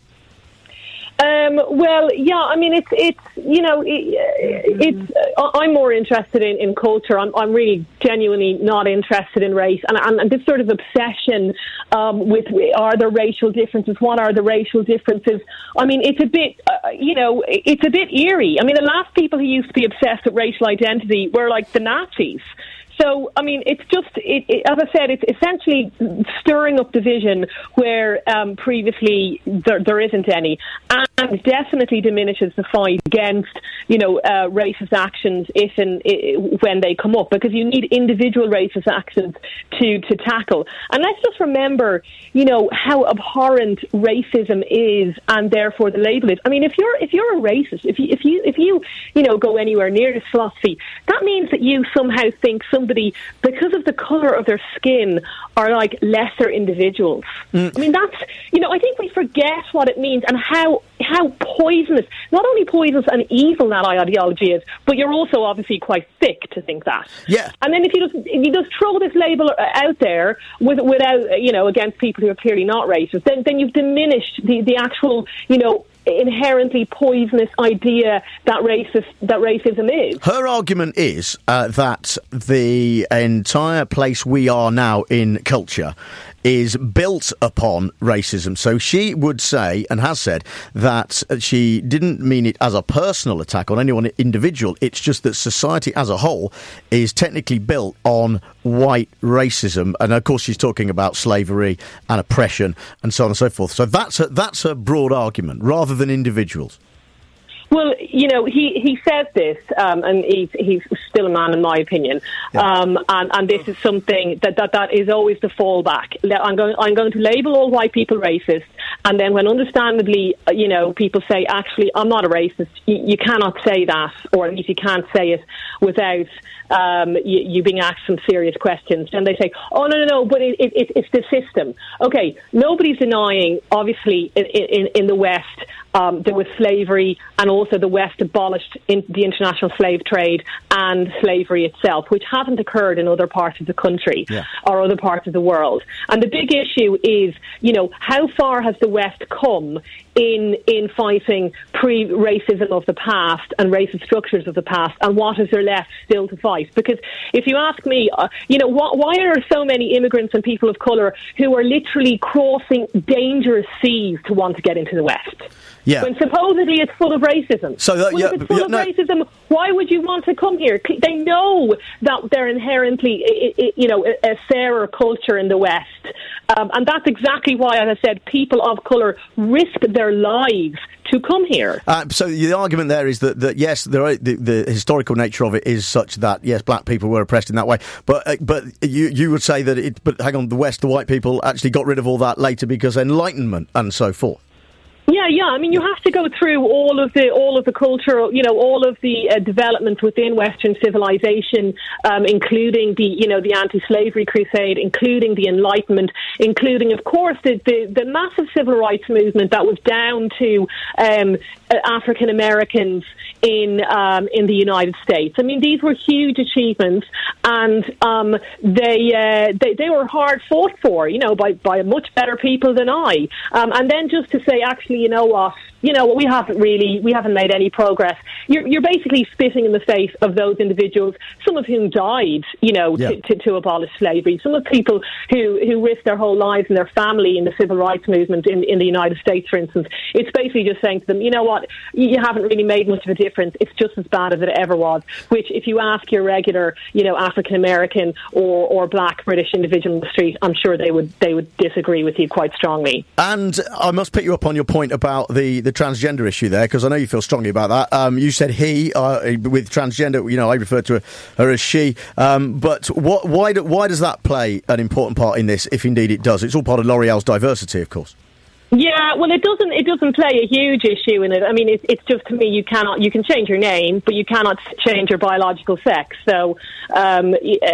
Um, well, yeah, I mean, it's, it's you know, it, it's. Uh, I'm more interested in, in culture. I'm, I'm really genuinely not interested in race. And, and, and this sort of obsession um, with, are there racial differences? What are the racial differences? I mean, it's a bit, uh, you know, it's a bit eerie. I mean, the last people who used to be obsessed with racial identity were like the Nazis. So, I mean, it's just, it, it, as I said, it's essentially stirring up division where um, previously there, there isn't any, and definitely diminishes the fight against, you know, uh, racist actions if and I, when they come up, because you need individual racist actions to, to tackle. And let's just remember, you know, how abhorrent racism is, and therefore the label is. I mean, if you're if you're a racist, if you if you if you you know go anywhere near this philosophy, that means that you somehow think some Somebody, because of the colour of their skin, are like lesser individuals. Mm. I mean, that's, you know, I think we forget what it means and how how poisonous, not only poisonous and evil that ideology is, but you're also obviously quite sick to think that. Yeah. And then if you just if you just throw this label out there with, without, you know, against people who are clearly not racist, then then you've diminished the the actual, you know, inherently poisonous idea that racist that racism is. Her argument is uh, that the entire place we are now in culture is built upon racism. So she would say, and has said, that she didn't mean it as a personal attack on anyone individual. It's just that society as a whole is technically built on white racism. And of course she's talking about slavery and oppression and so on and so forth. So that's her, that's her broad argument, rather than individuals. Well, you know, he, he says this, um, and he's he's still a man in my opinion, yeah. um, and, and this is something that, that, that is always the fallback. I'm going I'm going to label all white people racist, and then when understandably, you know, people say, actually, I'm not a racist, you, you cannot say that, or at least you can't say it without um, you, you being asked some serious questions. And they say, oh, no, no, no, but it, it, it's the system. Okay, nobody's denying, obviously, in, in, in the West, um, there was slavery, and also the West abolished in the international slave trade and slavery itself, which hasn't occurred in other parts of the country yeah. or other parts of the world. And the big issue is, you know, how far has the West come in in fighting pre-racism of the past and racist structures of the past, and what is there left still to fight? Because if you ask me, uh, you know, wh- why are there so many immigrants and people of colour who are literally crossing dangerous seas to want to get into the West? Yeah. When supposedly it's full of racism. So that, well, yeah, if it's full yeah, of no. racism, why would you want to come here? They know that they're inherently, you know, a fairer culture in the West. Um, and that's exactly why, as I said, people of colour risk their lives to come here. Uh, so the argument there is that, that yes, there are, the, the historical nature of it is such that, yes, black people were oppressed in that way. But uh, but you you would say that it, but hang on, the West, the white people actually got rid of all that later because Enlightenment and so forth. Yeah, yeah. I mean, you have to go through all of the all of the cultural, you know, all of the uh, developments within Western civilization, um, including the, you know, the anti-slavery crusade, including the Enlightenment, including, of course, the the, the massive civil rights movement that was down to um, African Americans in um, in the United States. I mean, these were huge achievements, and um, they, uh, they they were hard fought for, you know, by by much better people than I. Um, and then just to say, actually, you know what? You know, we haven't really, we haven't made any progress. You're, you're basically spitting in the face of those individuals, some of whom died, you know, yeah. to, to, to abolish slavery. Some of the people who, who risked their whole lives and their family in the civil rights movement in, in the United States, for instance. It's basically just saying to them, you know what, you haven't really made much of a difference. It's just as bad as it ever was. Which, if you ask your regular, you know, African American or, or black British individual in the street, I'm sure they would they would disagree with you quite strongly. And I must pick you up on your point about the, the transgender issue there, because I know you feel strongly about that. Um, you said he, uh, with transgender, you know, I refer to her, her as she. Um, but what, why, do, why does that play an important part in this, if indeed it does? It's all part of L'Oreal's diversity, of course. Yeah, well, it doesn't. It doesn't play a huge issue in it. I mean, it's it's just to me, you cannot. You can change your name, but you cannot change your biological sex. So, um,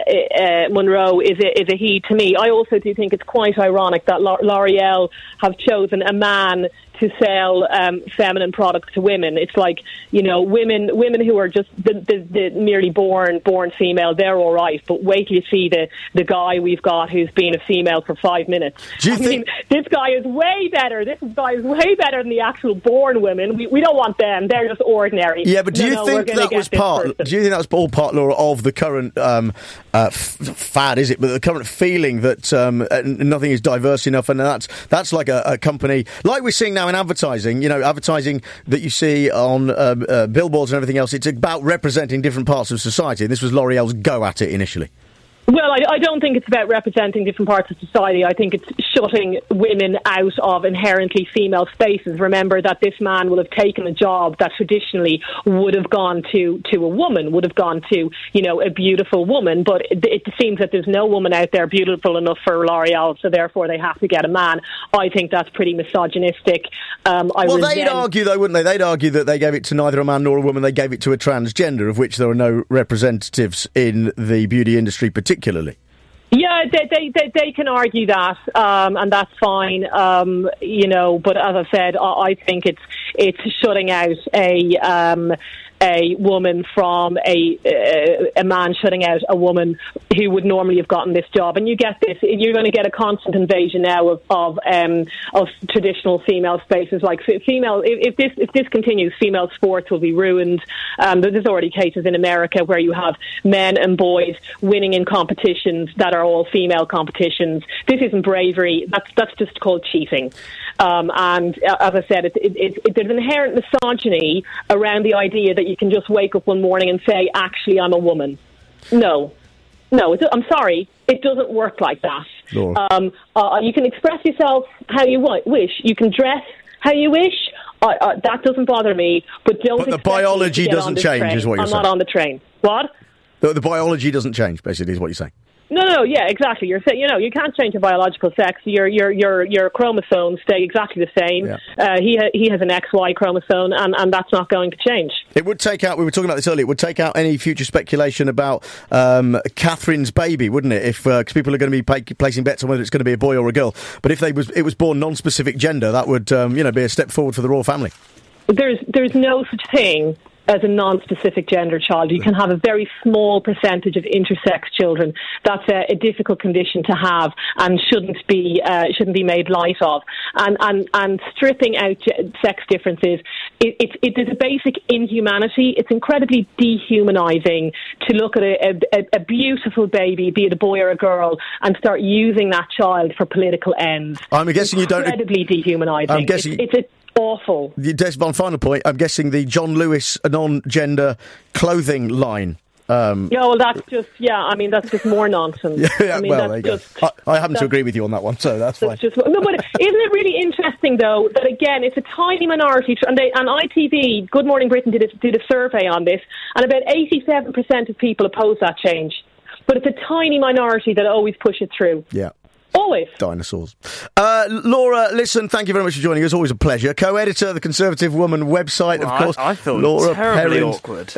uh, Monroe is a, is a he to me. I also do think it's quite ironic that L'Oreal have chosen a man to sell um, feminine products to women. It's like, you know, women women who are just the, the, the merely born born female, they're all right. But wait till you see the, the guy we've got who's been a female for five minutes. Do you I think mean, this guy is way better? This guy is way better than the actual born women. We we don't want them. They're just ordinary. Yeah, but do no, you no, think that was part? Person. Do you think that was all part, Laura, of the current um, uh, f- fad? Is it? But the current feeling that um, nothing is diverse enough, and that's that's like a, a company like we're seeing now in advertising. You know, advertising that you see on uh, uh, billboards and everything else. It's about representing different parts of society. This was L'Oreal's go at it initially. Well, I, I don't think it's about representing different parts of society. I think it's shutting women out of inherently female spaces. Remember that this man will have taken a job that traditionally would have gone to, to a woman, would have gone to, you know, a beautiful woman. But it, it seems that there's no woman out there beautiful enough for L'Oreal, so therefore they have to get a man. I think that's pretty misogynistic. Um, I well, resent- they'd argue, though, wouldn't they? They'd argue that they gave it to neither a man nor a woman. They gave it to a transgender, of which there are no representatives in the beauty industry particularly. Particularly. Yeah, they, they they they can argue that, um, and that's fine, um, you know. But as I said, I, I think it's it's shutting out a um, a woman from a uh, a man shutting out a woman who would normally have gotten this job. And you get this, you're going to get a constant invasion now of of, um, of traditional female spaces. Like female, if, if this if this continues, female sports will be ruined. Um, there's already cases in America where you have men and boys winning in competitions that are all female competitions. This isn't bravery. That's that's just called cheating. Um, and uh, as I said, it, it, it, it, there's inherent misogyny around the idea that you can just wake up one morning and say, actually, I'm a woman. No. No, it's, I'm sorry. It doesn't work like that. Um, uh, you can express yourself how you w- wish. You can dress how you wish. Uh, uh, that doesn't bother me. But don't But the expect me to biology get on doesn't this change, train. is what you're I'm saying. not on the train. What? The, the biology doesn't change, basically, is what you're saying. No, no, yeah, exactly. You're saying, you know, you can't change your biological sex. Your your your your chromosomes stay exactly the same. Yeah. Uh, he ha- he has an X Y chromosome, and, and that's not going to change. It would take out, we were talking about this earlier, it would take out any future speculation about um, Catherine's baby, wouldn't it? If because uh, people are going to be pay- placing bets on whether it's going to be a boy or a girl. But if they was it was born non-specific gender, that would um, you know be a step forward for the royal family. There's there's no such thing as a non-specific gender child. You can have a very small percentage of intersex children. That's a, a difficult condition to have and shouldn't be uh, shouldn't be made light of. And and, and stripping out sex differences, it, it, it is a basic inhumanity. It's incredibly dehumanising to look at a, a, a beautiful baby, be it a boy or a girl, and start using that child for political ends. I'm guessing you don't. Incredibly dehumanising. I'm guessing it's, it's a awful. One final point. I'm guessing the John Lewis non-gender clothing line. Um, yeah, well, that's just yeah. I mean, that's just more nonsense. Yeah, yeah I mean, well, that's there you just, go. I, I happen to agree with you on that one, so that's, that's fine. Just, no, but isn't it really interesting though that again it's a tiny minority, and they and I T V, Good Morning Britain did a, did a survey on this, and about eighty-seven percent of people oppose that change, but it's a tiny minority that always push it through. Yeah. Always. Dinosaurs. Uh, Laura, listen, thank you very much for joining us. Always a pleasure. Co-editor of the Conservative Woman website, well, of course. I, I feel Laura terribly Perrins. awkward.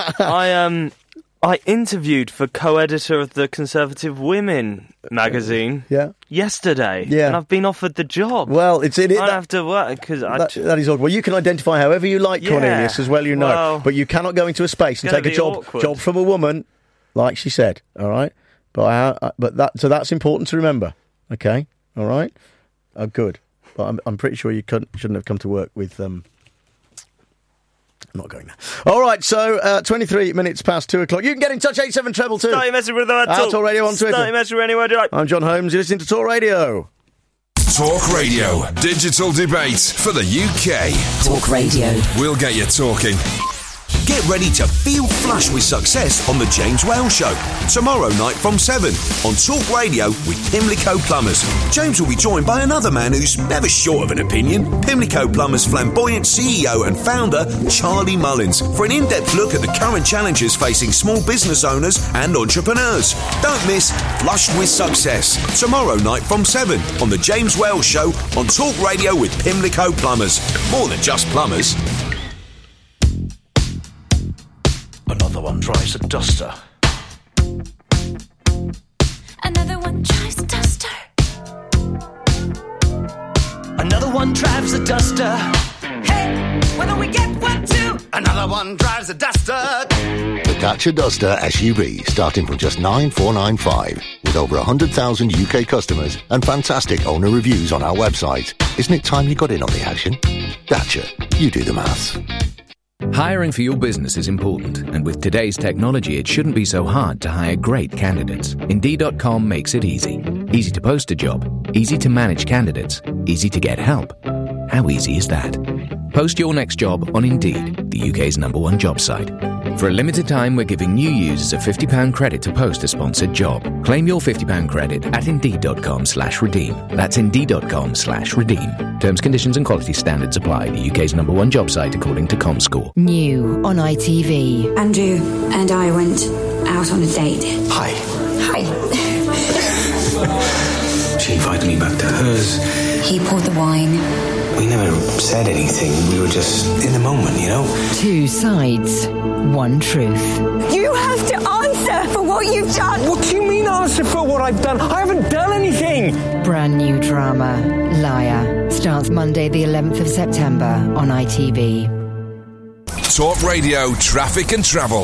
I um, I interviewed for co-editor of the Conservative Women magazine. Yeah. Yesterday. Yeah. And I've been offered the job. Well, it's in it. I that, have to work because that, that is odd. Well, you can identify however you like, Yeah. Cornelius, as well you know. Well, but you cannot go into a space and it's take a gonna job be awkward. job from a woman, like she said. All right. But I, I, but that so that's important to remember. Okay. All right. Oh, good. But I'm I'm pretty sure you couldn't shouldn't have come to work with um. I'm not going there. All right, so uh, twenty-three minutes past two o'clock. You can get in touch, eight seven treble two. Start your message with that. Talk Radio on Twitter. Start your message anywhere you like. I'm John Holmes. You're listening to Talk Radio. Talk Radio. Digital debate for the U K. Talk Radio. We'll get you talking. Get Get ready to feel flush with success on The James Whale Show. Tomorrow night from seven on Talk Radio with Pimlico Plumbers. James will be joined by another man who's never short of an opinion, Pimlico Plumbers flamboyant C E O and founder, Charlie Mullins, for an in-depth look at the current challenges facing small business owners and entrepreneurs. Don't miss Flushed with Success. Tomorrow night from seven on The James Whale Show on Talk Radio with Pimlico Plumbers. More than just plumbers. Another one drives a duster. Another one drives a duster. Another one drives a duster. Hey, why don't we get one too? Another one drives a duster. The Dacia Duster S U V, starting from just nine thousand four hundred ninety-five, with over one hundred thousand U K customers and fantastic owner reviews on our website. Isn't it time you got in on the action? Dacia, you do the maths. Hiring for your business is important, and with today's technology, it shouldn't be so hard to hire great candidates. Indeed dot com makes it easy. Easy to post a job, easy to manage candidates, easy to get help. How easy is that? Post your next job on Indeed, the U K's number one job site. For a limited time, we're giving new users a fifty pounds credit to post a sponsored job. Claim your fifty pounds credit at Indeed dot com slash redeem. That's Indeed dot com slash redeem. Terms, conditions and quality standards apply. The U K's number one job site according to ComScore. New on I T V. Andrew and I went out on a date. Hi. Hi. She invited me back to hers. He poured the wine. We never said anything. We were just in the moment, you know? Two sides, one truth. You have to answer for what you've done. What do you mean answer for what I've done? I haven't done anything. Brand new drama, Liar, starts Monday the eleventh of September on I T V. Talk Radio, traffic and travel.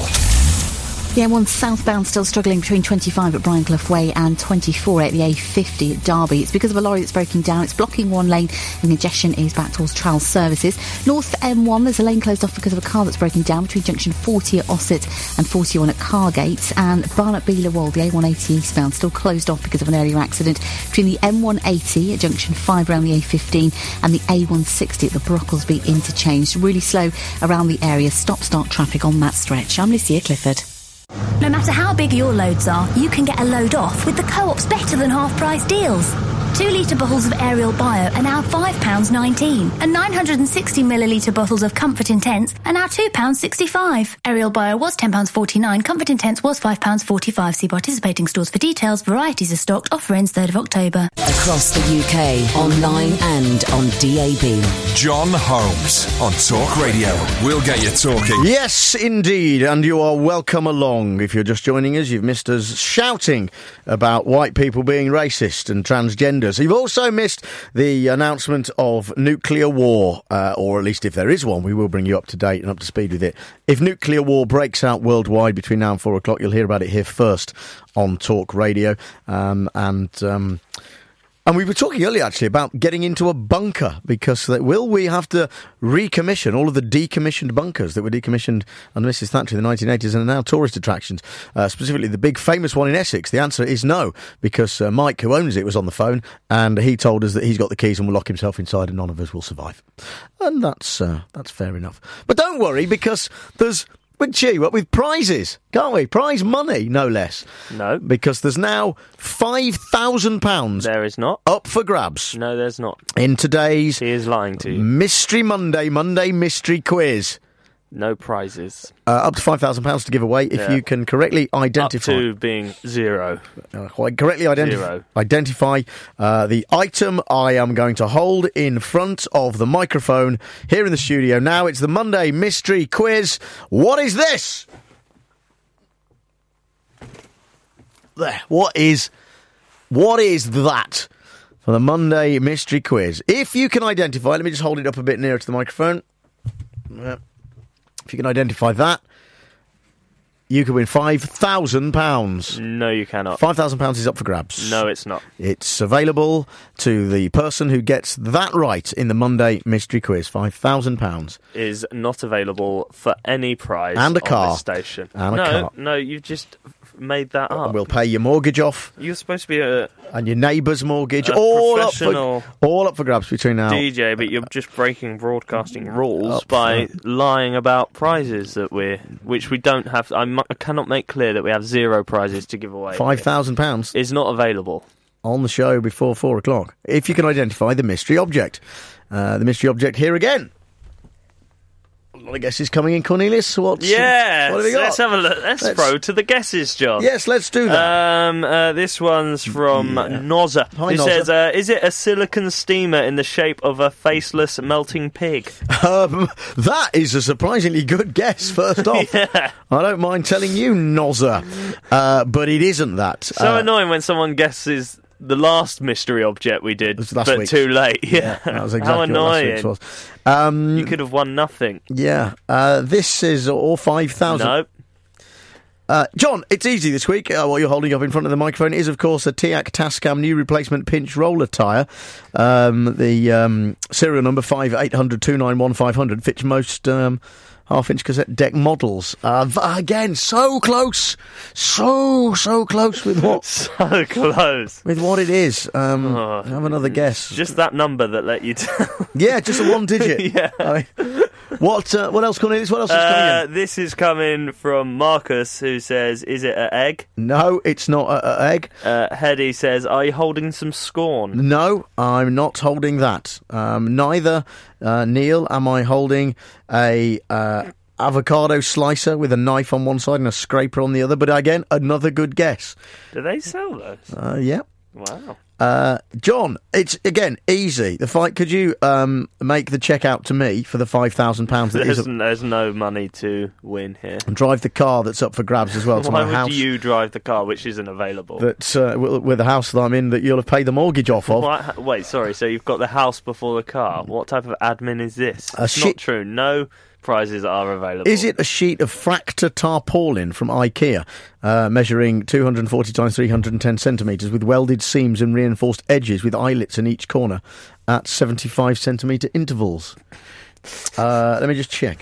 The M one southbound still struggling between twenty-five at Brianclough Way and twenty-four at the A fifty at Derby. It's because of a lorry that's broken down. It's blocking one lane and congestion is back towards Trowell Services. North for M one, there's a lane closed off because of a car that's broken down between junction forty at Ossett and forty-one at Cargate. And Barnet Beeler Wall, the A one eighty eastbound, still closed off because of an earlier accident between the M one eighty at junction five around the A fifteen and the A one sixty at the Brocklesby interchange. Really slow around the area. Stop-start traffic on that stretch. I'm Lucia Clifford. No matter how big your loads are, you can get a load off with the Co-op's better than half-price deals. Two litre bottles of Ariel Bio are now five pounds nineteen, and nine hundred sixty millilitre bottles of Comfort Intense are now two pounds sixty-five. Ariel Bio was ten pounds forty-nine, Comfort Intense was five pounds forty-five. See participating stores for details. Varieties are stocked. Offer ends third of October. Across the U K, online and on D A B. John Holmes on Talk Radio. We'll get you talking. Yes, indeed, and you are welcome along. If you're just joining us, you've missed us shouting about white people being racist and transgender. You've also missed the announcement of nuclear war, uh, or at least if there is one, we will bring you up to date and up to speed with it. If nuclear war breaks out worldwide between now and four o'clock, you'll hear about it here first on Talk Radio. Um, and... Um, And we were talking earlier, actually, about getting into a bunker, because uh, will we have to recommission all of the decommissioned bunkers that were decommissioned under Missus Thatcher in the nineteen eighties and are now tourist attractions, uh, specifically the big famous one in Essex? The answer is no, because uh, Mike, who owns it, was on the phone, and he told us that he's got the keys and will lock himself inside and none of us will survive. And that's, uh, that's fair enough. But don't worry, because there's... With gee, what with prizes, can't we? Prize money, no less. No. Because there's now five thousand pounds. There is not. Up for grabs. No, there's not. In today's... He is lying to you. Mystery Monday, Monday Mystery Quiz. No prizes. Uh, up to five thousand pounds to give away if Yeah. you can correctly identify... Up to being zero. Uh, quite correctly identif- Zero. identify uh, the item I am going to hold in front of the microphone here in the studio. Now it's the Monday Mystery Quiz. What is this? There. What is... What is that? For the Monday Mystery Quiz. If you can identify... Let me just hold it up a bit nearer to the microphone. Yeah. If you can identify that, you could win five thousand pounds. No, you cannot. five thousand pounds is up for grabs. No, it's not. It's available to the person who gets that right in the Monday mystery quiz. five thousand pounds. Is not available for any prize And a car. on this station. And a no, car. no, you've just made that up. We'll pay your mortgage off. You're supposed to be a... And your neighbour's mortgage. A all up, professional for, all up for grabs between now. D J, but you're just breaking broadcasting rules Up by front. lying about prizes that we're... Which we don't have... I, mu- I cannot make clear that we have zero prizes to give away. five thousand pounds. Is not available. On the show before four o'clock. If you can identify the mystery object. Uh, the mystery object here again. A lot of guesses coming in, Cornelius. What's, Yes, what have you got? let's have a look. Let's, Let's- throw to the guesses, John. Yes, let's do that. Um, uh, this one's from Yeah. Nozza, Hi, who Nozza. says, uh, is it a silicon steamer in the shape of a faceless melting pig? Um, that is a surprisingly good guess, first off. Yeah. I don't mind telling you, Nozza. Uh, but it isn't that. So Uh, annoying when someone guesses the last mystery object we did, was last but week. too late. Yeah, that was exactly how what last annoying. week's was. Um, You could have won nothing. Yeah. Uh, this is all five thousand. Nope. Uh, John, it's easy this week. Uh, what you're holding up in front of the microphone is, of course, a Tiac Tascam new replacement pinch roller tyre. Um, the um, serial number five eight hundred two nine one five hundred fits most um, half-inch cassette deck models. Uh, v- again, so close, so so close with what So close. with what it is. Um, Oh. have another guess. Just that number that let you tell. Yeah, just a one digit. Yeah. I mean, what uh, what else, Cornelius? What else is Uh, coming in? this is coming from Marcus, who says, is it an egg? No, it's not a, a egg. Uh, Hedy says, are you holding some scorn? No, I'm not holding that. Um, neither, uh, Neil, am I holding a uh, avocado slicer with a knife on one side and a scraper on the other. But again, another good guess. Do they sell those? Uh, yeah. Wow. Uh, John, it's again easy. The fight. Could you um, make the check out to me for the five thousand pounds that There's, is, a, there's no money to win here. and drive the car that's up for grabs as well to Why my would house. you drive the car which isn't available? That uh, w- with the house that I'm in, that you'll have paid the mortgage off of. What? Wait, sorry, so you've got the house before the car. What type of admin is this? A It's shit- not true. No prizes are available. Is it a sheet of Fracta tarpaulin from IKEA, uh, measuring two hundred forty times three hundred ten centimetres, with welded seams and reinforced edges with eyelets in each corner at seventy-five centimetre intervals? Uh, let me just check.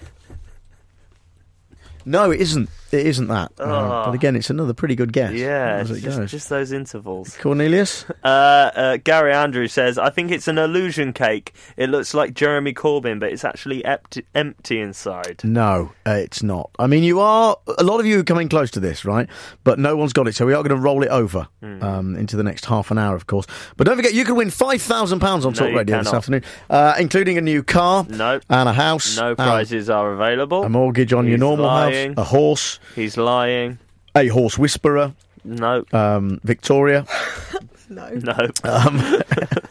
No, it isn't. It isn't that. Uh, Oh. but again, it's another pretty good guess. Yeah, as it just, goes. just those intervals. Cornelius? Uh, uh, Gary Andrews says, I think it's an illusion cake. It looks like Jeremy Corbyn, but it's actually empty, empty inside. No, uh, it's not. I mean, you are, a lot of you are coming close to this, right? But no one's got it, so we are going to roll it over Mm. um, into the next half an hour, of course. But don't forget, you can win five thousand pounds on No, Talk you Radio this cannot. afternoon, uh, including a new car No. and a house. No and prizes are available. a mortgage on your He's normal lying. house, a horse, He's lying. a horse whisperer, No. um, Victoria, No. No. um,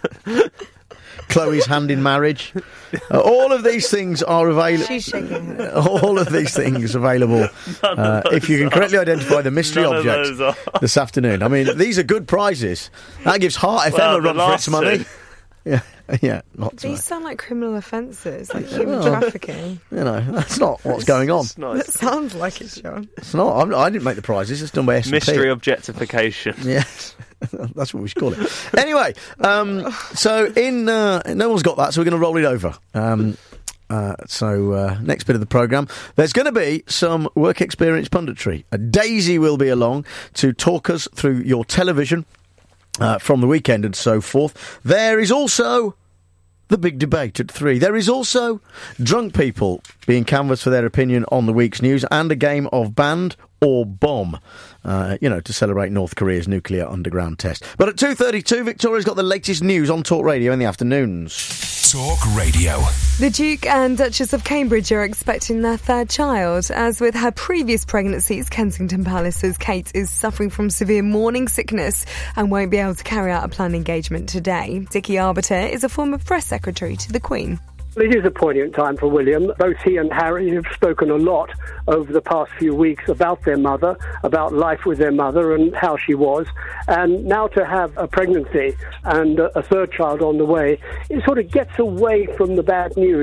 Chloe's hand in marriage. Uh, all of these things are available. She's shaking her. All of these things available None of uh, if those you can are. correctly identify the mystery None of object those are. this afternoon. I mean, these are good prizes. That gives Heart F M Well, a the run for its last money. two. Yeah, yeah, not to These sound like criminal offences, like human Well, trafficking. You know, that's not what's going on. It's That nice. sounds like it, Sean. It's not. I'm, I didn't make the prizes. It's done by S and P. Mystery objectification. Yes, that's what we should call it. Anyway, um, so in uh, no one's got that, so we're going to roll it over. Um, uh, so uh, next bit of the programme, there's going to be some work experience punditry. Uh, Daisy will be along to talk us through your television uh, from the weekend and so forth. There is also the big debate at three. There is also drunk people being canvassed for their opinion on the week's news, and a game of band or bomb, uh, you know, to celebrate North Korea's nuclear underground test. But at two thirty-two, Victoria's got the latest news on Talk Radio in the afternoons. Talk Radio. The Duke and Duchess of Cambridge are expecting their third child. As with her previous pregnancies, Kensington Palace's Kate is suffering from severe morning sickness and won't be able to carry out a planned engagement today. Dickie Arbiter is a former press secretary to the Queen. It is a poignant time for William. Both he and Harry have spoken a lot over the past few weeks about their mother, about life with their mother and how she was. And now to have a pregnancy and a third child on the way, it sort of gets away from the bad news.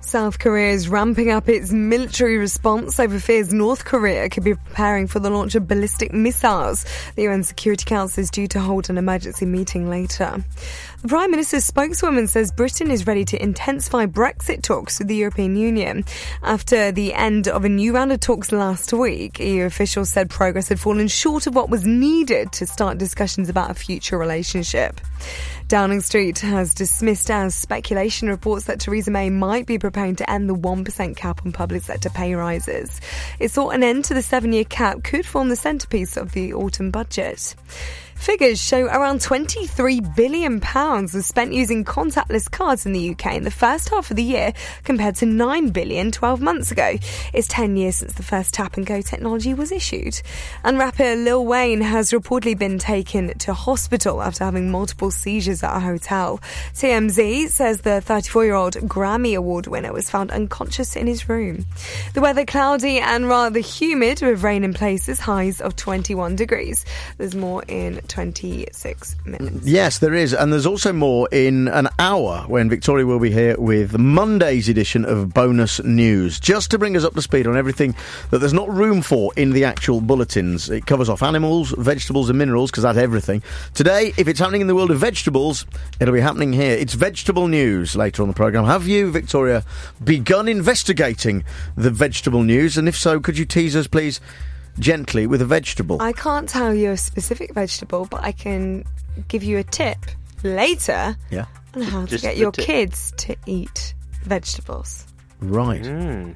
South Korea is ramping up its military response over fears North Korea could be preparing for the launch of ballistic missiles. The U N Security Council is due to hold an emergency meeting later. The Prime Minister's spokeswoman says Britain is ready to intensify Brexit talks with the European Union. After the end of a new round of talks last week, E U officials said progress had fallen short of what was needed to start discussions about a future relationship. Downing Street has dismissed as speculation reports that Theresa May might be preparing to end the one percent cap on public sector pay rises. It thought an end to the seven-year cap could form the centrepiece of the autumn budget. Figures show around twenty-three billion pounds was spent using contactless cards in the U K in the first half of the year compared to nine billion pounds twelve months ago. It's ten years since the first tap-and-go technology was issued. And rapper Lil Wayne has reportedly been taken to hospital after having multiple seizures at a hotel. T M Z says the thirty-four-year-old Grammy Award winner was found unconscious in his room. The weather cloudy and rather humid with rain in places, highs of twenty-one degrees. There's more in twenty-six minutes. Yes, there is. And there's also more in an hour when Victoria will be here with Monday's edition of Bonus News, just to bring us up to speed on everything that there's not room for in the actual bulletins. It covers off animals, vegetables and minerals, because that's everything. Today, if it's happening in the world of vegetables, it'll be happening here. It's vegetable news later on the programme. Have you, Victoria, begun investigating the vegetable news? And if so, could you tease us, please, gently with a vegetable? I can't tell you a specific vegetable, but I can give you a tip later yeah. on how Just to get your tip. kids to eat vegetables. Right. Mm.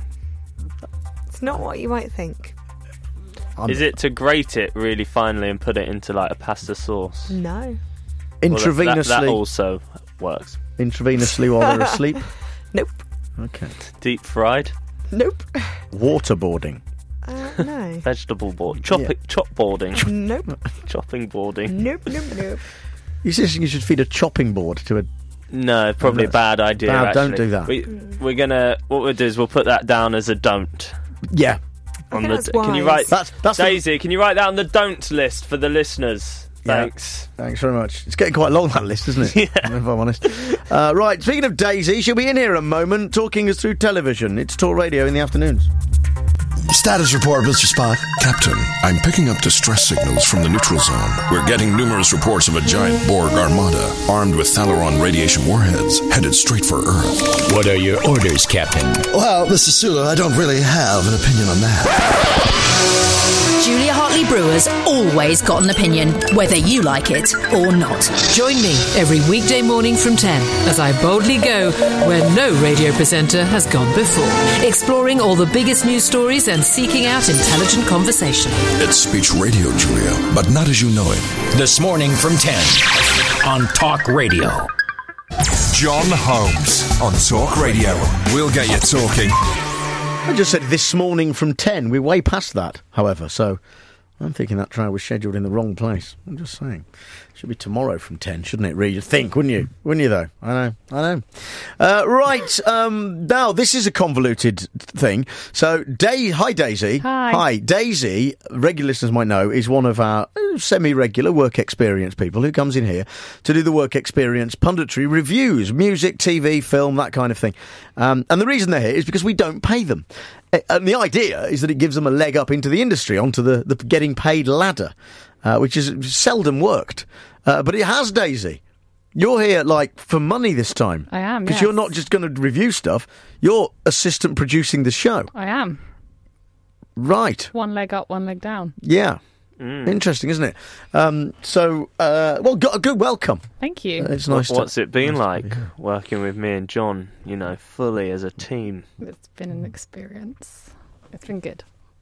It's not what you might think. I'm Is it to grate it really finely and put it into like a pasta sauce? No. Intravenously. Well, that, that, that also works. Intravenously while they're asleep? Nope. Okay. Deep fried? Nope. Waterboarding. Uh, no. Vegetable board. Chop Yeah. Chop boarding. Nope. Chopping boarding. Nope, nope, nope. You suggesting you should feed a chopping board to a... No, probably a No, bad idea. bad, actually. don't do that. We, we're gonna. What we'll do is we'll put that down as a don't. Yeah. On think the, that's can you wise. write That's, that's Daisy? the... Can you write that on the don't list for the listeners? Yeah. Thanks. Thanks very much. It's getting quite long, that list, isn't it? Yeah. If I'm honest. Uh, right, speaking of Daisy, she'll be in here in a moment talking us through television. It's Talk Radio in the afternoons. Status report, Mister Spock. Captain, I'm picking up distress signals from the neutral zone. We're getting numerous reports of a giant Borg armada armed with Thalaron radiation warheads headed straight for Earth. What are your orders, Captain? Well, Mister Sula, I don't really have an opinion on that. Julia Hartley Brewer's always got an opinion, whether you like it or not. Join me every weekday morning from ten as I boldly go where no radio presenter has gone before, exploring all the biggest news stories and seeking out intelligent conversation. It's speech radio, Julia, but not as you know it. This morning from ten on Talk Radio. John Holmes on Talk Radio. We'll get you talking. I just said this morning from ten. We're way past that, however, so I'm thinking that trial was scheduled in the wrong place. I'm just saying. Should be tomorrow from ten, shouldn't it, really? You'd think, wouldn't you? Wouldn't you, though? I know, I know. Uh, right, um, now, this is a convoluted thing. So, da- hi, Daisy. Hi. Hi. Daisy, regular listeners might know, is one of our uh, semi-regular work experience people who comes in here to do the work experience punditry reviews, music, T V, film, that kind of thing. Um, and the reason they're here is because we don't pay them. And the idea is that it gives them a leg up into the industry, onto the, the getting paid ladder, uh, which has seldom worked. Uh, but it has, Daisy. You're here, like, for money this time. I am, Because yes. you're not just going to review stuff. You're assistant producing the show. I am. Right. One leg up, one leg down. Yeah. Mm. Interesting, isn't it? Um, so, uh, well, go- a good welcome. Thank you. Uh, it's nice. What, what's to, it been nice like be working with me and John, you know, fully as a team? It's been an experience. It's been good.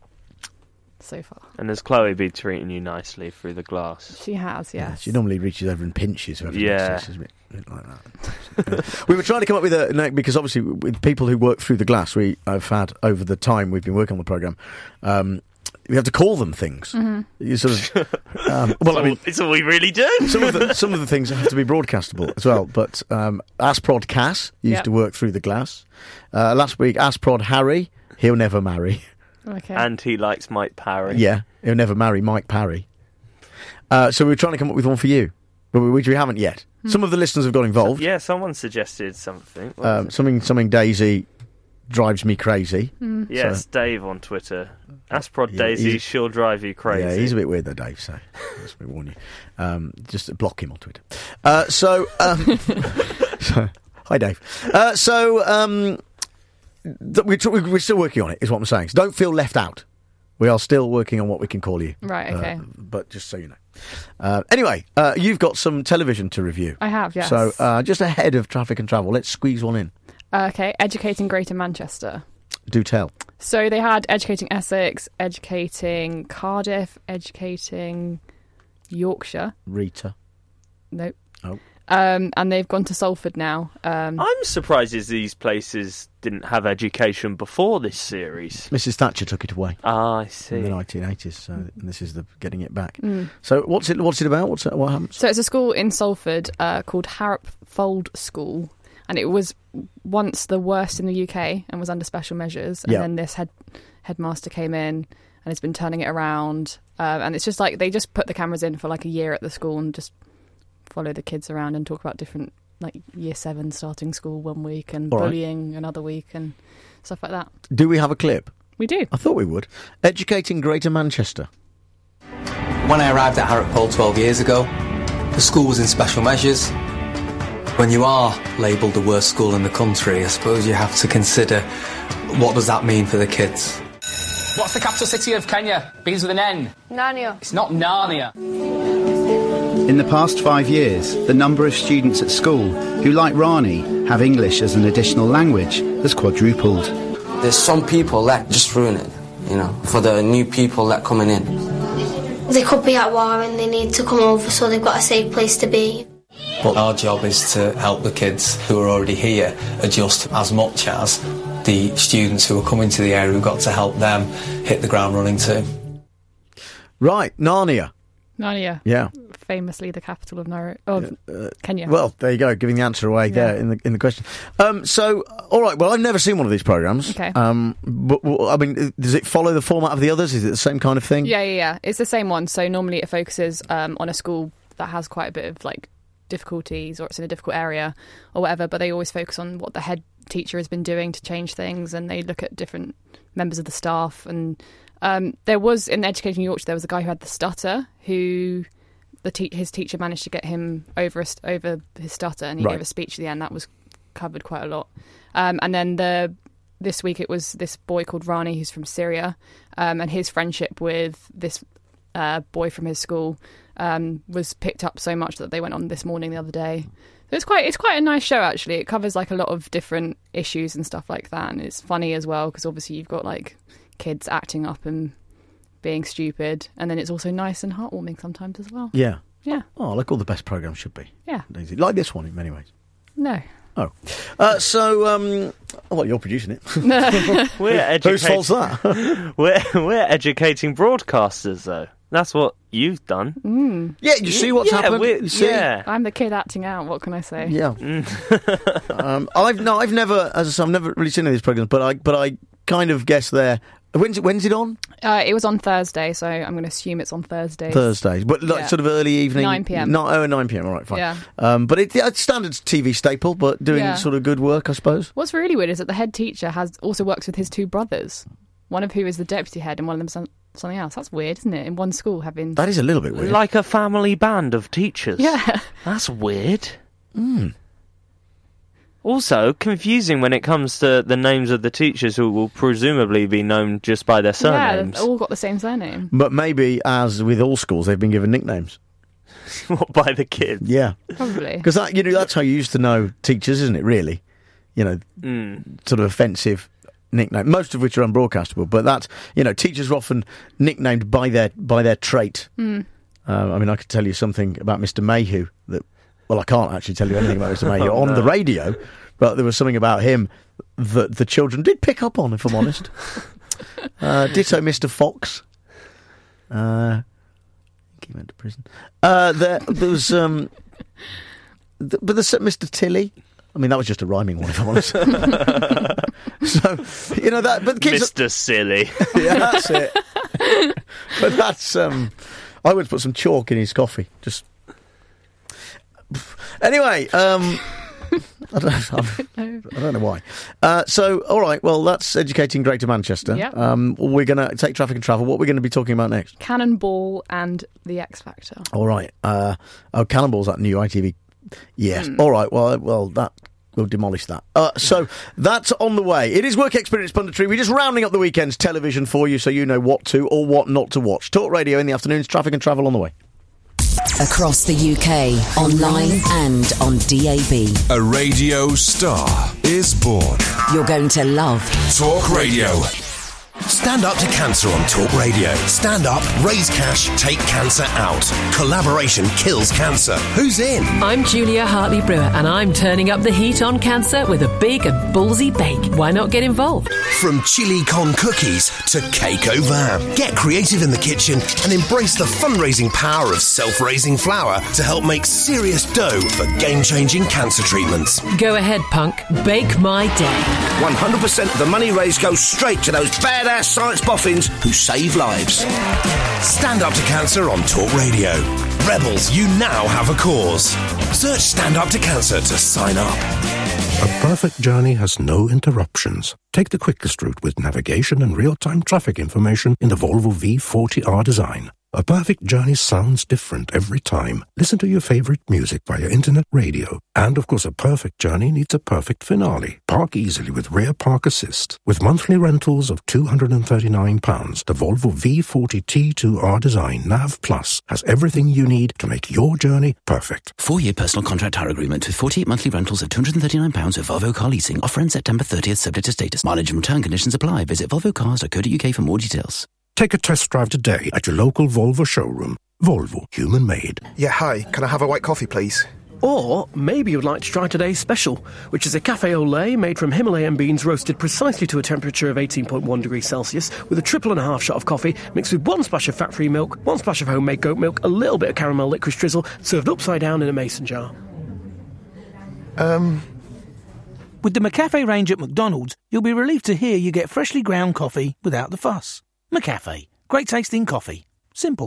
So far. And has Chloe been treating you nicely through the glass? She has, yes. She normally reaches over and pinches whoever Yeah. next to us, a bit, a bit like that. We were trying to come up with a no, because obviously with people who work through the glass, we I've had over the time we've been working on the programme. Um, we have to call them things. Mm-hmm. You sort of. Um, well, I mean, it's all we really do. some of the some of the things have to be broadcastable as well. But um, Asprod Cass used Yep. to work through the glass. Uh, last week, Asprod Harry, he'll never marry. Okay. And he likes Mike Parry. Yeah, he'll never marry Mike Parry. Uh, so we were trying to come up with one for you, but we, which we haven't yet. Hmm. Some of the listeners have got involved. Yeah, someone suggested something. What Um, was it? something, something Daisy drives me crazy. Mm. Yes, So- Dave on Twitter. Asprod Yeah, Daisy, he's- she'll drive you crazy. Yeah, he's a bit weird though, Dave, so let's me warn you. Um, just block him on Twitter. Uh, so, um, so, hi Dave. Uh, so, um, th- we're, tr- we're still working on it, is what I'm saying. So don't feel left out. We are still working on what we can call you. Right, okay. Uh, but just so you know. Uh, anyway, uh, you've got some television to review. I have, yes. So, uh, just ahead of traffic and travel, let's squeeze one in. Uh, okay, Educating Greater Manchester. Do tell. So they had Educating Essex, Educating Cardiff, Educating Yorkshire. Rita. Nope. Oh. Um, and they've gone to Salford now. Um, I'm surprised as these places didn't have education before this series. Missus Thatcher took it away. Ah, I see. In the nineteen eighties, so and this is the getting it back. Mm. So what's it? What's it about? What's it, what happens? So it's a school in Salford uh, called Harrop Fold School, and it was once the worst in the U K and was under special measures. And Yeah. then this head headmaster came in and has been turning it around. Uh, and it's just like they just put the cameras in for like a year at the school and just follow the kids around and talk about different, like year seven starting school one week and All right. bullying another week and stuff like that. Do we have a clip? We do. I thought we would. Educating Greater Manchester. When I arrived at Harrop twelve years ago, the school was in special measures. When you are labelled the worst school in the country, I suppose you have to consider what does that mean for the kids. What's the capital city of Kenya? Begins with an N. Narnia. It's not Narnia. In the past five years, the number of students at school who, like Rani, have English as an additional language has quadrupled. There's some people that just ruin it, you know, for the new people that coming in. They could be at war and they need to come over, so they've got a safe place to be. But our job is to help the kids who are already here adjust as much as the students who are coming to the area. We've got to help them hit the ground running too. Right, Narnia. Narnia. Yeah. Famously the capital of, Nairobi, of Uh, Kenya. Well, there you go, giving the answer away there Yeah. in the in the question. Um, so, all right. Well, I've never seen one of these programs. Okay. Um, but well, I mean, does it follow the format of the others? Is it the same kind of thing? Yeah, yeah, yeah. It's the same one. So normally it focuses um, on a school that has quite a bit of like difficulties or it's in a difficult area or whatever, but they always focus on what the head teacher has been doing to change things, and they look at different members of the staff. And um, there was, in Educating Yorkshire, there was a guy who had the stutter who... The te- his teacher managed to get him over a st- over his stutter, and he Right. gave a speech at the end that was covered quite a lot. Um, and then the this week it was this boy called Rani who's from Syria, um, and his friendship with this uh, boy from his school um, was picked up so much that they went on This Morning the other day. So it's quite it's quite a nice show actually. It covers like a lot of different issues and stuff like that, and it's funny as well because obviously you've got like kids acting up and being stupid, and then it's also nice and heartwarming sometimes as well. Yeah. Yeah. Oh, like all the best programmes should be. Yeah. Daisy. Like this one in many ways. No. Oh. Uh, so, um, well, you're producing it. We're educating. Whose fault's that? we're, we're educating broadcasters, though. That's what you've done. Mm. Yeah, you see what's yeah, happened? we're- You see? Yeah. I'm the kid acting out. What can I say? Yeah. um, I've no, I've never, as I say, I've never really seen any of these programs, but I, but I kind of guess there. When's it, when's it on? Uh, it was on Thursday, so I'm going to assume it's on Thursday. Thursdays, but like Yeah. sort of early evening, nine p.m. Not oh, nine p.m. All right, fine. Yeah. Um, but it, yeah, it's standard T V staple, but doing Yeah. sort of good work, I suppose. What's really weird is that the head teacher has also works with his two brothers, one of who is the deputy head and one of them some, something else. That's weird, isn't it? In one school having... That is a little bit weird. Like a family band of teachers. Yeah. That's weird. Mm. Also, confusing when it comes to the names of the teachers who will presumably be known just by their Yeah, surnames. they've all got the same surname. But maybe, as with all schools, they've been given nicknames. What, by the kids? Yeah. Probably. Because that, you know, that's how you used to know teachers, isn't it, really? You know, Mm. sort of offensive nickname, most of which are unbroadcastable, but that's, you know, teachers are often nicknamed by their by their trait. Mm. Um, I mean, I could tell you something about Mister Mayhew that, well, I can't actually tell you anything about Mister Mayhew Oh, on no. the radio, but there was something about him that the children did pick up on, if I'm honest. uh, ditto Mister Fox. Uh, I think he went to prison. Uh, there, there was, um, th- but there's Mister Tilly. I mean, that was just a rhyming one, if I'm honest. So, you know, that, but the kids. Mister Silly. Yeah, that's it. But that's, um, I would put some chalk in his coffee. Just. Anyway, um, I don't, know. I don't know why. Uh, so, all right, well, that's educating Greater Manchester. Yep. Um, we're going to take traffic and travel. What are we going to be talking about next? Cannonball and the X Factor. All right. Uh, oh, Cannonball's that new I T V. Yes. Mm. All right. Well, well, that we'll demolish that. Uh, so that's on the way. It is Work Experience Punditry. We're just rounding up the weekend's television for you, so you know what to or what not to watch. Talk Radio in the afternoons. Traffic and travel on the way. Across the U K, online and on D A B. A radio star is born. You're going to love Talk Radio. Stand up to cancer on Talk Radio. Stand up, raise cash, take cancer out. Collaboration kills cancer. Who's in? I'm Julia Hartley-Brewer, and I'm turning up the heat on cancer with a big and ballsy bake. Why not get involved? From chili con cookies to cake au vin. Get creative in the kitchen and embrace the fundraising power of self-raising flour to help make serious dough for game-changing cancer treatments. Go ahead, punk. Bake my day. one hundred percent of the money raised goes straight to those badass science boffins who save lives. Stand up to cancer on Talk Radio. Rebels, you now have a cause. Search Stand Up to Cancer to sign up. A perfect journey has no interruptions. Take the quickest route with navigation and real-time traffic information in the Volvo V forty R design. A perfect journey sounds different every time. Listen to your favorite music via internet radio. And, of course, a perfect journey needs a perfect finale. Park easily with Rear Park Assist. With monthly rentals of two hundred thirty-nine pounds, the Volvo V forty T two R Design Nav Plus has everything you need to make your journey perfect. Four-year personal contract hire agreement with forty-eight monthly rentals of two hundred thirty-nine pounds with Volvo Car Leasing. Offer ends September thirtieth, subject to status. Mileage and return conditions apply. Visit volvo cars dot co dot U K for more details. Take a test drive today at your local Volvo showroom. Volvo, human made. Yeah, hi. Can I have a white coffee, please? Or maybe you'd like to try today's special, which is a cafe au lait made from Himalayan beans roasted precisely to a temperature of eighteen point one degrees Celsius with a triple and a half shot of coffee mixed with one splash of fat-free milk, one splash of homemade goat milk, a little bit of caramel licorice drizzle, served upside down in a mason jar. Um... With the McCafe range at McDonald's, you'll be relieved to hear you get freshly ground coffee without the fuss. McCafe. Great tasting coffee. Simple.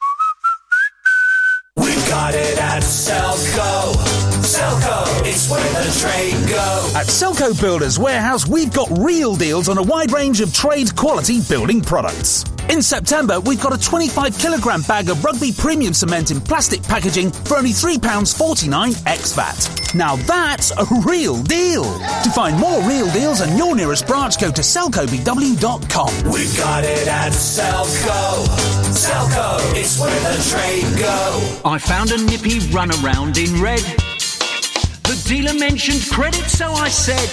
We've got it at Selco. Selco, it's where the trade go. At Selco Builders Warehouse, we've got real deals on a wide range of trade quality building products. In September, we've got a twenty-five kilogram bag of Rugby Premium Cement in plastic packaging for only three pounds forty-nine ex V A T. Now that's a real deal. To find more real deals and your nearest branch, go to selco b w dot com. We've got it at Selco. Selco, it's where the trade go. I found a nippy runaround in red. The dealer mentioned credit, so I said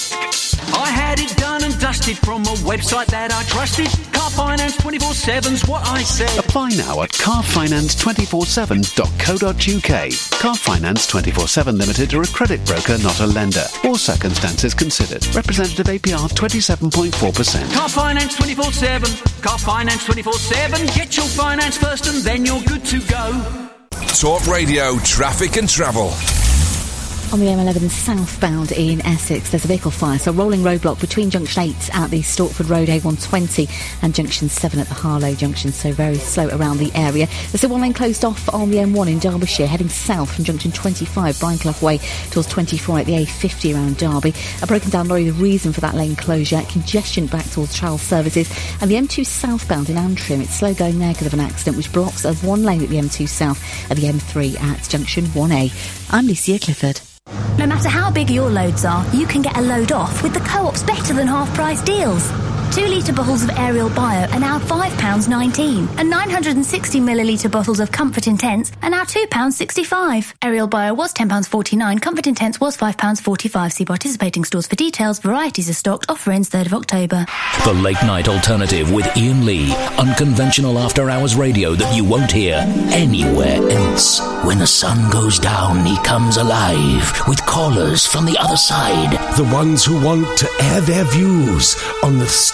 I had it done and dusted from a website that I trusted. Car Finance twenty-four seven's what I said. Apply now at car finance two four seven dot co dot U K. Car Finance twenty-four seven Limited are a credit broker, not a lender. All circumstances considered. Representative A P R twenty-seven point four percent. Car Finance twenty-four seven. Car Finance twenty-four seven. Get your finance first and then you're good to go. Talk Radio, traffic and travel. On the M eleven southbound in Essex, there's a vehicle fire, so rolling roadblock between junction eight at the Stortford Road A one twenty and junction seven at the Harlow junction, so very slow around the area. There's still one lane closed off on the M one in Derbyshire, heading south from junction twenty-five, Brinclough Way, towards twenty-four at the A fifty around Derby. A broken down lorry, the reason for that lane closure, congestion back towards Charles Services, and the M two southbound in Antrim, it's slow going there because of an accident which blocks of one lane at the M two south at the M three at junction one A. I'm Lucia Clifford. No matter how big your loads are, you can get a load off with the Co-op's better than half price deals. Two litre bottles of Ariel Bio are now five pounds nineteen, and nine hundred sixty millilitre bottles of Comfort Intense are now two pounds sixty-five. Ariel Bio was ten pounds forty-nine, Comfort Intense was five pounds forty-five. See participating stores for details. Varieties are stocked. Offer ends third of October. The Late Night Alternative with Ian Lee. Unconventional after-hours radio that you won't hear anywhere else. When the sun goes down, he comes alive with callers from the other side. The ones who want to air their views on the stuff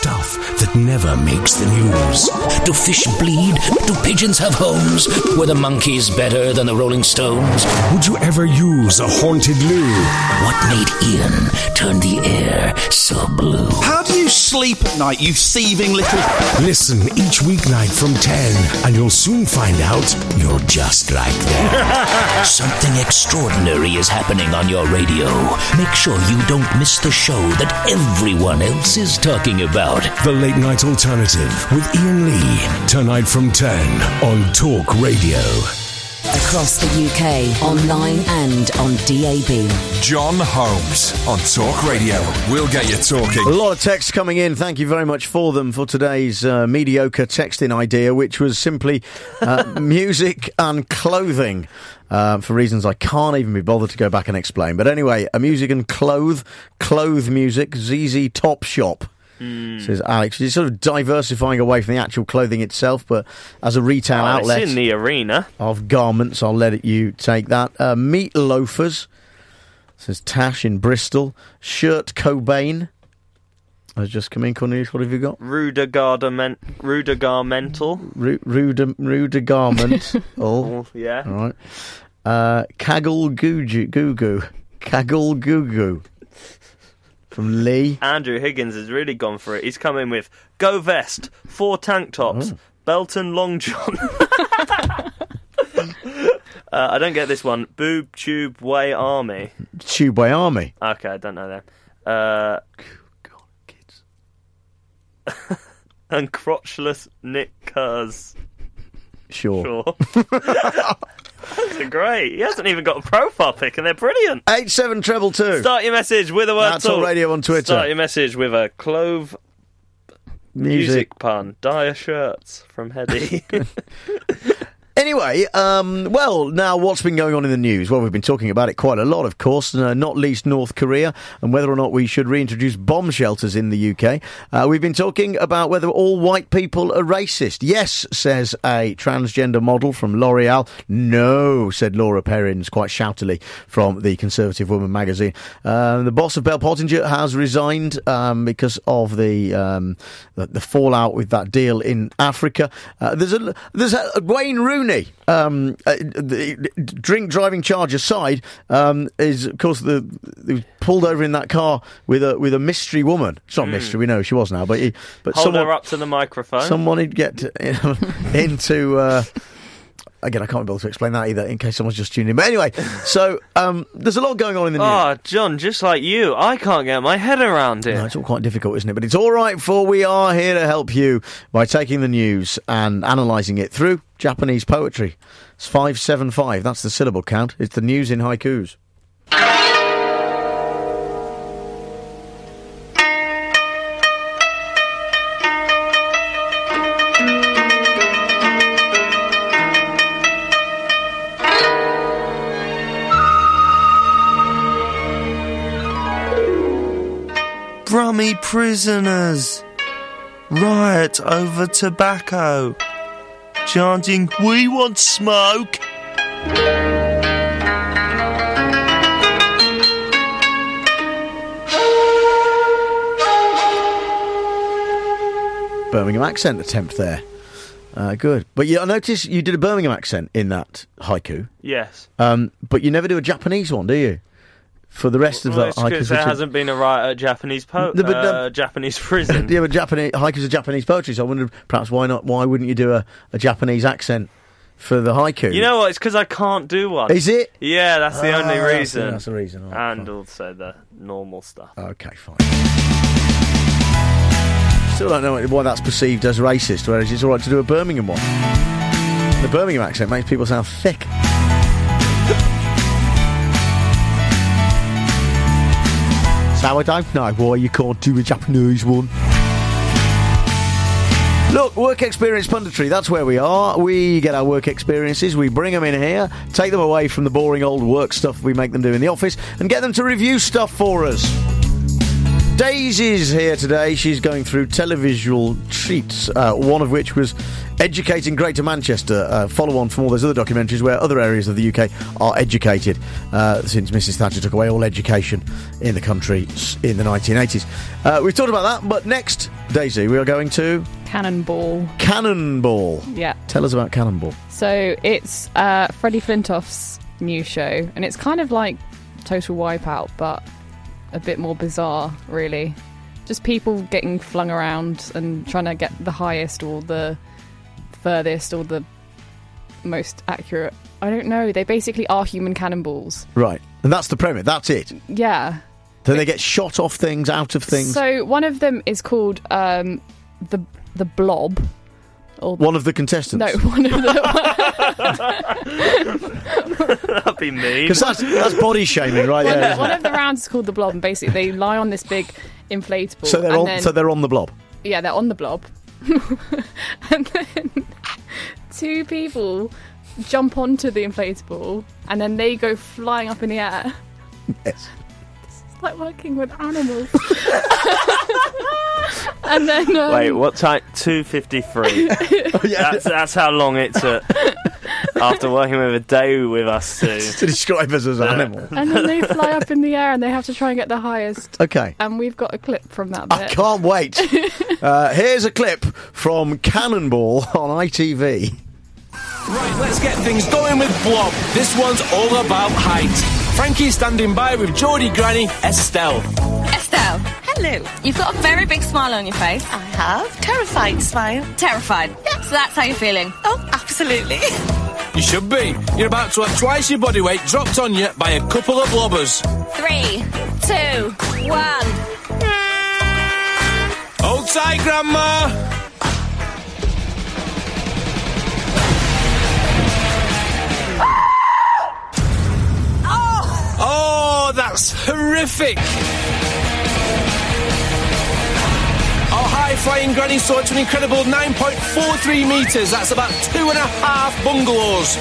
stuff that never makes the news. Do fish bleed? Do pigeons have homes? Were the monkeys better than the Rolling Stones? Would you ever use a haunted loo? What made Ian turn the air so blue? How do you sleep at night, you thieving little... Listen each weeknight from ten, and you'll soon find out you're just like that. Something extraordinary is happening on your radio. Make sure you don't miss the show that everyone else is talking about. The Late Night Alternative with Ian Lee, tonight from ten on Talk Radio. Across the U K, online and on D A B. John Holmes on Talk Radio. We'll get you talking. A lot of texts coming in. Thank you very much for them for today's uh, mediocre texting idea, which was simply uh, music and clothing. Uh, for reasons I can't even be bothered to go back and explain. But anyway, a music and clothe, clothe music, Z Z Top Shop. Mm. Says Alex. She's sort of diversifying away from the actual clothing itself, but as a retail oh, outlet it's in the arena of garments, I'll let it, you take that. Uh, meat loafers, says Tash in Bristol. Shirt Cobain has just come in. Cornelius, what have you got? Rudigarment, Rudigarmental. Ru- Ruda, Rudigarment. oh, yeah. All right. Uh, Kaggle Goo Goo Goo. Kaggle Goo Goo. From Lee. Andrew Higgins has really gone for it. He's come in with Go Vest, four tank tops, oh. Belton Long John. uh, I don't get this one. Boob Tube Way Army. Tube Way Army? Okay, I don't know them. Uh, God, kids. and Crotchless Nick Kurz. Sure. Sure. Those are great. He hasn't even got a profile pic, and they're brilliant. Eight seven treble two. Start your message with a word. That's on radio on Twitter. Start your message with a clove music, music pun. Dire shirts from Hedy. Anyway, um, well, now what's been going on in the news? Well, we've been talking about it quite a lot, of course, uh, not least North Korea, and whether or not we should reintroduce bomb shelters in the U K. Uh, we've been talking about whether all white people are racist. Yes, says a transgender model from L'Oreal. No, said Laura Perrins quite shoutily from the Conservative Woman magazine. Uh, the boss of Bell Pottinger has resigned um, because of the, um, the the fallout with that deal in Africa. Uh, there's a there's a, Wayne Rooney. Um, uh, the drink driving charge aside, um, is of course the, the pulled over in that car with a with a mystery woman. It's not mm. mystery, we know who she was now, but he, but hold someone, her up to the microphone. Someone would get to, you know, into. Uh, Again, I can't be able to explain that either, in case someone's just tuned in. But anyway, so um, there's a lot going on in the news. Oh, John, just like you, I can't get my head around it. No, it's all quite difficult, isn't it? But it's all right, for we are here to help you by taking the news and analysing it through Japanese poetry. It's five seven five, that's the syllable count. It's the news in haikus. Brummy prisoners riot over tobacco, chanting, "We want smoke." Birmingham accent attempt there. Uh, good. But you, I noticed you did a Birmingham accent in that haiku. Yes. Um, but you never do a Japanese one, do you? For the rest well, of the it's haikus, because there hasn't been a riot at Japanese po- no, but, uh, uh, Japanese prison. Yeah, but Japanese haikus are Japanese poetry, so I wondered perhaps why not? Why wouldn't you do a, a Japanese accent for the haiku? You know what? It's because I can't do one. Is it? Yeah, that's the ah, only reason. That's, that's the reason. Oh, and fine. Also the normal stuff. Okay, fine. Still don't know why that's perceived as racist, whereas it's all right to do a Birmingham one. The Birmingham accent makes people sound thick. So I don't know why you can't do a Japanese one. Look, work experience punditry, that's where we are. We get our work experiences, we bring them in here, take them away from the boring old work stuff we make them do in the office, and get them to review stuff for us. Daisy's here today. She's going through televisual treats, uh, one of which was Educating Greater Manchester, uh, follow on from all those other documentaries where other areas of the U K are educated, uh, since Missus Thatcher took away all education in the country in the nineteen eighties. Uh, we've talked about that, but next, Daisy, we are going to... Cannonball. Cannonball. Yeah. Tell us about Cannonball. So it's uh, Freddie Flintoff's new show, and it's kind of like Total Wipeout, but a bit more bizarre, really. Just people getting flung around and trying to get the highest or the furthest or the most accurate. I don't know. They basically are human cannonballs. Right. And that's the premise. That's it. Yeah. So they get shot off things, out of things. So one of them is called um, the the Blob. Or one of the contestants? No, one of the... That'd be mean. Because that's, that's body shaming right one, there. Of, one of the rounds is called the Blob, and basically they lie on this big inflatable. So they're, and on, then, so they're on the blob? Yeah, they're on the blob. And then two people jump onto the inflatable, and then they go flying up in the air. Yes. It's like working with animals. And then um, wait, what time? two fifty-three. Oh, yeah. That's that's how long it took after working with a day with us to to describe us as animals. And then they fly up in the air and they have to try and get the highest. Okay. And we've got a clip from that bit. I can't wait. uh, here's a clip from Cannonball on I T V. Right, let's get things going with Blob. This one's all about height. Frankie's standing by with Geordie Granny, Estelle. Estelle, hello. You've got a very big smile on your face. I have. Terrified smile. Terrified. Yeah. So that's how you're feeling. Oh, absolutely. You should be. You're about to have twice your body weight dropped on you by a couple of blobbers. Three, two, one. Hold tight, Grandma. Oh, that's horrific! Our high-flying granny soared to an incredible nine point four three metres. That's about two and a half bungalows.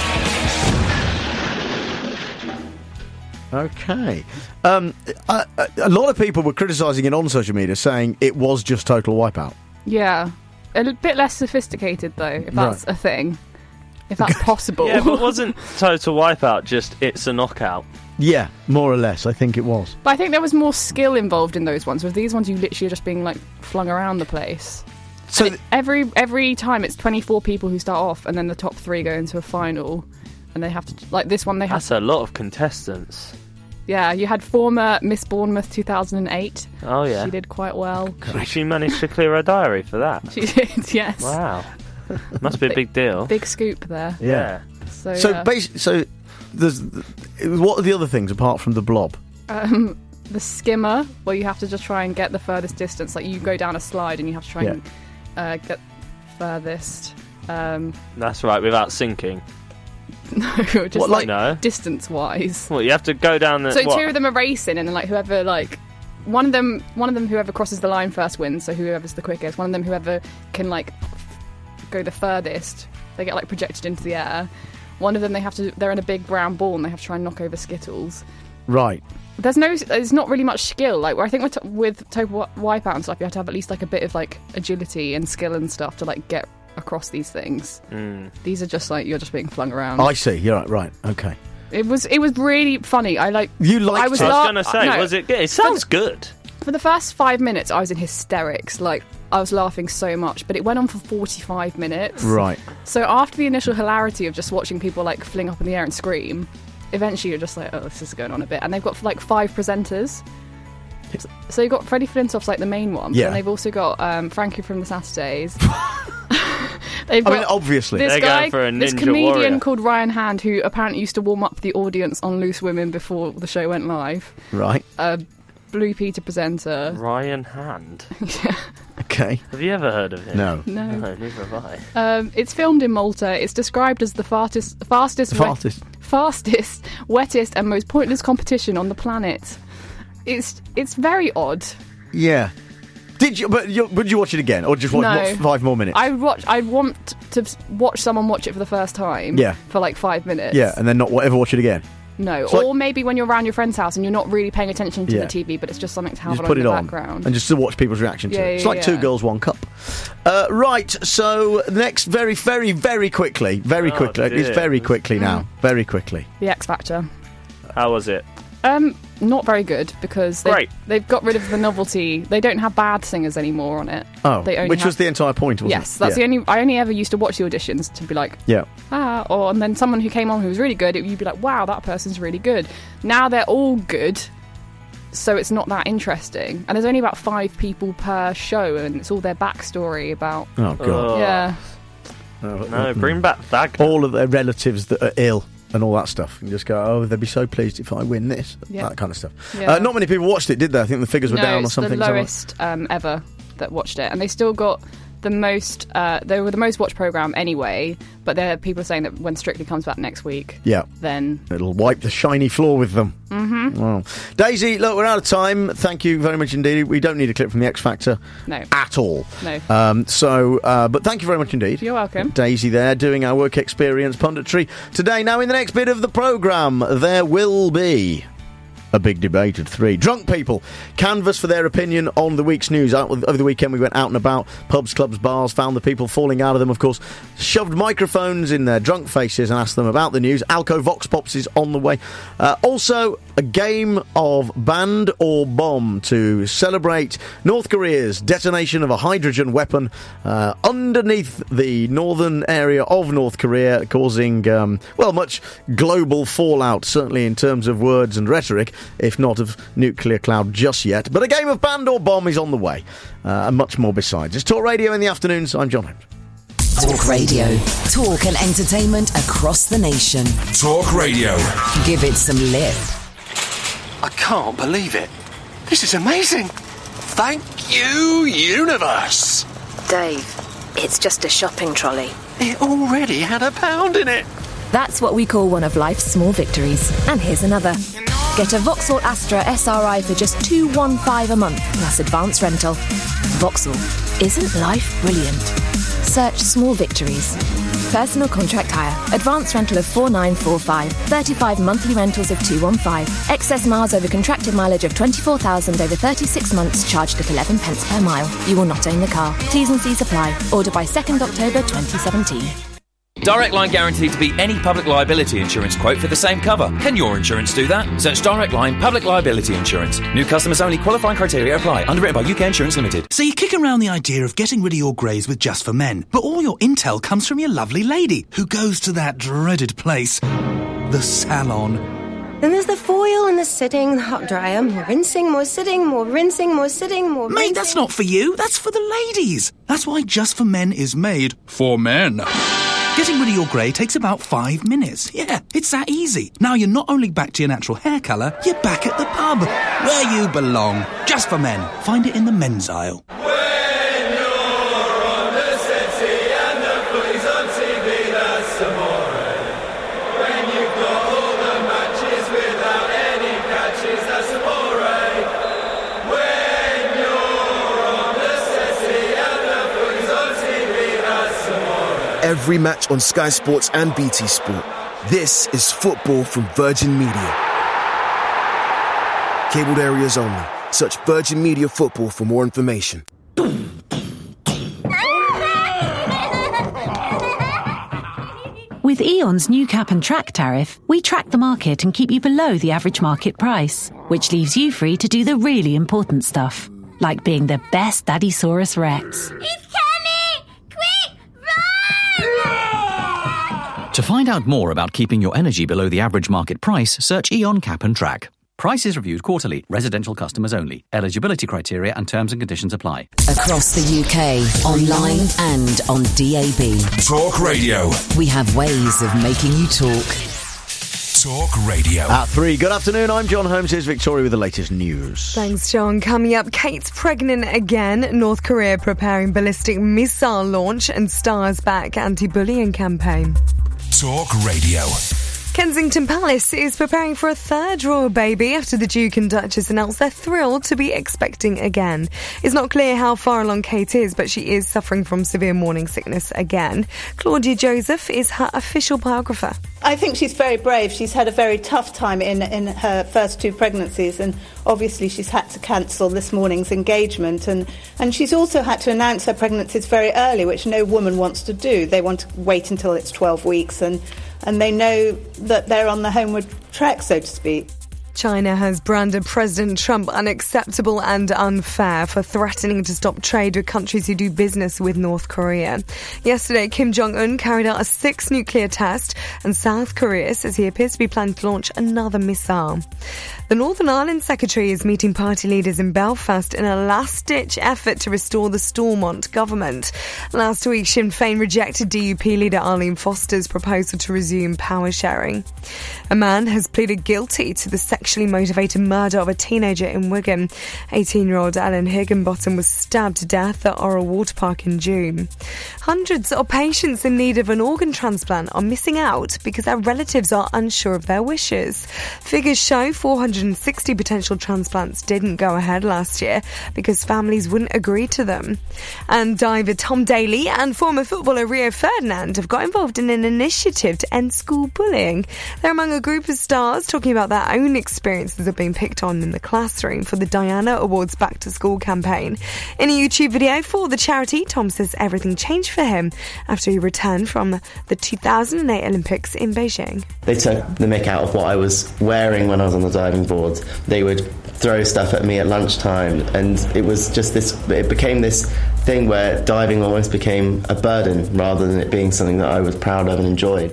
Okay. Um, a, a lot of people were criticising it on social media, saying it was just Total Wipeout. Yeah. A l- bit less sophisticated, though, if that's Right. a thing. If that's possible. Yeah, but wasn't Total Wipeout just It's a Knockout? Yeah, more or less, I think it was. But I think there was more skill involved in those ones. With these ones, you literally are just being, like, flung around the place. So it, every every time it's twenty-four people who start off, and then the top three go into a final, and they have to... Like, this one, they have... That's a lot of contestants. Yeah, you had former Miss Bournemouth two thousand eight. Oh, yeah. She did quite well. She, she managed to clear her diary for that. She did, yes. Wow. Must be a big deal. Big scoop there. Yeah. So, So, yeah. basi- so there's, what are the other things apart from the blob? Um, the skimmer, where you have to just try and get the furthest distance. Like, you go down a slide and you have to try and uh, get furthest. Um, That's right, without sinking. no, just What, like, like- No. distance-wise. Well, you have to go down the... So what? two of them are racing, and then like whoever like one of them, one of them whoever crosses the line first wins. So whoever's the quickest. One of them whoever can like go the furthest. They get like projected into the air. One of them they have to. They're in a big brown ball and they have to try and knock over Skittles. Right. There's no. There's not really much skill. Like I think with, t- with Total Wipeout and stuff, you have to have at least like a bit of like agility and skill and stuff to like get across these things. Mm. These are just like you're just being flung around. I see. You're right. Right. Okay. It was it was really funny. I like You liked I was, it? I was la- gonna say, no. was it good? It sounds good. For the first five minutes, I was in hysterics. Like I was laughing so much, but it went on for forty-five minutes. Right. So after the initial hilarity of just watching people like fling up in the air and scream, eventually you're just like, oh, this is going on a bit. And they've got like five presenters. So you've got Freddie Flintoff's like the main one, Yeah. and they've also got um, Frankie from the Saturdays. They've I got mean, obviously. this They're guy, going for a this ninja comedian warrior. called Ryan Hand, who apparently used to warm up the audience on Loose Women before the show went live. Right. A Blue Peter presenter. Ryan Hand. Okay. Have you ever heard of him? No. No. No, neither have I. Um, it's filmed in Malta. It's described as the fastest, fastest, The fastest. wet- fastest, wettest, and most pointless competition on the planet. It's it's very odd. Yeah. Did you? But you, would you watch it again, or just watch No. what, five more minutes? I watch. I want to watch someone watch it for the first time. Yeah. For like five minutes. Yeah, and then not ever watch it again. No, It's or like- maybe when you're around your friend's house and you're not really paying attention to Yeah. the T V, but it's just something to have Just on put in it the on background. and just to watch people's reaction to Yeah, it. It's yeah, like Two yeah. Girls, One Cup. Uh, right, so next, very, very, very quickly, very Oh, quickly, it's dear. very quickly now, very quickly. The X Factor. How was it? Um, not very good because they, Great. they've got rid of the novelty. They don't have bad singers anymore on it. Oh, They only which have- was the entire point, wasn't Yes, it? that's yeah. the only. I only ever used to watch the auditions to be like, Yeah. ah, or and then someone who came on who was really good, it, you'd be like, wow, that person's really good. Now they're all good, so it's not that interesting. And there's only about five people per show, and it's all their backstory about. Oh, God. Oh. Yeah. No, bring back that. All of their relatives that are ill and all that stuff. You just go, oh, they'd be so pleased if I win this. Yeah. That kind of stuff. Yeah. Uh, not many people watched it, did they? I think the figures were no, down or it's something. the so- lowest um, ever that watched it, and they still got the most. Uh, they were the most watched program anyway. But there, people are saying that when Strictly comes back next week, Yeah. then It'll wipe the shiny floor with them. Mm-hmm. Wow. Daisy, look, we're out of time. Thank you very much indeed. We don't need a clip from the X Factor no, at all. no. Um, so, uh, but thank you very much indeed. You're welcome. Daisy there doing our work experience punditry today. Now, in the next bit of the programme, there will be a big debate at three. Drunk people canvass for their opinion on the week's news. Out over the weekend, we went out and about, pubs, clubs, bars, found the people falling out of them, of course, shoved microphones in their drunk faces and asked them about the news. Alco Vox Pops is on the way. Uh, also, a game of Band or Bomb to celebrate North Korea's detonation of a hydrogen weapon uh, underneath the northern area of North Korea, causing, um, well, much global fallout, certainly in terms of words and rhetoric, if not of nuclear cloud just yet. But a game of Band or Bomb is on the way, uh, and much more besides. It's Talk Radio in the afternoons. I'm John Holmes. Talk Radio. Talk and entertainment across the nation. Talk Radio. Give it some lip. I can't believe it. This is amazing. Thank you, universe. Dave, it's just a shopping trolley. It already had a pound in it. That's what we call one of life's small victories. And here's another. Get a Vauxhall Astra S R I for just two hundred fifteen a month, plus advance rental. Vauxhall. Isn't life brilliant? Search small victories. Personal contract hire. Advance rental of four thousand nine hundred forty-five. thirty-five monthly rentals of two hundred fifteen. Excess miles over contracted mileage of twenty-four thousand over thirty-six months, charged at eleven pence per mile. You will not own the car. T's and C's apply. Order by second October twenty seventeen. Direct Line guaranteed to beat any public liability insurance quote for the same cover. Can your insurance do that? Search Direct Line Public Liability Insurance. New customers only. Qualifying criteria apply. Underwritten by U K Insurance Limited. So you're kicking around the idea of getting rid of your greys with Just for Men, but all your intel comes from your lovely lady, who goes to that dreaded place, the salon. Then there's the foil and the sitting, the hot dryer, more rinsing, more sitting, more rinsing, more sitting, more rinsing. Mate, that's not for you. That's for the ladies. That's why Just for Men is made for men. Getting rid of your grey takes about five minutes. Yeah, it's that easy. Now you're not only back to your natural hair colour, you're back at the pub, where you belong. Just for Men. Find it in the men's aisle. Every match on Sky Sports and B T Sport. This is football from Virgin Media. Cabled areas only. Search Virgin Media Football for more information. With Eon's new cap and track tariff, we track the market and keep you below the average market price, which leaves you free to do the really important stuff, like being the best Daddysaurus Rex. To find out more about keeping your energy below the average market price, search Eon Cap and Track. Prices reviewed quarterly. Residential customers only. Eligibility criteria and terms and conditions apply. Across the U K, online and on D A B. Talk Radio. We have ways of making you talk. Talk Radio. At three, good afternoon, I'm John Holmes. Here's Victoria with the latest news. Thanks, John. Coming up, Kate's pregnant again. North Korea preparing ballistic missile launch and Stars back anti-bullying campaign. Talk Radio. Kensington Palace is preparing for a third royal baby after the Duke and Duchess announced they're thrilled to be expecting again. It's not clear how far along Kate is, but she is suffering from severe morning sickness again. Claudia Joseph is her official biographer. I think she's very brave. She's had a very tough time in, in her first two pregnancies, and obviously she's had to cancel this morning's engagement, and, and she's also had to announce her pregnancies very early, which no woman wants to do. They want to wait until it's twelve weeks, and, and they know that they're on the homeward track, so to speak. China has branded President Trump unacceptable and unfair for threatening to stop trade with countries who do business with North Korea. Yesterday, Kim Jong-un carried out a sixth nuclear test, and South Korea says he appears to be planning to launch another missile. The Northern Ireland Secretary is meeting party leaders in Belfast in a last-ditch effort to restore the Stormont government. Last week, Sinn Féin rejected D U P leader Arlene Foster's proposal to resume power sharing. A man has pleaded guilty to the sexually motivated murder of a teenager in Wigan. eighteen-year-old Ellen Higginbottom was stabbed to death at Orrell Water Park in June. Hundreds of patients in need of an organ transplant are missing out because their relatives are unsure of their wishes. Figures show four hundred sixty potential transplants didn't go ahead last year because families wouldn't agree to them. And diver Tom Daley and former footballer Rio Ferdinand have got involved in an initiative to end school bullying. They're among a group of stars talking about their own experiences of being picked on in the classroom for the Diana Awards Back to School campaign. In a YouTube video for the charity, Tom says everything changed for him after he returned from the two thousand eight Olympics in Beijing. They took the mick out of what I was wearing when I was on the diving board. They would throw stuff at me at lunchtime, and it was just this, it became this thing where diving almost became a burden rather than it being something that I was proud of and enjoyed.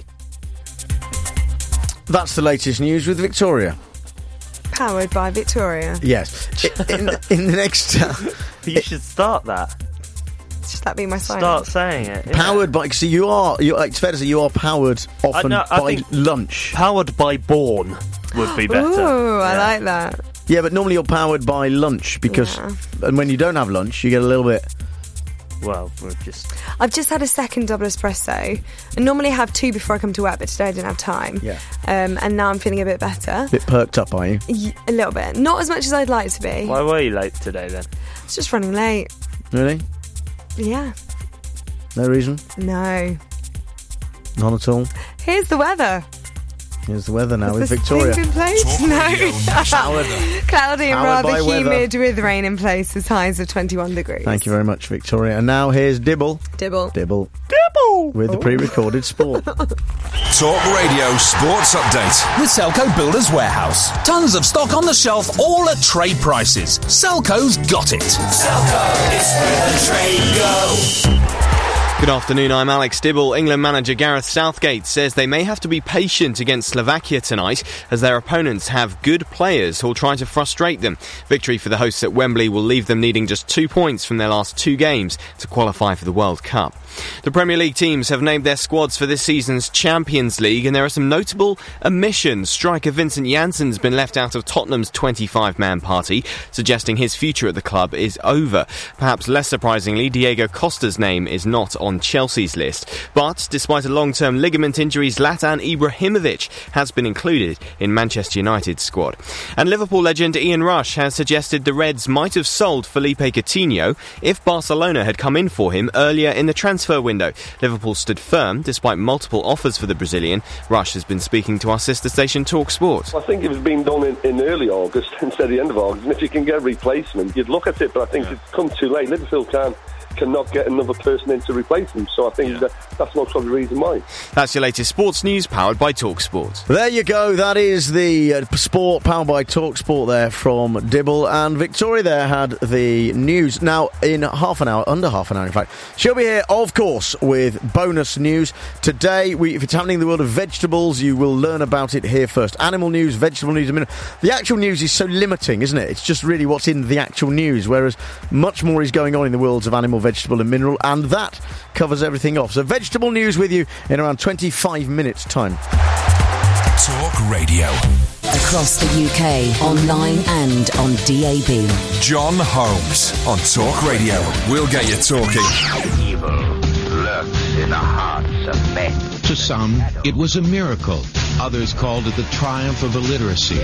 That's the latest news with Victoria. Powered by Victoria. Yes. in, in the next... Uh, you should start that. Should that be my sign? Start saying it. Yeah. Powered by... So you are... You, it's fair to say you are powered often I know, I by lunch. Powered by Born would be better. Ooh, I yeah. like that. Yeah, but normally you're powered by lunch because... Yeah. And when you don't have lunch, you get a little bit... Well, we're just... I've just had a second double espresso. I normally have two before I come to work, but today I didn't have time. Yeah. Um, and now I'm feeling a bit better. A bit perked up, are you? Y- a little bit. Not as much as I'd like to be. Why were you late today, then? It's just running late. Really? Yeah. No reason? No. None at all? Here's the weather. Here's the weather now Is with Victoria. In place? No. Cloudy and Powered rather humid weather. with rain in places, highs of twenty-one degrees. Thank you very much, Victoria. And now here's Dibble. Dibble. Dibble. Dibble! With the pre-recorded sport. Talk Radio Sports Update. With Selco Builders Warehouse. Tons of stock on the shelf, all at trade prices. Selco's got it. Selco is where the trade goes. Good afternoon, I'm Alex Dibble. England manager Gareth Southgate says they may have to be patient against Slovakia tonight as their opponents have good players who'll try to frustrate them. Victory for the hosts at Wembley will leave them needing just two points from their last two games to qualify for the World Cup. The Premier League teams have named their squads for this season's Champions League, and there are some notable omissions. Striker Vincent Janssen's been left out of Tottenham's twenty-five man party, suggesting his future at the club is over. Perhaps less surprisingly, Diego Costa's name is not on Chelsea's list. But despite a long-term ligament injury, Zlatan Ibrahimovic has been included in Manchester United's squad. And Liverpool legend Ian Rush has suggested the Reds might have sold Felipe Coutinho if Barcelona had come in for him earlier in the transfer window. Liverpool stood firm despite multiple offers for the Brazilian. Rush has been speaking to our sister station Talk Sport. I think if it's been done in, in early August instead of the end of August, and if you can get a replacement, you'd look at it, but I think yeah. it's come too late. Liverpool can cannot get another person in to replace him, so I think yeah. that, that's most probably the reason why. That's your latest sports news powered by Talk Sport. There you go, that is the uh, sport powered by Talk Sport there from Dibble, and Victoria there had the news. Now in half an hour, under half an hour in fact, she'll be here of course with bonus news. Today, we, if it's happening in the world of vegetables, you will learn about it here first. Animal news, vegetable news, I mean, the actual news is so limiting, isn't it? It's just really what's in the actual news, whereas much more is going on in the worlds of animal, vegetable and mineral, and that covers everything off. So vegetable news with you in around twenty-five minutes time. Talk Radio. Across the U K, online and on D A B. John Holmes on Talk Radio. We'll get you talking. Evil lurks in the hearts of men. To some, it was a miracle. Others called it the triumph of illiteracy.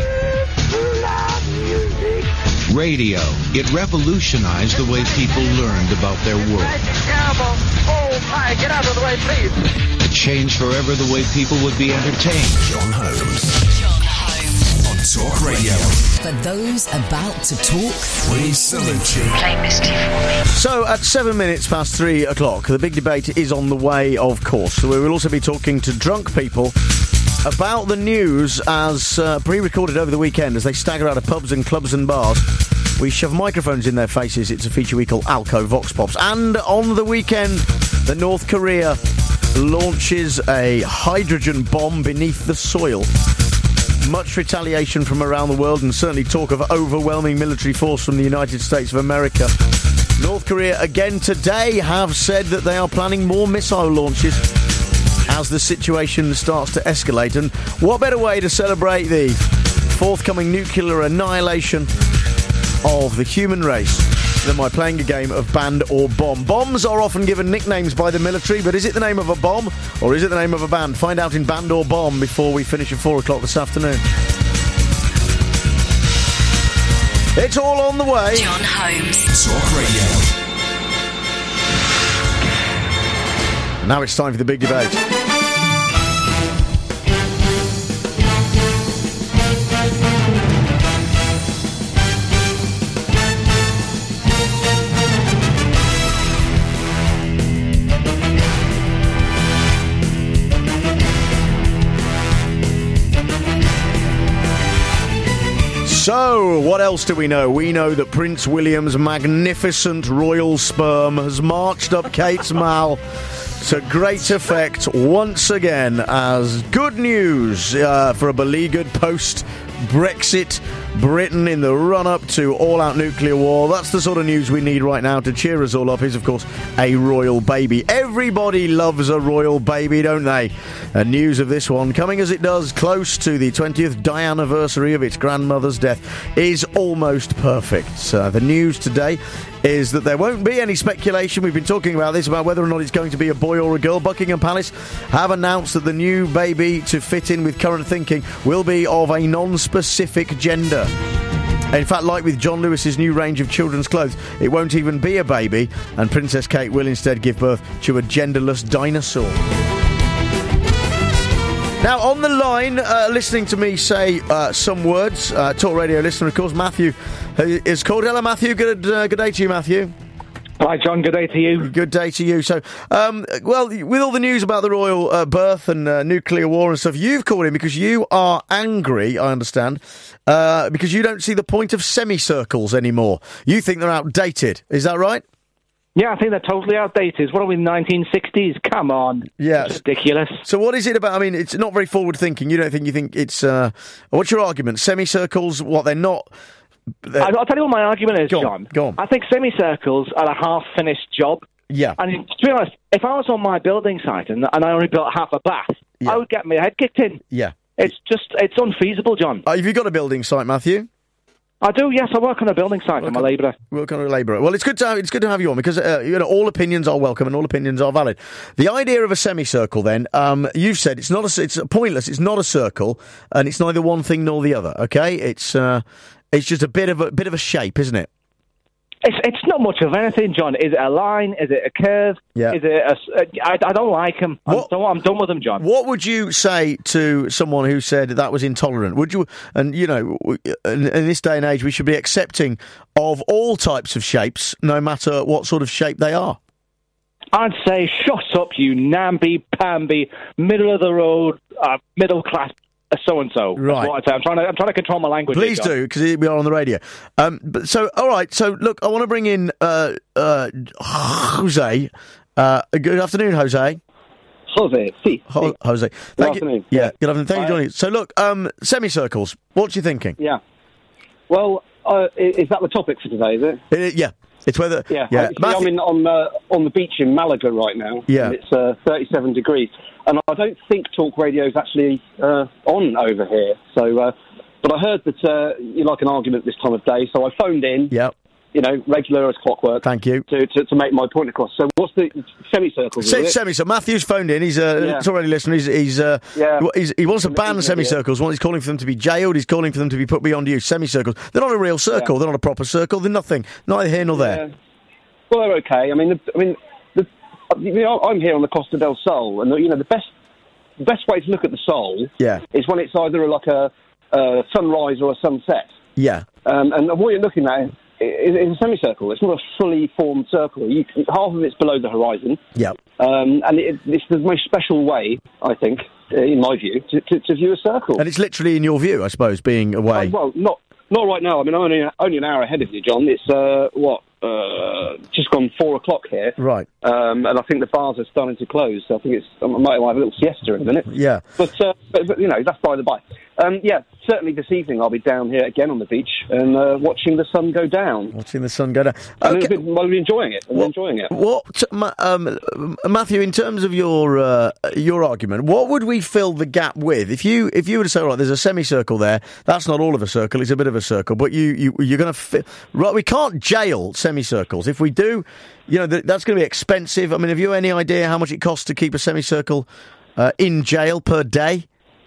Radio. It revolutionized the way people learned about their world. Oh, my, get out of the way, please. It changed forever the way people would be entertained. John Holmes. John Holmes. On Talk Radio. For those about to talk, we salute you. Play Misty for me. So, at seven minutes past three o'clock, the big debate is on the way, of course. So we will also be talking to drunk people about the news as uh, pre-recorded over the weekend as they stagger out of pubs and clubs and bars. We shove microphones in their faces. It's a feature we call Alco Vox Pops. And on the weekend, the North Korea launches a hydrogen bomb beneath the soil. Much retaliation from around the world and certainly talk of overwhelming military force from the United States of America. North Korea again today have said that they are planning more missile launches as the situation starts to escalate. And what better way to celebrate the forthcoming nuclear annihilation of the human race than by playing a game of band or bomb. Bombs are often given nicknames by the military, but is it the name of a bomb or is it the name of a band? Find out in Band or Bomb before we finish at four o'clock this afternoon. It's all on the way. John Holmes. Talk Radio. Now it's time for the big debate. So, what else do we know? We know that Prince William's magnificent royal sperm has marched up Kate's mall to great effect once again as good news uh, for a beleaguered post-Brexit Britain in the run-up to all-out nuclear war. That's the sort of news we need right now to cheer us all up is, of course, a royal baby. Everybody loves a royal baby, don't they? And news of this one, coming as it does close to the twentieth anniversary of its grandmother's death, is almost perfect. Uh, the news today is that there won't be any speculation. We've been talking about this, about whether or not it's going to be a boy or a girl. Buckingham Palace have announced that the new baby, to fit in with current thinking, will be of a non-specific gender. In fact, like with John Lewis's new range of children's clothes, it won't even be a baby, and Princess Kate will instead give birth to a genderless dinosaur. Now, on the line, uh, listening to me say uh, some words, uh, Talk Radio listener, of course, Matthew is called. Hello, Matthew. Good, uh, good day to you, Matthew. Hi, John. Good day to you. Good day to you. So, um, well, with all the news about the royal uh, birth and uh, nuclear war and stuff, you've called in because you are angry, I understand, uh, because you don't see the point of semicircles anymore. You think they're outdated. Is that right? Yeah, I think they're totally outdated. What are we, in the nineteen sixties? Come on. Yeah. It's ridiculous. So what is it about? I mean, it's not very forward-thinking. You don't think you think it's... Uh, what's your argument? Semicircles, what, they're not... They're... I'll tell you what my argument is, go on, John. Go on. I think semicircles are a half-finished job. Yeah. And to be honest, if I was on my building site and, and I only built half a bath, yeah. I would get my head kicked in. Yeah. It's just, it's unfeasible, John. Uh, have you got a building site, Matthew? I do, yes. I work on a building site. I'm a labourer. Work on a labourer. Well, it's good to have, it's good to have you on because uh, you know all opinions are welcome and all opinions are valid. The idea of a semicircle, then, um, you've said it's not a, it's pointless. It's not a circle, and it's neither one thing nor the other. Okay, it's uh, it's just a bit of a bit of a shape, isn't it? It's it's not much of anything, John. Is it a line? Is it a curve? Yeah. Is it a, I, I don't like them. I'm, so I'm done with them, John. What would you say to someone who said that was intolerant? Would you, and you know, in, in this day and age, we should be accepting of all types of shapes, no matter what sort of shape they are? I'd say, shut up, you namby-pamby, middle-of-the-road, uh, middle-class so-and-so. Right. That's what I'd say. I'm trying to, I'm trying to control my language. Please here, do, because we are on the radio. Um, but so, all right. So, look, I want to bring in uh, uh, Jose. Uh, good afternoon, Jose. Jose, si. Ho- Jose. Good Thank afternoon. You. Yeah, good afternoon. Thank you Hi. for joining us. So, look, um, semicircles. What are you thinking? Yeah. Well, uh, is that the topic for today, is it? It, yeah. It's whether... Yeah. yeah. I, see, I'm in, on, uh, on the beach in Malaga right now. Yeah. And it's uh, thirty-seven degrees. And I don't think Talk Radio is actually uh, on over here. So, uh, but I heard that uh, you like an argument this time of day, so I phoned in. Yeah. you know, regular as clockwork. Thank you. To, to, to make my point across. So what's the semicircles? Se- semicircle. Matthew's phoned in. He's uh, Yeah. it's already listening. He's, he's, uh, Yeah. he's he wants to ban Amazing semicircles. He's calling for them to be jailed. He's calling for them to be put beyond use. Semicircles. They're not a real circle. Yeah. They're not a proper circle. They're nothing. Neither here nor there. Yeah. Well, they're okay. I mean, the, I mean, the, you know, I'm here on the Costa del Sol, and the, you know, the best the best way to look at the Sol Yeah. is when it's either like a, a sunrise or a sunset. Yeah. Um, and what you're looking at is, is a semicircle. It's not a fully formed circle. You, half of it's below the horizon. Yeah. Um, and it, it's the most special way, I think, uh, in my view, to, to, to view a circle. And it's literally in your view, I suppose, being away. Uh, well, not not right now. I mean, I'm only, only an hour ahead of you, John. It's, uh, what, uh, just gone four o'clock here. Right. Um, and I think the bars are starting to close. So I think it's I might have a little siesta in a minute. Yeah. But, uh, but, but you know, that's by the by. Um, yeah, certainly this evening I'll be down here again on the beach and uh, watching the sun go down. Watching the sun go down. And Okay. I've been, I'll be enjoying it. I'm What- enjoying it. What, Ma- um, Matthew? In terms of your uh, your argument, what would we fill the gap with? If you if you were to say, right, there's a semicircle there. That's not all of a circle. It's a bit of a circle. But you you you're going to fi- right. We can't jail semicircles. If we do, you know th- that's going to be expensive. I mean, have you any idea how much it costs to keep a semicircle uh, in jail per day?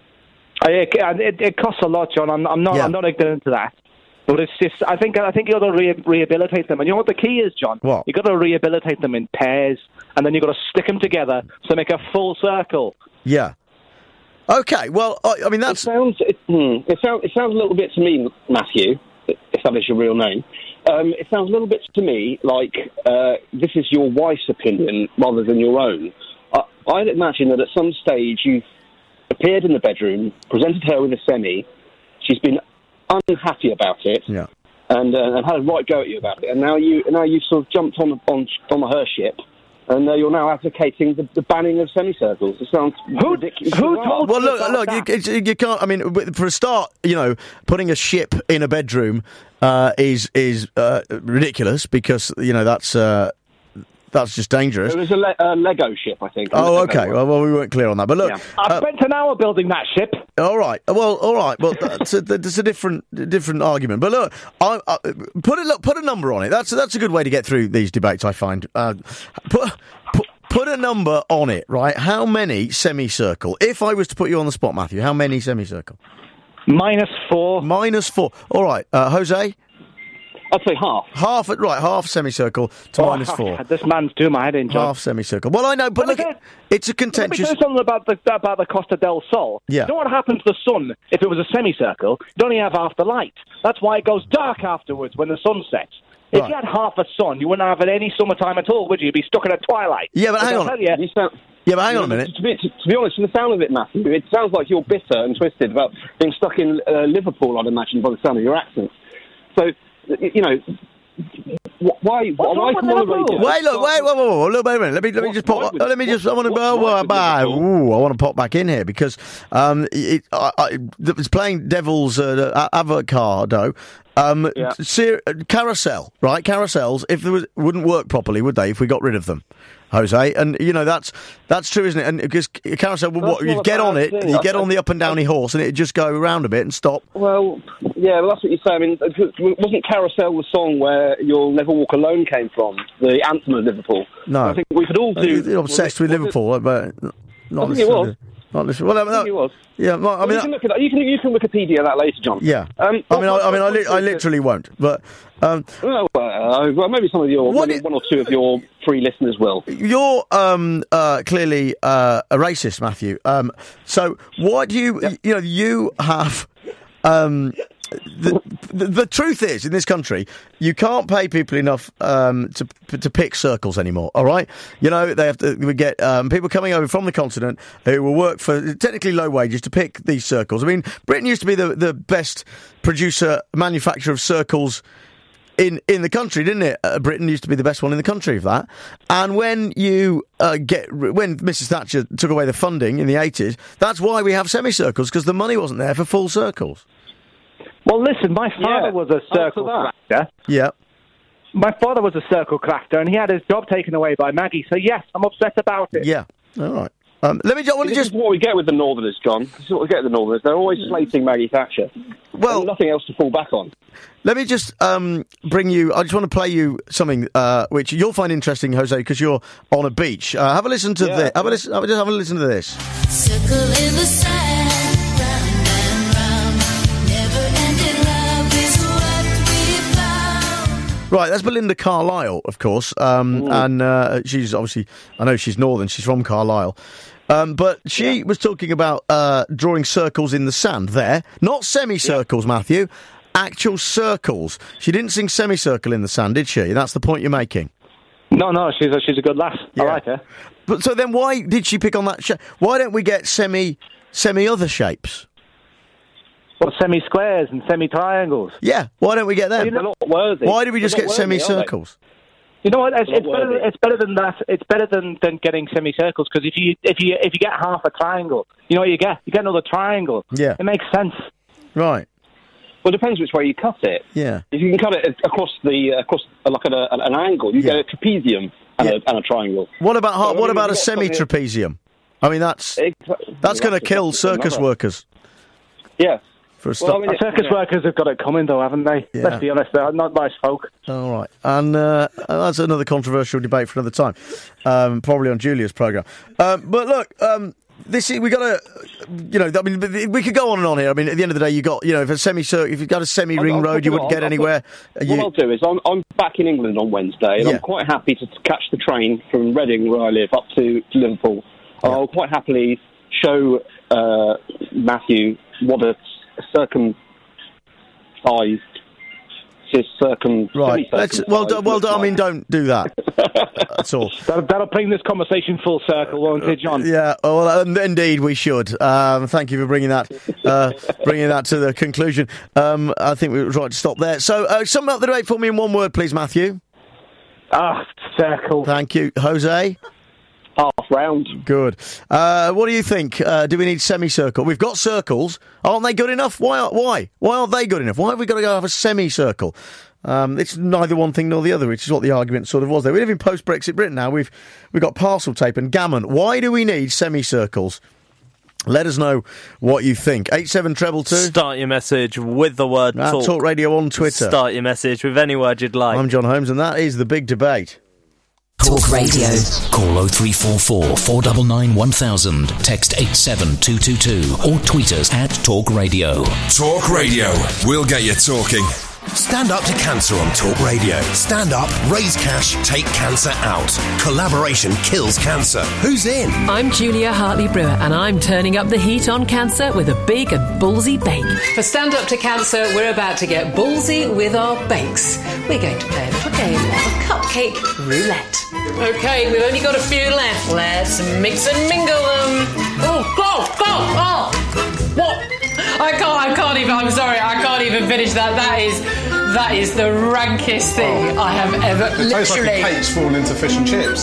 Uh, It, it, it costs a lot, John. I'm, I'm not. Yeah. I'm not ignorant to that. But it's just. I think. I think you got to re- rehabilitate them. And you know what the key is, John? What? You got to rehabilitate them in pairs, and then you got to stick them together to make a full circle. Yeah. Okay. Well, I, I mean that's It sounds. It, hmm, it sounds. It sounds a little bit to me, Matthew, if that is your real name. Um, it sounds a little bit to me like uh, this is your wife's opinion rather than your own. I, I'd imagine that at some stage you've appeared in the bedroom, presented her with a semi. She's been unhappy about it, yeah. and uh, and had a right go at you about it. And now you now you've sort of jumped on on on her ship. And uh, you're now advocating the, the banning of semicircles. It sounds ridiculous. Who told Well, you look, about look, that? you, it's- you can't. I mean, w- for a start, you know, putting a ship in a bedroom uh, is is uh, ridiculous because you know that's uh, that's just dangerous. It was a le- uh, Lego ship, I think. Oh, A Lego okay. one. Well, well, we weren't clear on that, but look. Yeah. I uh, spent an hour building that ship. all right. Well, all right. Well, that's a, that's a different different argument. But look, I, I, put a look, put a number on it. That's that's a good way to get through these debates. I find. Uh, put, put put a number on it, right? How many semicircle? If I was to put you on the spot, Matthew, how many semicircle? Minus four. Minus four. All right, uh, Jose. I'd say half. Half, right, half semicircle to Oh, minus four. This man's doing my head in, John. Half semicircle. Well, I know, but look, Okay. it's a Let me contentious. say something about the about the Costa del Sol. Yeah. You know what happened to the sun if it was a semicircle? You'd only have half the light. That's why it goes dark afterwards when the sun sets. If Right. you had half a sun, you wouldn't have it any summertime at all, would you? You'd be stuck in a twilight. Yeah, but hang I'll on. tell you, You sound, Yeah, but hang you on a know, minute. To be, to, to be honest, from the sound of it, Matthew, it sounds like you're bitter and twisted about being stuck in uh, Liverpool, I'd imagine, by the sound of your accent. So, y- you know, wh- why, What's why wrong come with on the Liverpool? radio? Wait, look, wait, wait, wait, wait, look, wait a minute. Let me, let me What's just pop. right with- uh, let me just. I want to. what's Uh, right with uh, Liverpool? ooh, I want to pop back in here because um, it, I, I, it's playing devil's uh, avocado. Um, Yeah. ser- carousel, right? Carousels, if there was, wouldn't work properly, would they? If we got rid of them, Jose, and you know that's that's true, isn't it? And because carousel, well, what That's not you a get bad on it, thing. you I- get I- on the up and downy horse, and it just go around a bit and stop. Well, yeah, well, that's what you say. I mean, wasn't Carousel the song where You'll Never Walk Alone came from? The anthem of Liverpool? No, I think we could all do... You're obsessed with was it- Liverpool, but not I think it was. necessarily- Not necessarily. Well, I think no, it was. yeah, well, I Well, mean, you can look at that. You can, you can Wikipedia that later, John. yeah. Um, I mean, I, I mean, I, li- I literally won't. But um, Well, uh, well, maybe some of your, What maybe i- one or two of your free listeners will. you're um, uh, clearly uh, a racist, Matthew. Um, so why do you, you know, you have. Um, the, the the truth is, in this country, you can't pay people enough um, to to pick circles anymore. All right, you know they have to. We get um, people coming over from the continent who will work for technically low wages to pick these circles. I mean, Britain used to be the the best producer manufacturer of circles in in the country, didn't it? Uh, Britain used to be the best one in the country for that. And when you uh, get when Missus Thatcher took away the funding in the eighties, that's why we have semicircles, because the money wasn't there for full circles. well, listen, my father Yeah. was a circle After crafter. Yeah. My father was a circle crafter, and he had his job taken away by Maggie. So yes, I'm upset about it. Yeah. All right. Um, let me. I want to this just. is what we get with the Northerners, John. This is what we get with the Northerners. They're always slating Maggie Thatcher. Well, There's nothing else to fall back on. Let me just um, bring you. I just want to play you something uh, which you'll find interesting, Jose, because you're on a beach. Uh, have a listen to Yeah, this. Have a listen. Have a, just have a listen to this. Circle in the sand, round and round. Never-ending love is what we found. Right, that's Belinda Carlisle, of course, um, and uh, she's obviously. I know she's Northern. She's from Carlisle. Um, but she was talking about uh, drawing circles in the sand there. Not semicircles, Matthew. Actual circles. She didn't sing semicircle in the sand, did she? That's the point you're making. No, no, she's a, she's a good lass. I like her. But so then why did she pick on that shape? Why don't we get semi, semi-other shapes? Well, semi-squares and semi-triangles. Yeah, why don't we get them? They're not worthy. Why did we just They're get not worthy, semicircles? You know what? It's, Not it's better. worthy. It's better than that. It's better than, than getting semicircles because if you if you if you get half a triangle, you know what you get? You get another triangle. Yeah. It makes sense. Right. Well, it depends which way you cut it. Yeah. If you can cut it across the uh, across uh, like at a, an angle, you Yeah. get a trapezium and, a, and a triangle. What about So, ha- I what mean, about a we've got something- semi-trapezium? I mean, that's Exactly. that's going to kill that's circus another. workers. Yeah. For a Well, start. I mean, it- Circus yeah. workers have got it coming, though, haven't they? Yeah. Let's be honest, they're not nice folk. All right, and uh, that's another controversial debate for another time, um, probably on Julia's programme. Um, but look, um, this is, we got to, you know, I mean, we could go on and on here. I mean, at the end of the day, you got, you know, if a semi, if you got a semi-ring I'll- I'll road, put you it wouldn't on. get I'll anywhere. What You- I'll do is I'm, I'm back in England on Wednesday, and Yeah. I'm quite happy to catch the train from Reading, where I live, up to, to Liverpool. I'll quite happily show uh, Matthew what a circumcised, circum. right, let's, well, do, well, do, I mean, don't do that. That's all. That'll, that'll bring this conversation full circle, won't it, John? Yeah, oh, well, um, indeed, we should. Um, thank you for bringing that, uh, bringing that to the conclusion. Um, I think we were right to stop there. So, uh, sum up the debate for me in one word, please, Matthew. Ah, circle. Thank you, Jose. Half round. Good. Uh, what do you think? Uh, do we need semicircle? We've got circles. Aren't they good enough? Why? Why? Why aren't they good enough? Why have we got to go have a semicircle? Um, it's neither one thing nor the other, which is what the argument sort of was there. We live in post-Brexit Britain now. We've we've got parcel tape and gammon. Why do we need semicircles? Let us know what you think. eight seven treble two. Start your message with the word At talk. Talk Radio on Twitter. Start your message with any word you'd like. I'm John Holmes, and that is the big debate. Talk Radio. Call oh three four four, four nine nine, one thousand. Text eight seven two two two or tweet us at Talk Radio. Talk Radio. We'll get you talking. Stand up to cancer on Talk Radio. Stand up, raise cash, take cancer out. Collaboration kills cancer. Who's in? I'm Julia Hartley-Brewer, and I'm turning up the heat on cancer with a big and ballsy bake. For Stand Up to Cancer, we're about to get ballsy with our bakes. We're going to play a little game of cupcake roulette. Okay, we've only got a few left. Let's mix and mingle them. Oh, go, go, oh! What? I can't, I can't even, I'm sorry, I can't even finish that. That is, that is the rankest thing I have ever, It tastes literally. like a cake's fallen into fish and chips.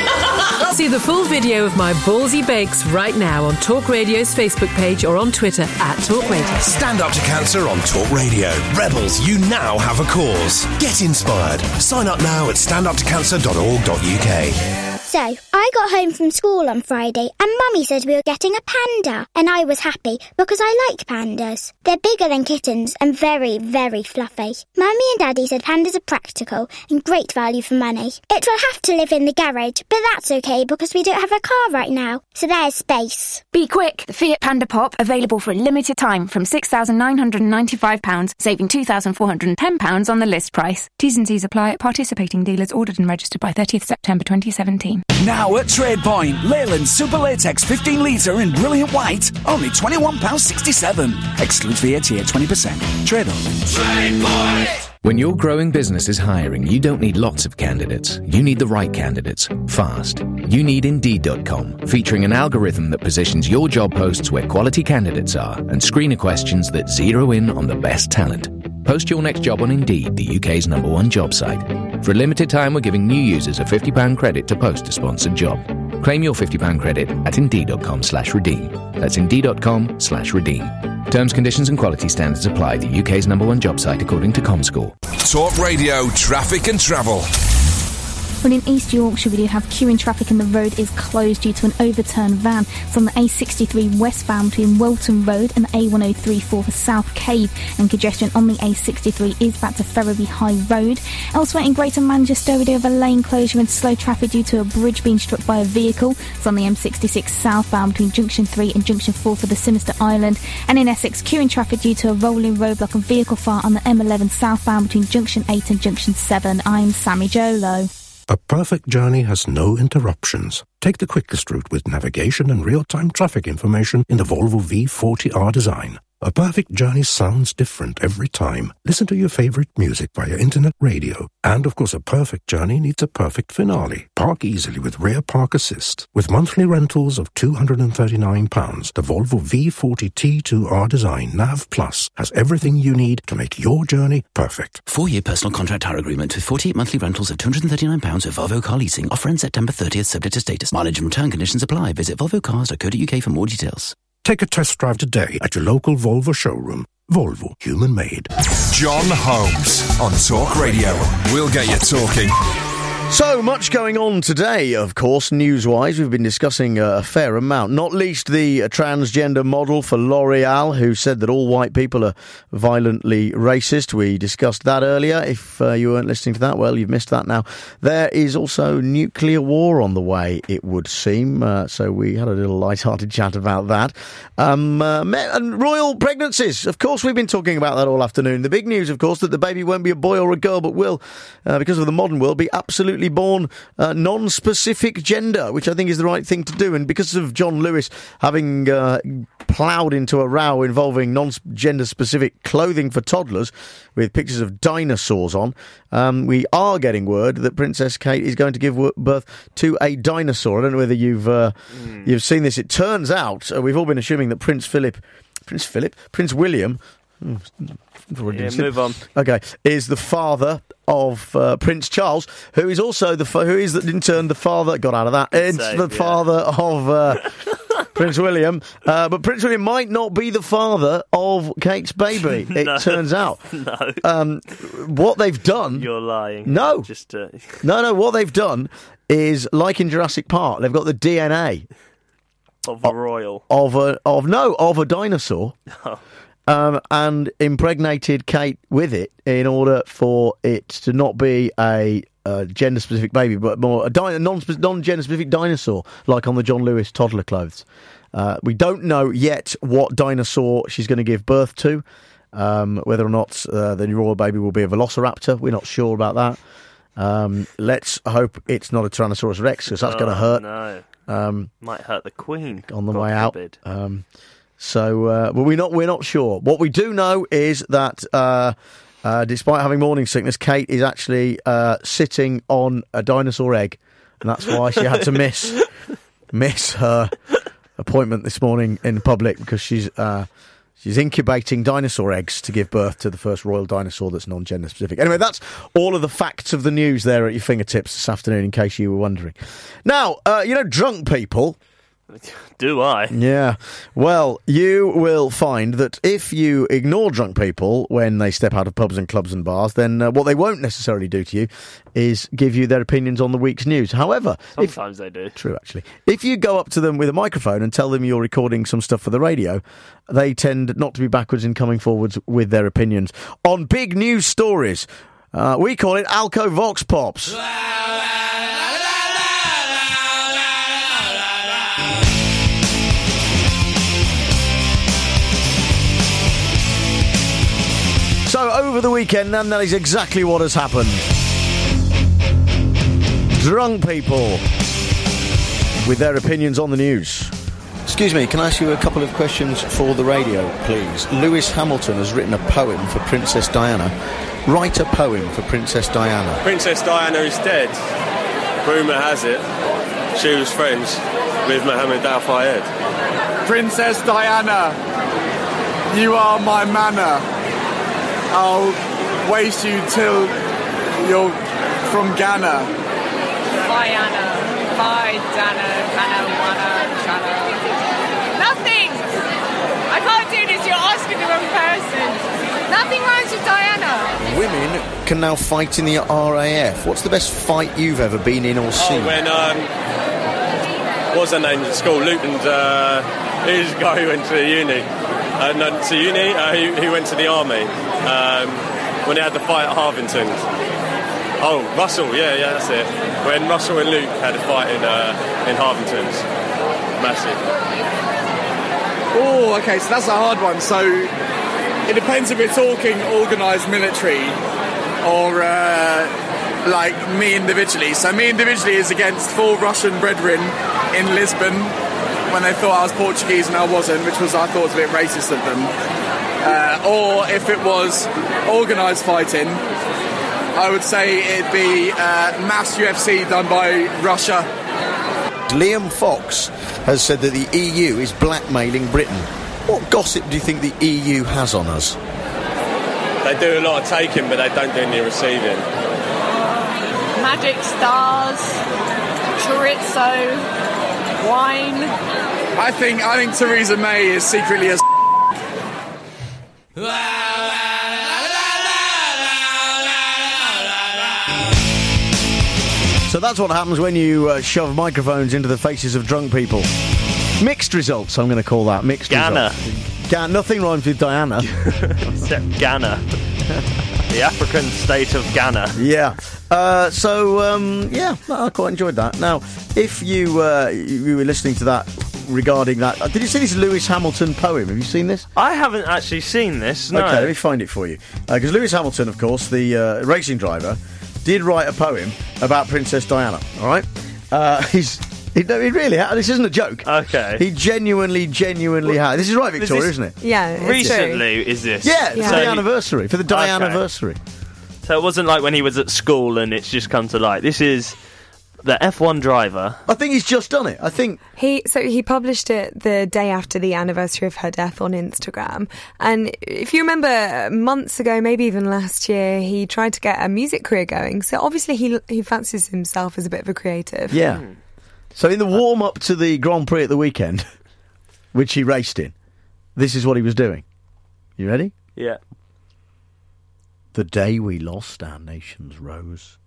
See the full video of my ballsy bakes right now on Talk Radio's Facebook page or on Twitter at Talk Radio. Stand up to cancer on Talk Radio. Rebels, you now have a cause. Get inspired. Sign up now at stand up to cancer dot org dot U K. So, I got home from school on Friday and Mummy said we were getting a panda. And I was happy because I like pandas. They're bigger than kittens and very, very fluffy. Mummy and Daddy said pandas are practical and great value for money. It will have to live in the garage, but that's okay because we don't have a car right now. So there's space. Be quick! The Fiat Panda Pop available for a limited time from six thousand nine hundred ninety-five pounds, saving two thousand four hundred ten pounds on the list price. T's and C's apply at participating dealers ordered and registered by thirtieth September twenty seventeen. Now at TradePoint, Leyland Super Latex fifteen litre in brilliant white, only twenty-one pounds sixty-seven. Excludes V A T at twenty percent. Trade on. TradePoint! When your growing business is hiring, you don't need lots of candidates. You need the right candidates, fast. You need Indeed dot com, featuring an algorithm that positions your job posts where quality candidates are and screener questions that zero in on the best talent. Post your next job on Indeed, the U K's number one job site. For a limited time, we're giving new users a fifty pounds credit to post a sponsored job. Claim your fifty pounds credit at Indeed dot com slash redeem. That's Indeed dot com slash redeem. Terms, conditions and quality standards apply. The U K's number one job site according to ComScore. Talk Radio, traffic and travel. Well, in East Yorkshire, we do have queuing traffic and the road is closed due to an overturned van. It's on the A sixty-three westbound between Welton Road and the A one oh three four for South Cave, and congestion on the A sixty-three is back to Ferriby High Road. Elsewhere in Greater Manchester, we do have a lane closure and slow traffic due to a bridge being struck by a vehicle. It's on the M sixty-six southbound between Junction three and Junction four for the Sinister Island. And in Essex, queuing traffic due to a rolling roadblock and vehicle fire on the M eleven southbound between Junction eight and Junction seven. I'm Sammy Jolo. A perfect journey has no interruptions. Take the quickest route with navigation and real-time traffic information in the Volvo V forty R design. A perfect journey sounds different every time. Listen to your favorite music via internet radio. And of course, a perfect journey needs a perfect finale. Park easily with Rear Park Assist. With monthly rentals of two hundred thirty-nine pounds, the Volvo V forty T two R design Nav Plus has everything you need to make your journey perfect. Four-year personal contract hire agreement with forty-eight monthly rentals of two hundred thirty-nine pounds with Volvo Car Leasing. Offer ends September thirtieth, subject to status. Mileage and return conditions apply. Visit volvo cars dot co dot uk for more details. Take a test drive today at your local Volvo showroom. Volvo, human made. John Holmes on Talk Radio. We'll get you talking. So much going on today, of course, news-wise. We've been discussing a fair amount, not least the transgender model for L'Oreal, who said that all white people are violently racist. We discussed that earlier. If uh, you weren't listening to that, well, you've missed that now. There is also nuclear war on the way, it would seem. Uh, so we had a little light-hearted chat about that. Um, uh, and royal pregnancies. Of course, we've been talking about that all afternoon. The big news, of course, that the baby won't be a boy or a girl, but will, uh, because of the modern world, be absolutely born uh, non-specific gender, which I think is the right thing to do. And because of John Lewis having uh, ploughed into a row involving non-gender specific clothing for toddlers with pictures of dinosaurs on, um, we are getting word that Princess Kate is going to give birth to a dinosaur. I don't know whether you've uh, mm. you've seen this. It turns out uh, we've all been assuming that Prince Philip, Prince Philip, Prince William. Hmm, Yeah, move on. Okay, is the father of uh, Prince Charles, who is also the fa- who is in turn the father. Got out of that. It's Same, the yeah. father of uh, Prince William, uh, but Prince William might not be the father of Kate's baby. It No. turns out. No. Um, what they've done. You're lying. No. Just uh, No, no. What they've done is like in Jurassic Park. They've got the D N A of a royal. of a of no of a dinosaur. Oh. Um, and impregnated Kate with it in order for it to not be a, a gender-specific baby, but more a di- non- non-gender-specific dinosaur, like on the John Lewis toddler clothes. Uh, we don't know yet what dinosaur she's going to give birth to, um, whether or not uh, the royal baby will be a velociraptor. We're not sure about that. Um, let's hope it's not a Tyrannosaurus Rex, because that's Oh, going to hurt. No. Um, Might hurt the Queen. on the God way out. forbid. Um, so, uh, but we're not we're not sure. What we do know is that, uh, uh, despite having morning sickness, Kate is actually uh, sitting on a dinosaur egg, and that's why she had to miss miss her appointment this morning in public, because she's uh, she's incubating dinosaur eggs to give birth to the first royal dinosaur that's non-gender specific. Anyway, that's all of the facts of the news there at your fingertips this afternoon, in case you were wondering. Now, uh, you know, drunk people. Do I? Yeah. Well, you will find that if you ignore drunk people when they step out of pubs and clubs and bars, then uh, what they won't necessarily do to you is give you their opinions on the week's news. However, Sometimes they do. if, true, actually, if you go up to them with a microphone and tell them you're recording some stuff for the radio, they tend not to be backwards in coming forwards with their opinions on big news stories. Uh, we call it Alco Vox Pops. So, over the weekend, and that is exactly what has happened. Drunk people with their opinions on the news. Excuse me, can I ask you a couple of questions for the radio, please? Lewis Hamilton has written a poem for Princess Diana. Write a poem for Princess Diana. Princess Diana is dead. Rumour has it she was friends with Mohammed Al Fayed. Princess Diana, you are my manna. I'll waste you till you're from Ghana. Diana, bye, Dana, Dana, Wana, Chana. Nothing! I can't do this, you're asking the wrong person. Nothing rhymes with Diana. Women can now fight in the R A F. What's the best fight you've ever been in or seen? Oh, when, um, what was her name at school? Luton, uh, who's the guy who went to uni? Uh, no, to uni? Uh, he, he went to the army. Um, when they had the fight at Harvington. Oh, Russell, yeah, yeah, that's it. When Russell and Luke had a fight in, uh, in Harvington's. Massive. Oh, okay, so that's a hard one. So it depends if we're talking organised military or uh, like me individually. So me individually is against four Russian brethren in Lisbon when they thought I was Portuguese and I wasn't, which was, I thought, was a bit racist of them. Uh, or if it was organised fighting, I would say it'd be uh, mass U F C done by Russia. Liam Fox has said that the E U is blackmailing Britain. What gossip do you think the E U has on us? They do a lot of taking, but they don't do any receiving. Magic stars, chorizo, wine. I think I think Theresa May is secretly a. So that's what happens when you uh, shove microphones into the faces of drunk people. Mixed results, I'm going to call that. Mixed Ghana. results. Ga- nothing rhymes with Diana. Except Ghana. The African state of Ghana. Yeah. Uh, so, um, yeah, I quite enjoyed that. Now, if you, uh, you were listening to that regarding that... Uh, did you see this Lewis Hamilton poem? Have you seen this? I haven't actually seen this, no. Okay, let me find it for you. Because uh, Lewis Hamilton, of course, the uh, racing driver... did write a poem about Princess Diana, all right? Uh, he's... He, no, he really ha- this isn't a joke. Okay. He genuinely, genuinely has. This is right, Victoria, this, isn't it? Yeah, it's recently, true. is this? Yeah, yeah. for So the he, anniversary, for the Diana-versary. Okay. So it wasn't like when he was at school and it's just come to light. This is the F one driver. I think he's just done it. I think... He so he published it the day after the anniversary of her death on Instagram. And if you remember, months ago, maybe even last year, he tried to get a music career going. So obviously he he fancies himself as a bit of a creative. Yeah. Mm. So in the warm-up to the Grand Prix at the weekend, which he raced in, this is what he was doing. You ready? Yeah. The day we lost our nation's rose,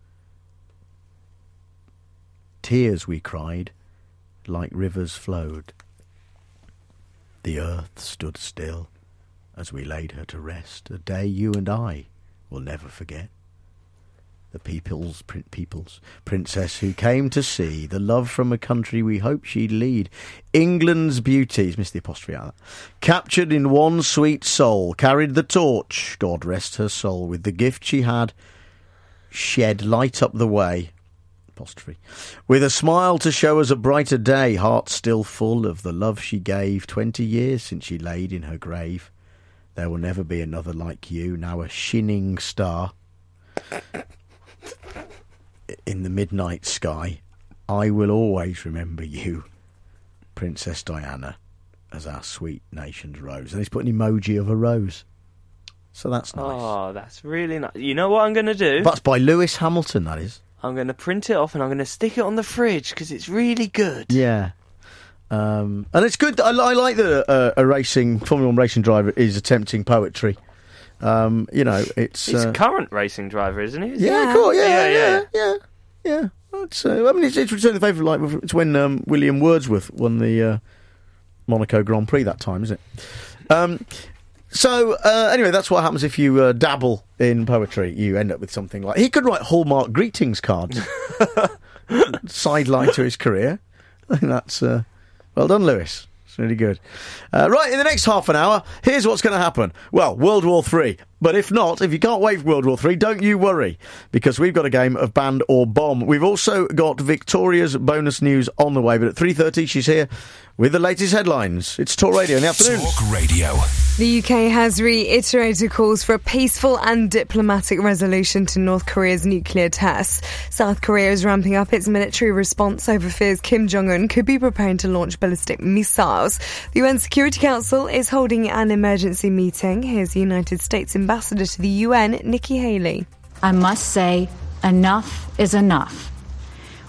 tears we cried, like rivers flowed. The earth stood still as we laid her to rest, a day you and I will never forget. The people's, prin- people's princess who came to see the love from a country we hoped she'd lead. England's beauties, missed the apostrophe out of that, captured in one sweet soul, carried the torch, God rest her soul, with the gift she had, shed light up the way. Apostrophe. With a smile to show us a brighter day, heart still full of the love she gave, twenty years since she laid in her grave. There will never be another like you, now a shining star in the midnight sky. I will always remember you, Princess Diana, as our sweet nation's rose. And he's put an emoji of a rose. So that's nice. Oh, that's really nice. You know what I'm going to do? That's by Lewis Hamilton, that is. I'm going to print it off and I'm going to stick it on the fridge because it's really good. Yeah. Um, and it's good. I, I like that uh, a racing, Formula One racing driver is attempting poetry. Um, you know, it's... He's uh, a current racing driver, isn't he? Yeah, Yeah. cool. Yeah, yeah, Yeah, yeah, yeah. yeah. It's, uh, I mean, it's, it's Return of the Favourite. Like, it's when um, William Wordsworth won the uh, Monaco Grand Prix that time, isn't it? Um, so, uh, anyway, that's what happens if you uh, dabble in poetry. You end up with something like... He could write Hallmark greetings cards. Sideline to his career. I think that's... Uh, well done, Lewis. It's really good. Uh, right, in the next half an hour, here's what's going to happen. Well, World War Three. But if not, if you can't wait for World War Three, don't you worry, because we've got a game of Band or Bomb. We've also got Victoria's bonus news on the way, but at three thirty she's here with the latest headlines. It's Talk Radio in the afternoon. Talk Radio. The U K has reiterated calls for a peaceful and diplomatic resolution to North Korea's nuclear tests. South Korea is ramping up its military response over fears Kim Jong-un could be preparing to launch ballistic missiles. The U N Security Council is holding an emergency meeting. Here's the United States Ambassador to the U N, Nikki Haley. I must say, enough is enough.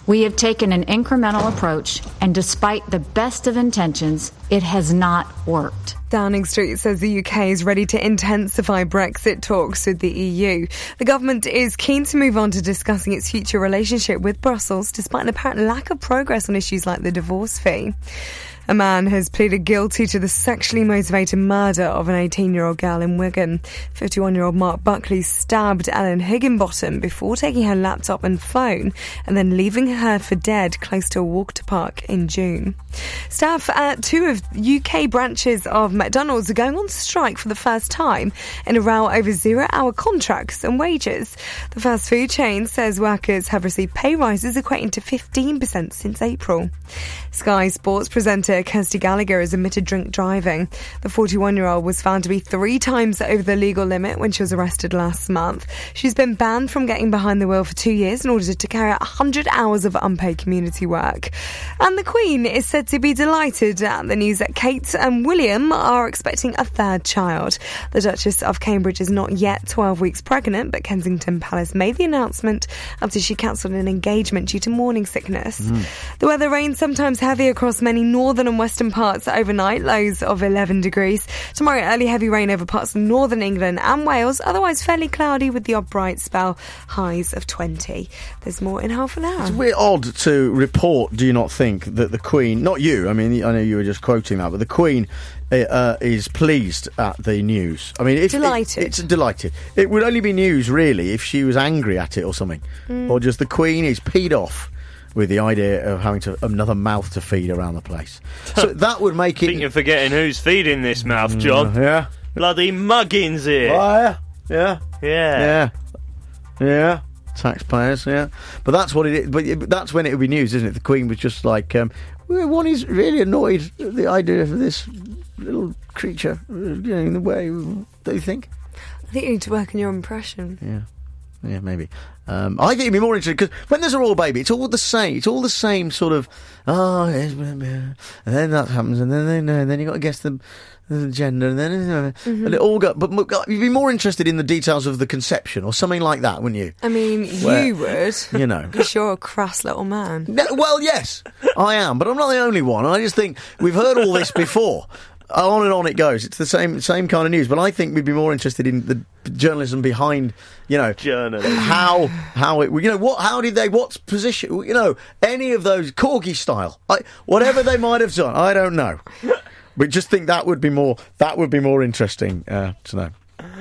We have taken an incremental approach, and despite the best of intentions, it has not worked. Downing Street says the U K is ready to intensify Brexit talks with the E U. The government is keen to move on to discussing its future relationship with Brussels, despite an apparent lack of progress on issues like the divorce fee. A man has pleaded guilty to the sexually motivated murder of an eighteen-year-old girl in Wigan. fifty-one-year-old Mark Buckley stabbed Ellen Higginbottom before taking her laptop and phone and then leaving her for dead close to a Walker Park in June. Staff at two of U K branches of McDonald's are going on strike for the first time in a row over zero-hour contracts and wages. The fast food chain says workers have received pay rises equating to fifteen percent since April. Sky Sports presenter Kirsty Gallagher has admitted drink driving. The forty-one-year-old was found to be three times over the legal limit when she was arrested last month. She's been banned from getting behind the wheel for two years in order to carry out one hundred hours of unpaid community work. And the Queen is said to be delighted at the news that Kate and William are expecting a third child. The Duchess of Cambridge is not yet twelve weeks pregnant, but Kensington Palace made the announcement after she cancelled an engagement due to morning sickness. Mm. The weather rains sometimes heavy across many northern and western parts overnight, lows of eleven degrees. Tomorrow, early heavy rain over parts of northern England and Wales, otherwise fairly cloudy with the odd bright spell, highs of twenty. There's more in half an hour. It's weird odd to report, do you not think, that the Queen, not you, I mean, I know you were just quoting that, but the Queen uh, is pleased at the news. I mean, if, delighted. It, it's delighted. It would only be news, really, if she was angry at it or something. Mm. Or just the Queen is peed off with the idea of having to another mouth to feed around the place. So that would make it... I think you're forgetting who's feeding this mouth, John. Mm, yeah. Bloody muggins here. Oh, yeah. Yeah. Yeah. Yeah. Yeah. Taxpayers, yeah. But that's what it is. But it, that's when it would be news, isn't it? The Queen was just like, um, one is really annoyed at the idea of this little creature getting in the way. Don't you think? I think you need to work on your impression. Yeah. Yeah, maybe. Um, I think it'd be more interesting because when there's a royal baby, it's all the same. It's all the same sort of. Oh, yes, and then that happens, and then and then you got to guess the, the gender, and then mm-hmm. and it all got. But you'd be more interested in the details of the conception or something like that, wouldn't you? I mean, Where, you would. You know, because you're a crass little man. No, well, yes, I am, but I'm not the only one. I just think we've heard all this before. On and on it goes. It's the same same kind of news, but I think we'd be more interested in the journalism behind, you know, journalism. how how it, you know, what, how did they, what's position, you know, any of those Corgi style, I, whatever they might have done, I don't know. But just think that would be more that would be more interesting uh, to know.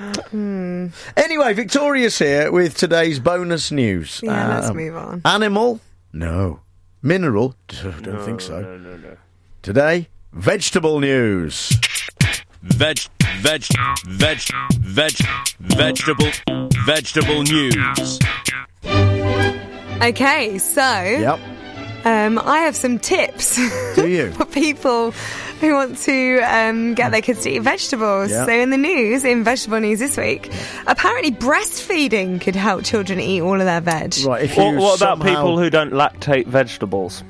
Hmm. Anyway, Victoria's here with today's bonus news. Yeah, uh, let's move on. Animal? No. Mineral? Don't no, think so. No, no, no. Today, vegetable news. Veg, veg, veg, veg, vegetable, vegetable news. Okay, so Yep. um, I have some tips. Do you? for people who want to um, get their kids to eat vegetables. Yep. So in the news, in vegetable news this week, apparently breastfeeding could help children eat all of their veg. Right. If you What, what about somehow- people who don't lactate vegetables?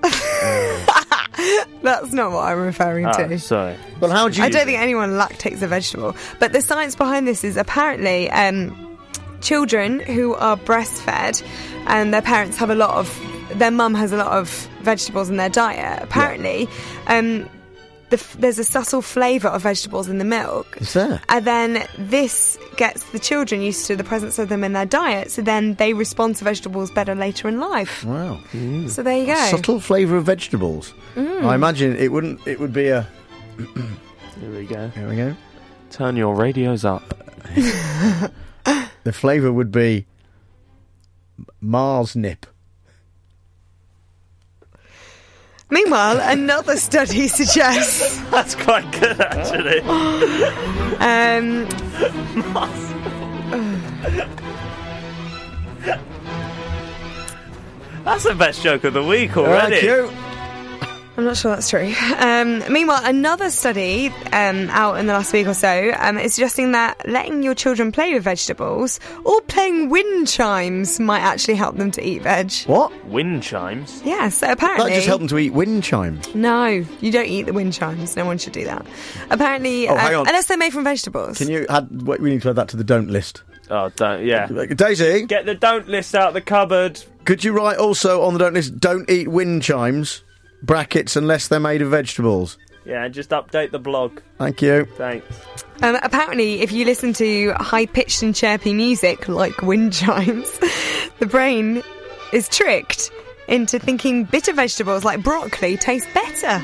That's not what I'm referring Oh, to. sorry. Well, how do you? I don't think anyone lactates a vegetable. But the science behind this is apparently um, children who are breastfed and their parents have a lot of, their mum has a lot of vegetables in their diet. Apparently, yeah. um, the, f- there's a subtle flavour of vegetables in the milk. Is there? And then this gets the children used to the presence of them in their diet, so then they respond to vegetables better later in life. Wow. Mm. So there you go. Subtle flavour of vegetables. Mm. I imagine it wouldn't. It would be a. Here we go. Here we go. Turn your radios up. The flavour would be Mars nip. Meanwhile, another study suggests that's quite good, actually. um, That's the best joke of the week already. Thank you. I'm not sure that's true. Um, meanwhile, another study um, out in the last week or so um, is suggesting that letting your children play with vegetables or playing wind chimes might actually help them to eat veg. What? Wind chimes? Yeah, so apparently... That just help them to eat wind chimes. No, you don't eat the wind chimes. No one should do that. Apparently, Oh, uh, hang on. unless they're made from vegetables. Can you add... We need to add that to the don't list. Oh, don't, yeah. Daisy? Get the don't list out the cupboard. Could you write also on the don't list, don't eat wind chimes, brackets, unless they're made of vegetables? Yeah, just update the blog. Thank you. Thanks. Um, apparently, if you listen to high-pitched and chirpy music, like wind chimes, the brain is tricked into thinking bitter vegetables like broccoli taste better.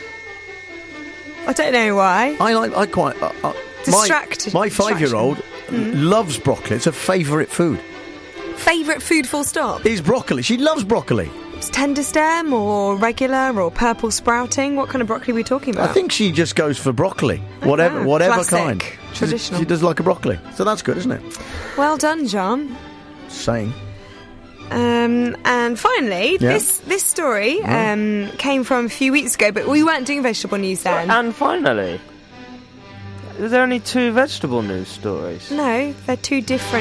I don't know why. I like, I quite... Uh, uh, Distract. My, my five-year-old Mm. loves broccoli. It's her favourite food. Favourite food full stop? Is broccoli. She loves broccoli. It's tender stem or regular or purple sprouting? What kind of broccoli are we talking about? I think she just goes for broccoli. Whatever, wow. whatever Classic. kind. Traditional. She, she does like a broccoli. So that's good, isn't it? Well done, John. Saying. Um, and finally, Yeah. this this story um, came from a few weeks ago, but we weren't doing vegetable news then. And finally, are there only two vegetable news stories? No, they're two different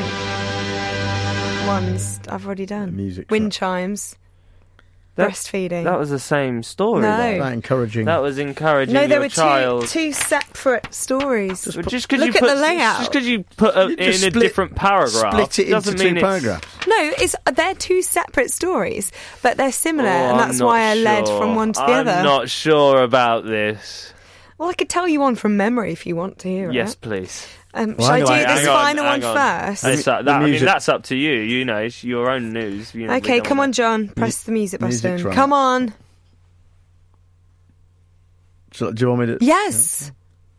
ones I've already done. music Wind chimes. That- breastfeeding. That was the same story. No. though. That encouraging. That was encouraging No, there your were child. two, two separate stories. Just because Look you at put, the layout. Just because you put a, You in just a split- different paragraph split it doesn't into mean two it's- paragraphs. No, it's they're two separate stories, but they're similar, Oh, and I'm that's not why I led sure. from one to the I'm other. not sure about this. Well, I could tell you one from memory if you want to hear Yes, it. please. Um, Well, shall hang I do on, this Hang on, final one hang on. first? It's, uh, The that, I mean, music- that's up to you. You know, it's your own news. You know, we Okay, don't come wanna- on, John. Press the music music's button. running. Come on. So, do you want me to... Yes.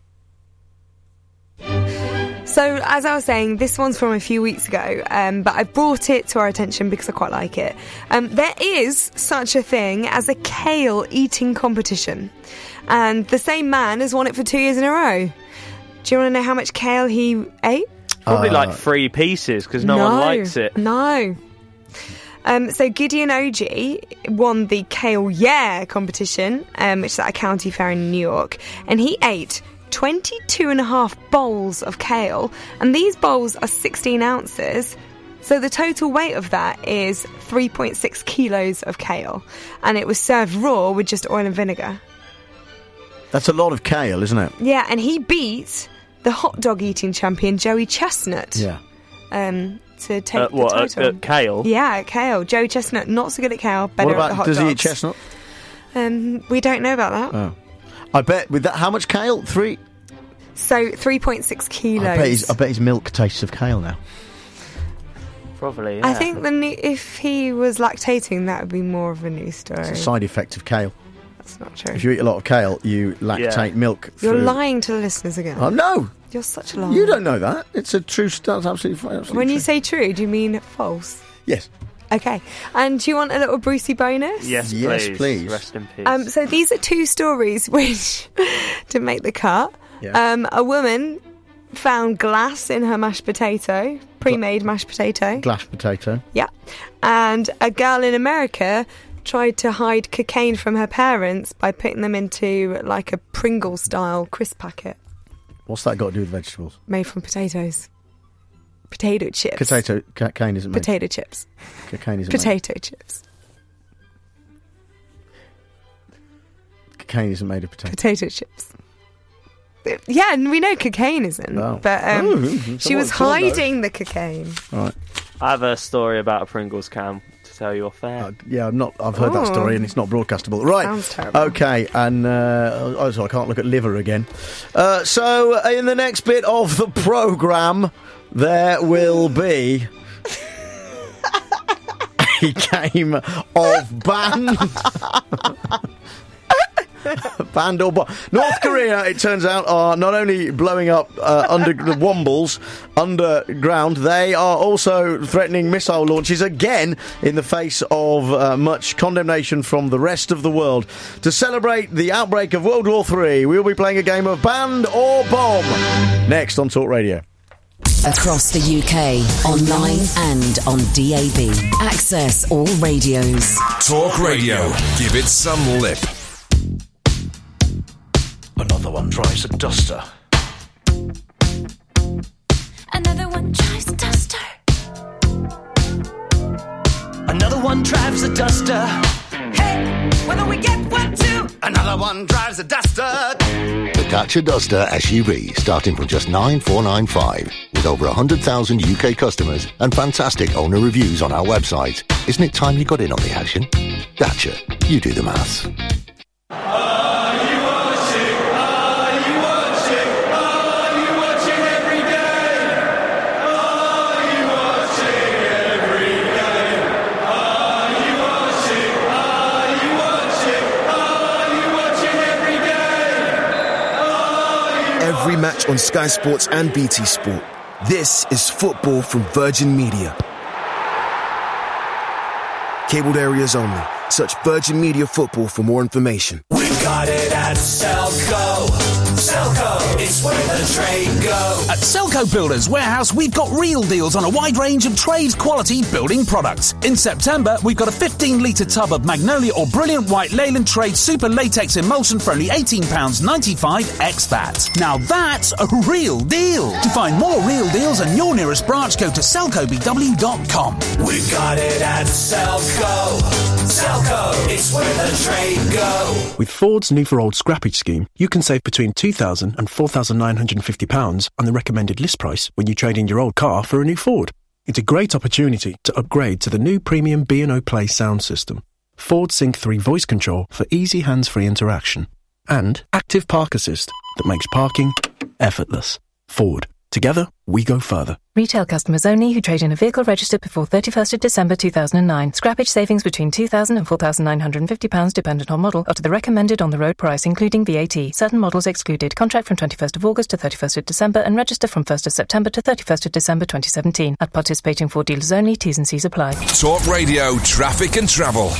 So, as I was saying, this one's from a few weeks ago, um, but I brought it to our attention because I quite like it. Um, there is such a thing as a kale eating competition, and the same man has won it for two years in a row. Do you want to know how much kale he ate? Probably Uh, like three pieces because no, one likes it. No. Um, so Gideon Oji won the Kale Yeah competition, um, which is at a county fair in New York, and he ate twenty-two and a half bowls of kale, and these bowls are sixteen ounces. So the total weight of that is three point six kilos of kale, and it was served raw with just oil and vinegar. That's a lot of kale, isn't it? Yeah, and he beat the hot dog eating champion Joey Chestnut. Yeah. Um, to take Uh, the what, at- total. at kale? Yeah, at kale. Joey Chestnut, not so good at kale, better What at the about, hot does dogs. he eat chestnut? Um, we don't know about that. Oh. I bet, with that, how much kale? Three? So, three point six kilos. I bet, his, I bet his milk tastes of kale now. Probably, yeah. I think the new, if he was lactating, that would be more of a news story. It's a side effect of kale. That's not true. If you eat a lot of kale, you lactate Yeah. milk. You're through- lying to the listeners again. Oh, no! You're such a liar. You don't know that. It's a true... That's absolutely fine. Absolutely When true. you say true, do you mean false? Yes. Okay. And do you want a little Brucey bonus? Yes, Yes, please. please. Rest in peace. Um, so these are two stories which didn't make the cut. Yeah. Um, a woman found glass in her mashed potato, pre-made mashed potato. Glass potato. Yeah. And a girl in America tried to hide cocaine from her parents by putting them into like a Pringle-style crisp packet What's that got to do with vegetables? made from potatoes. Potato chips. Potato... Cocaine isn't made... Potato chips. Cocaine isn't made... Potato chips. Cocaine isn't made of potato. Potato chips. Yeah, and we know cocaine isn't. Oh. But um, Oh, mhm. she was Someone- someone knows. hiding the cocaine. All right. I have a story about a Pringles can to tell you off air. Uh, yeah, I'm not. I've heard Oh. that story, and it's not broadcastable. Right. Sounds terrible. Okay, and uh, oh, so I can't look at liver again. Uh, so, uh, in the next bit of the programme, there will be a game of band. Band or bo- North Korea, it turns out, are not only blowing up uh, under the Wombles underground, they are also threatening missile launches again in the face of uh, much condemnation from the rest of the world. To celebrate the outbreak of World War Three, we'll be playing a game of Band or Bomb next on Talk Radio. Across the U K, online and on D A B. Access all radios. Talk Radio. Give it some lip. Another one tries a duster. Another one tries a duster. Another one drives a duster. Hey! Whether we get one, two, another one drives a duster. The Dacia Duster S U V starting from just nine thousand four hundred ninety-five with over one hundred thousand U K customers and fantastic owner reviews on our website. Isn't it time you got in on the action? Dacia, you do the maths. Every match on Sky Sports and B T Sport. This is football from Virgin Media. Cabled areas only. Search Virgin Media Football for more information. We've got it at Selco. Selco, it's where the trade go. At Selco Builders Warehouse, we've got real deals on a wide range of trade-quality building products. In September, we've got a fifteen litre tub of Magnolia or Brilliant White Leyland Trade Super Latex Emulsion for only eighteen pounds ninety-five ex V A T. Now that's a real deal. To find more real deals and your nearest branch, go to selco b w dot com. We've got it at Selco. Selco, it's where the trade go. With Ford's new for old scrappage scheme, you can save between two thousand pounds and four thousand nine hundred fifty pounds on the recommended list price when you trade in your old car for a new Ford. It's a great opportunity to upgrade to the new premium B and O Play sound system, Ford Sync three voice control for easy hands-free interaction, and Active Park Assist that makes parking effortless. Ford. Together, we go further. Retail customers only who trade in a vehicle registered before thirty-first of December two thousand nine. Scrappage savings between two thousand pounds and four thousand nine hundred fifty pounds dependent on model, up to the recommended on-the-road price, including V A T. Certain models excluded. Contract from twenty-first of August to thirty-first of December and register from first of September to thirty-first of December twenty seventeen. At participating Ford dealers only, T's and C's apply. Talk Radio, traffic and travel.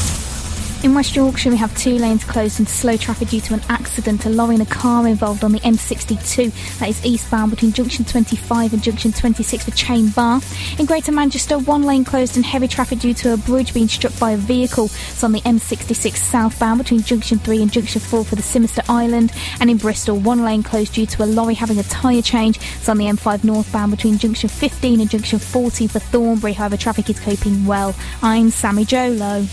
In West Yorkshire, we have two lanes closed and slow traffic due to an accident. A lorry and a car involved on the M sixty-two. That is eastbound between junction twenty-five and junction twenty-six for Chain Bar. In Greater Manchester, one lane closed and heavy traffic due to a bridge being struck by a vehicle. It's on the M sixty-six southbound between junction three and junction four for the Simister Island. And in Bristol, one lane closed due to a lorry having a tyre change. It's on the M five northbound between junction fifteen and junction fourteen for Thornbury. However, traffic is coping well. I'm Sammy Jolo.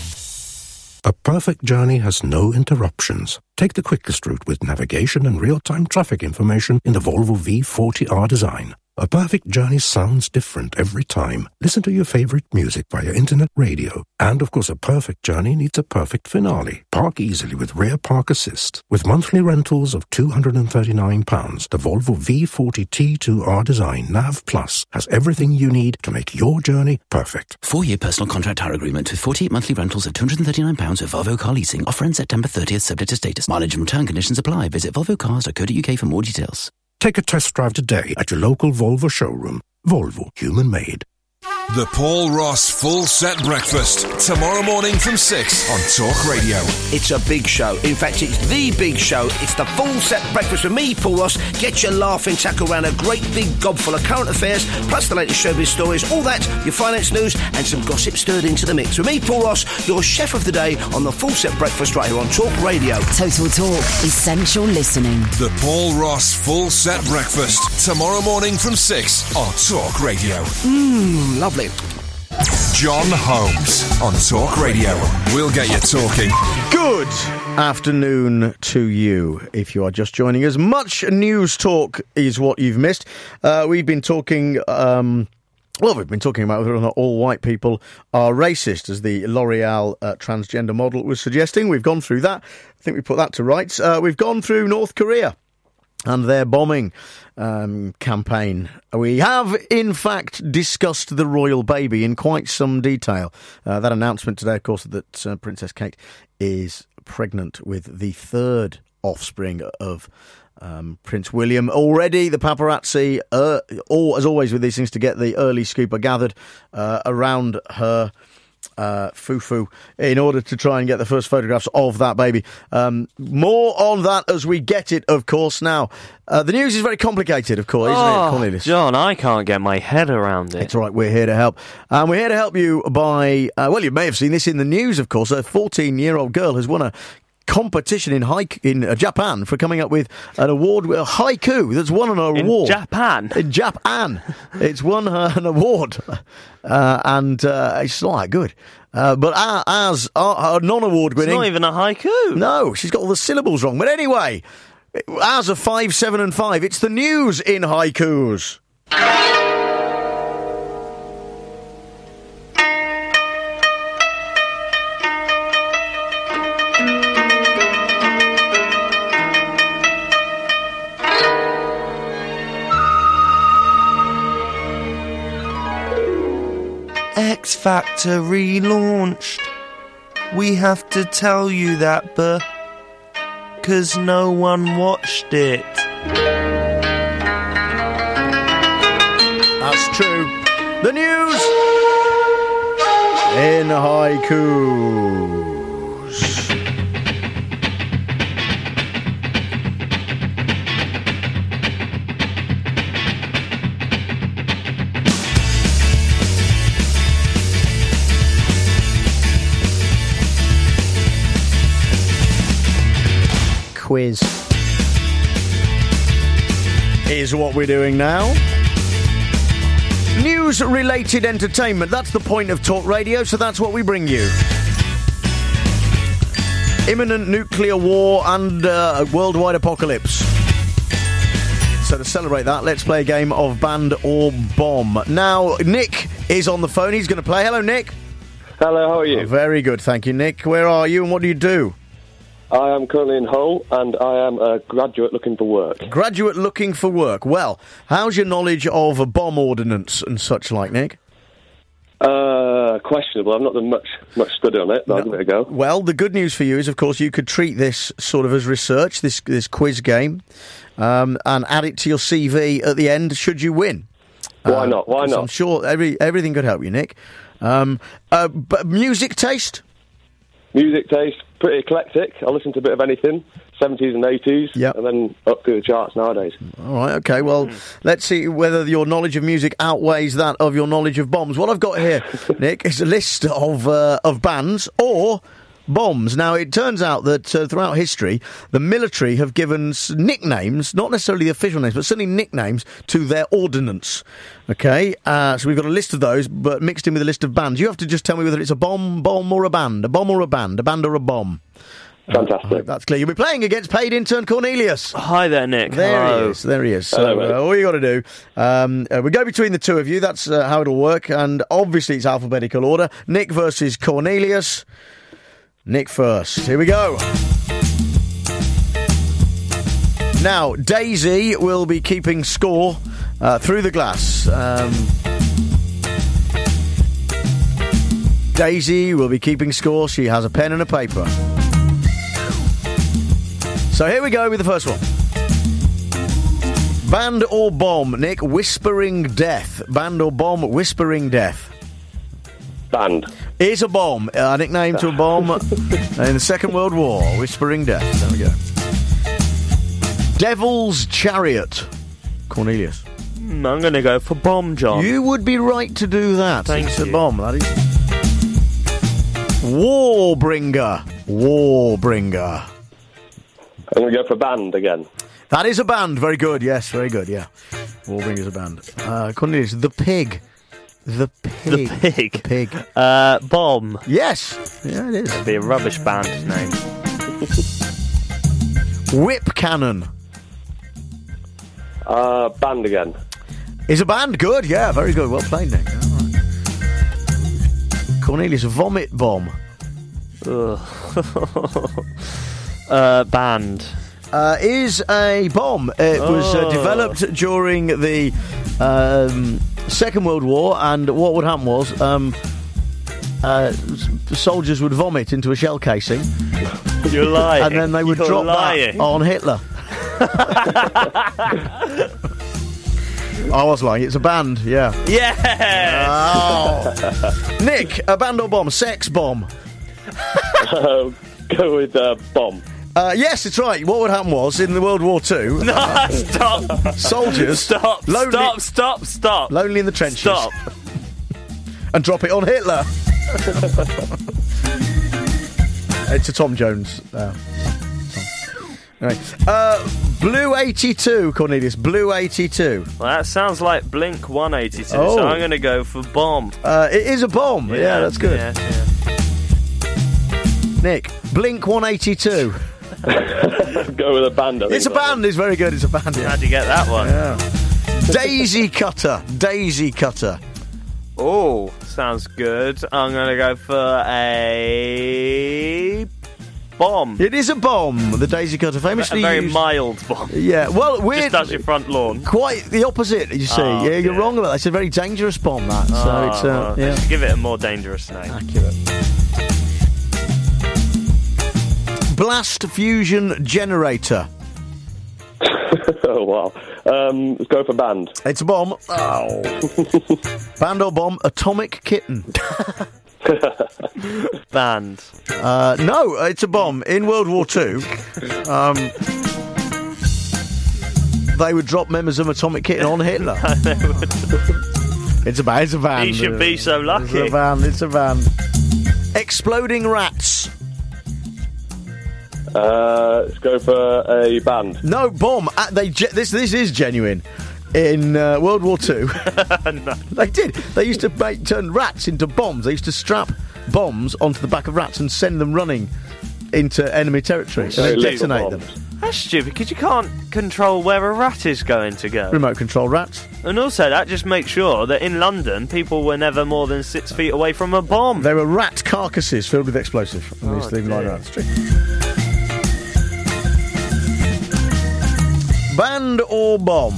A perfect journey has no interruptions. Take the quickest route with navigation and real-time traffic information in the Volvo V forty R design. A perfect journey sounds different every time. Listen to your favorite music via internet radio. And, of course, a perfect journey needs a perfect finale. Park easily with Rear Park Assist. With monthly rentals of two hundred thirty-nine pounds, the Volvo V forty T two R design Nav Plus has everything you need to make your journey perfect. Four-year personal contract hire agreement with forty-eight monthly rentals of two hundred thirty-nine pounds with Volvo Car Leasing. Offer ends September thirtieth, subject to status. Mileage and return conditions apply. Visit volvo cars dot co dot u k for more details. Take a test drive today at your local Volvo showroom. Volvo, human-made. The Paul Ross Full Set Breakfast, tomorrow morning from six on Talk Radio. It's a big show. In fact, it's the big show. It's the Full Set Breakfast with me, Paul Ross. Get your laughing tackle around a great big gob full of current affairs, plus the latest showbiz stories, all that, your finance news, and some gossip stirred into the mix. With me, Paul Ross, your chef of the day on the Full Set Breakfast right here on Talk Radio. Total Talk, essential listening. The Paul Ross Full Set Breakfast, tomorrow morning from six on Talk Radio. Mmm, lovely. John Holmes on Talk Radio. We'll get you talking. Good afternoon to you. If you are just joining us, much news talk is what you've missed. Uh, we've been talking... Um, Well, we've been talking about whether or not all white people are racist, as the L'Oreal uh, transgender model was suggesting. We've gone through that. I think we put that to rights. Uh, we've gone through North Korea and their bombing um, campaign. We have, in fact, discussed the royal baby in quite some detail. Uh, that announcement today, of course, that uh, Princess Kate is pregnant with the third offspring of Um, Prince William. Already the paparazzi, uh, all, as always with these things, to get the early scoop, are gathered uh, around her uh, fufu in order to try and get the first photographs of that baby. Um, more on that as we get it, of course. Now, uh, the news is very complicated, of course, isn't oh, it, Cornelius? John, I can't get my head around it. It's all right, we're here to help. And we're here to help you by, uh, well, you may have seen this in the news, of course. A fourteen-year-old girl has won a competition in haiku, in uh, Japan for coming up with an award, a haiku that's won an In award. Japan? In Japan. It's won uh, an award. Uh, and uh, it's not that good. Uh, but uh, as uh, a non-award winning... It's not even a haiku. No, she's got all the syllables wrong. But anyway, as a five, seven and five, it's the news in haikus. X Factor relaunched. We have to tell you that, but cause no one watched it. That's true. The news in haikus. Quiz is what we're doing now. News-related entertainment. That's the point of Talk Radio, so that's what we bring you. Imminent nuclear war and uh, worldwide apocalypse. So to celebrate that, let's play a game of Band or Bomb. Now, Nick is on the phone. He's going to play. Hello, Nick. Hello, how are you? Oh, very good, thank you, Nick. Where are you and what do you do? I am currently in Hull, and I am a graduate looking for work. Graduate looking for work. Well, how's your knowledge of a bomb ordnance and such like, Nick? Uh, questionable. I've not done much much study on it, but I'll give it a go. Well, the good news for you is, of course, you could treat this sort of as research, this this quiz game, um, and add it to your C V at the end, should you win. Why not? Why not? I'm sure every everything could help you, Nick. Um, uh, but music taste? Music taste, pretty eclectic. I listen to a bit of anything, seventies and eighties, Yep. and then up to the charts nowadays. All right, okay, well, let's see whether your knowledge of music outweighs that of your knowledge of bombs. What I've got here, Nick, is a list of uh, of bands or bombs. Now, it turns out that uh, throughout history, the military have given s- nicknames, not necessarily the official names, but certainly nicknames to their ordnance. Okay, uh, so we've got a list of those, but mixed in with a list of bands. You have to just tell me whether it's a bomb, bomb or a band, a bomb or a band, a band or a bomb. Fantastic. Uh, that's clear. You'll be playing against paid intern Cornelius. Hi there, Nick. There Hello. he is. There he is. So Hello, mate. uh, all you got to do, um, uh, we go between the two of you. That's uh, how it'll work. And obviously, it's alphabetical order. Nick versus Cornelius. Nick first. Here we go. Now, Daisy will be keeping score uh, through the glass. Um, Daisy will be keeping score. She has a pen and a paper. So here we go with the first one. Band or bomb, Nick? Whispering Death. Band or bomb? Whispering Death. Band. Is a bomb. A nickname to a bomb in the Second World War. Whispering Death. There we go. Devil's Chariot. Cornelius. Mm, I'm going to go for bomb, John. You would be right to do that. Thank it's you. a bomb, that is. Warbringer. Warbringer. I'm going to go for band again. That is a band. Very good. Yes, very good. Yeah. Warbringer's a band. Uh, Cornelius. The Pig. The Pig. The Pig. The Pig. Uh, bomb. Yes. Yeah, it is. That'd be a rubbish band name. Whip Cannon. Uh, band again. Is a band. Good. Yeah, very good. Well played, Nick. All right. Cornelius. Vomit Bomb. Ugh. uh, band. Uh, is a bomb. It was uh, Oh. developed during the um, Second World War, and what would happen was um, uh, s- soldiers would vomit into a shell casing. You're lying. And then they would You're drop lying. that on Hitler. I was lying. It's a band, yeah. Yes! Oh. Nick, a band or bomb? Sex bomb. Uh, go with uh, bomb. Uh, yes, it's right. What would happen was, in the World War Two... No, stop! Soldiers... Stop, lonely, stop, stop, stop. Lonely in the trenches. Stop. And drop it on Hitler. It's a Tom Jones uh, Right. Uh, Blue eighty-two, Cornelius. Blue eighty-two. Well, that sounds like Blink one eighty-two, Oh. so I'm going to go for Bomb. Uh, it is a bomb. Yeah, Yeah, that's good. yeah, yeah. Nick, Blink one eighty-two. Go with a band. I think, It's a band. It's very good. It's a band. Yeah. How'd you get that one? Yeah. Daisy Cutter. Daisy Cutter. Oh, sounds good. I'm going to go for a bomb. It is a bomb. The Daisy Cutter, famously A very used- mild bomb. Yeah, well, we're Just does your front lawn. quite the opposite. You see, Oh, yeah, you're dear. wrong about that. It's a very dangerous bomb. That. So Oh, it's uh, well, they yeah. should give it a more dangerous name. Accurate. Blast Fusion Generator. oh, wow. Um, let's go for band. It's a bomb. Oh. Band or bomb? Atomic Kitten. Band. Uh, no, it's a bomb. In World War Two, um, they would drop members of Atomic Kitten on Hitler. It's a band. It's a band. He should be so It's lucky. a band. It's a band. Exploding Rats. Uh, let's go for a band. No, bomb. Uh, they ge- this this is genuine. In uh, World War Two, No. they did. They used to make, turn rats into bombs. They used to strap bombs onto the back of rats and send them running into enemy territory and then Very lethal detonate them. bombs. That's stupid, because you can't control where a rat is going to go. Remote control rats. And also, that just makes sure that in London, people were never more than six feet away from a bomb. There were rat carcasses filled with explosive. And they used to leave them lying dear. around the street. Band or bomb?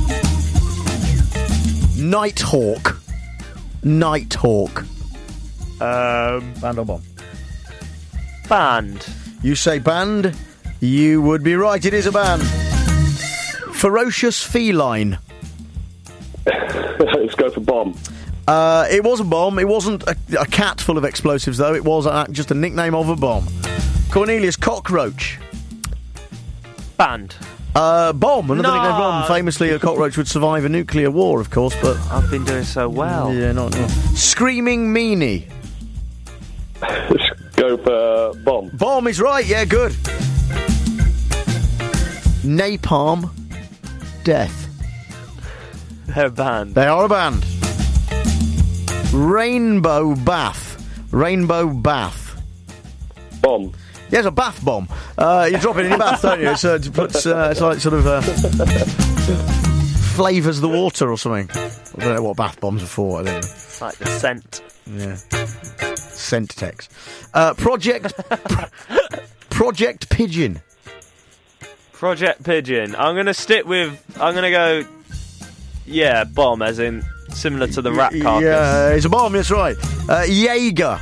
Nighthawk. Nighthawk. Um, Band or bomb? band. You say band, you would be right. It is a band. Ferocious feline. let's go for bomb. Uh, it was a bomb. It wasn't a, a cat full of explosives, though. It was uh, just a nickname of a bomb. Cornelius, cockroach. Band. Uh, bomb, another No. nickname bomb. Famously, a cockroach would survive a nuclear war, of course, but... I've been doing so well. Yeah, not... not. Screaming meanie. Let's go for bomb. Bomb is right, yeah, good. Napalm. Death. They're a band. They are a band. Rainbow bath. Rainbow bath. Bomb. Yes, a bath bomb. Uh, you drop it in your bath, don't you? So it puts, uh, it's like sort of uh, flavours the water or something. I don't know what bath bombs are for. I don't know. It's like the scent. Yeah. Scent text. Uh, Project Project Pigeon. Project Pigeon. I'm going to stick with... I'm going to go... Yeah, bomb, as in similar to the rat carcass. Yeah, it's a bomb, that's right. Uh, Jaeger.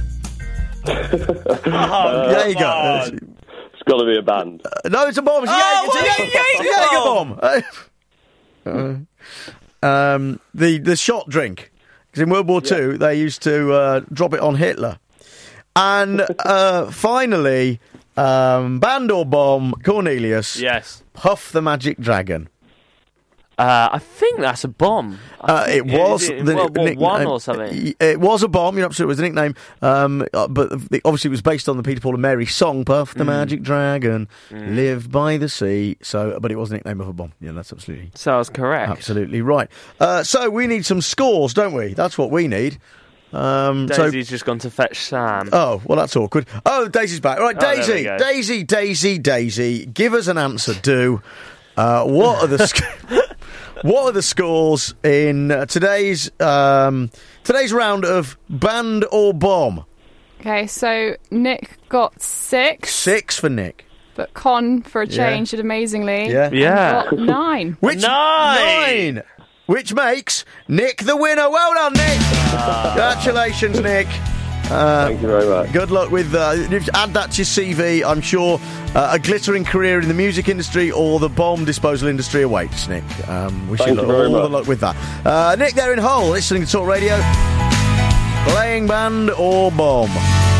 Oh, Jaeger. come on. It's got to be a band. Uh, no, it's a bomb. It's a Oh, Jaeger. It's a what? Jaeger, it's a Jaeger bomb. Uh, um, the the shot drink. Because in World War Two, they used to uh, drop it on Hitler. And uh, finally, um, band or bomb, Cornelius. Yes. Puff the Magic Dragon. Uh, I think that's a bomb. Uh, it Yeah, was is it in the World War nickname- One or something. It was a bomb. You're absolutely. It was a nickname, um, uh, but the, obviously it was based on the Peter Paul and Mary song "Puff the Mm. Magic Dragon, Mm. Live by the Sea." So, but it was a nickname of a bomb. Yeah, that's absolutely Sounds correct. absolutely right. Uh, so we need some scores, don't we? That's what we need. Um, Daisy's so, just gone to fetch Sam. oh well, that's awkward. Oh, Daisy's back. Right, Oh, there Daisy, we go. Daisy, Daisy, Daisy. Give us an answer. Do uh, what are the sc- what are the scores in uh, today's um, today's round of band or bomb? Okay, so Nick got six, Six for Nick. but Con, for a Yeah. change, did amazingly. Yeah. and Yeah. got nine. Which Nine! nine? Which makes Nick the winner. Well done, Nick. Congratulations, Nick. Uh, Thank you very much. Good luck with uh, if you add that to your C V. I'm sure uh, a glittering career in the music industry or the bomb disposal industry awaits, Nick. Um, wish Thank you you all very the much. luck with that. Uh, Nick there in Hull, listening to Talk Radio, playing band or bomb.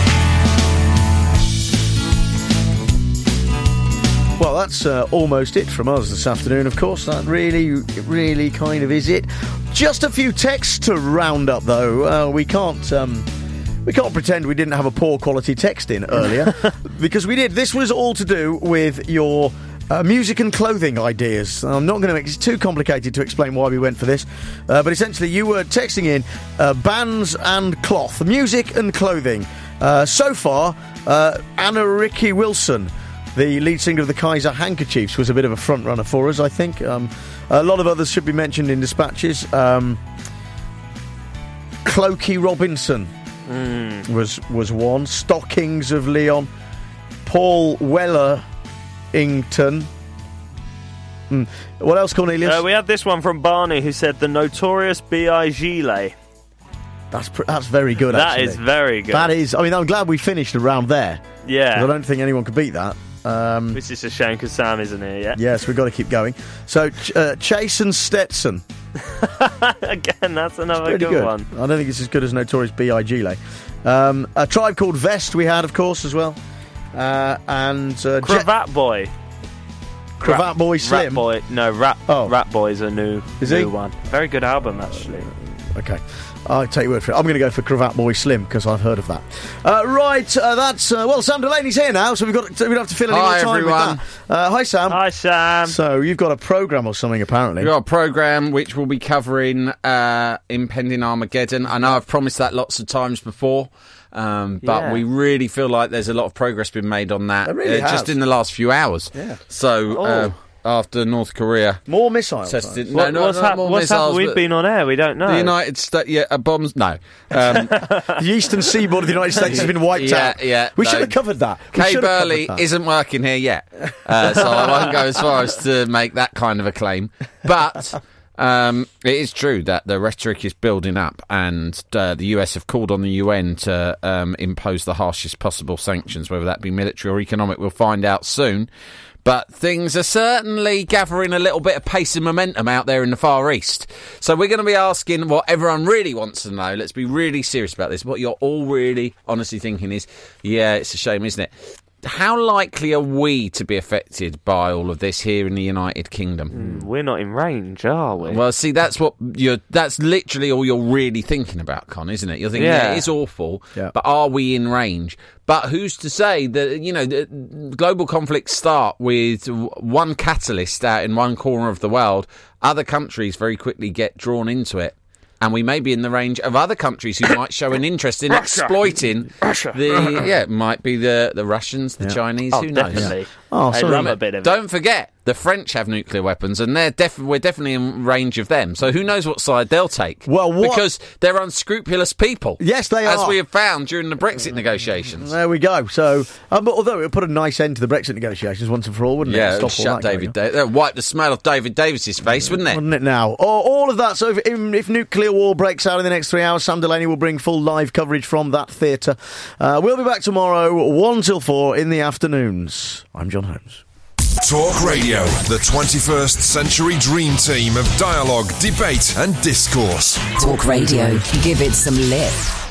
Well, that's uh, almost it from us this afternoon, of course. That really, really kind of is it. Just a few texts to round up, though. Uh, we can't... Um, we can't pretend we didn't have a poor quality text in earlier, because we did. This was all to do with your uh, music and clothing ideas. I'm not going to make it too complicated to explain why we went for this, uh, but essentially you were texting in uh, bands and cloth, music and clothing. Uh, so far, uh, Anna Ricky Wilson, the lead singer of the Kaiser Handkerchiefs, was a bit of a front runner for us, I think. Um, a lot of others should be mentioned in dispatches. Um, Clokey Robinson mm. was was one. Stockings of Leon. Paul Wellerington. Mm. What else, Cornelius? Uh, we had this one from Barney, who said the notorious B I Gilet. That's pr- that's very good, That actually. is very good. That is. I mean, I'm glad we finished around there. Yeah. 'Cause I don't think anyone could beat that. Um, Which is a shame because Sam isn't here yet. Yes, we've got to keep going. So, ch- uh, Chase and Stetson. Again, that's another Pretty good, good one. I don't think it's as good as Notorious B I Gilet. Um, a Tribe Called Vest we had, of course, as well. Uh, and uh, Cravat Je- Boy. Cravat Rap, Boy Slim. Rat Boy. No, Rat, oh. Rat Boy's a new, is new he? one. Very good album, actually. Okay. I'll take your word for it. I'm going to go for Cravat Boy Slim because I've heard of that. Uh, right, uh, that's... Uh, well, Sam Delaney's here now, so we've got to, we don't have to fill any Hi, more time everyone. with that. Uh, hi, Sam. Hi, Sam. So, you've got a programme or something, apparently. We've got a programme which will be covering uh, impending Armageddon. I know I've promised that lots of times before, um, but Yeah. we really feel like there's a lot of progress been made on that It really uh, just has. in the last few hours. Yeah. So... Oh. Uh, after North Korea More missiles. tested, What, no, no, what's not hap- more what's missiles, happened? We've but been on air. We don't know. the United States, yeah, uh, bombs. No, um, The eastern seaboard of the United States has been wiped yeah, out. yeah. We no. should have covered that. We Kay should have Burley covered that. isn't working here yet, uh, so I won't go as far as to make that kind of a claim. But um, it is true that the rhetoric is building up, and uh, the U S have called on the U N to um, impose the harshest possible sanctions, whether that be military or economic. We'll find out soon. But things are certainly gathering a little bit of pace and momentum out there in the Far East. So we're going to be asking what everyone really wants to know. Let's be really serious about this. What you're all really honestly thinking is, yeah, it's a shame, isn't it? How likely are we to be affected by all of this here in the United Kingdom? Mm, we're not in range, are we? Well, see, that's what you're. That's literally all you're really thinking about, Con, isn't it? You're thinking, yeah, Yeah. it is awful, Yeah. but are we in range? But who's to say that, you know, the global conflicts start with w- one catalyst out in one corner of the world. Other countries very quickly get drawn into it. And we may be in the range of other countries who might show an interest in Russia. exploiting Russia. the. Yeah, it might be the the Russians, the Yeah. Chinese. Oh, who knows? definitely. Oh, I'd sorry. love a bit of it. Don't forget, the French have nuclear weapons, and they're def- we're definitely in range of them. So who knows what side they'll take? Well, what- because they're unscrupulous people. Yes, they as are. we have found during the Brexit negotiations. There we go. So, um, but although it would put a nice end to the Brexit negotiations once and for all, wouldn't Yeah, it? it would Stop all shut that David. going on. Da- uh, wipe the smell of David Davis's face, wouldn't it? Wouldn't it now? All, all of that. So, if, if nuclear war breaks out in the next three hours, Sam Delaney will bring full live coverage from that theatre. Uh, we'll be back tomorrow, one till four in the afternoons. I'm John Holmes. Talk Radio, the twenty-first century dream team of dialogue, debate, and discourse. Talk Radio. Give it some lip.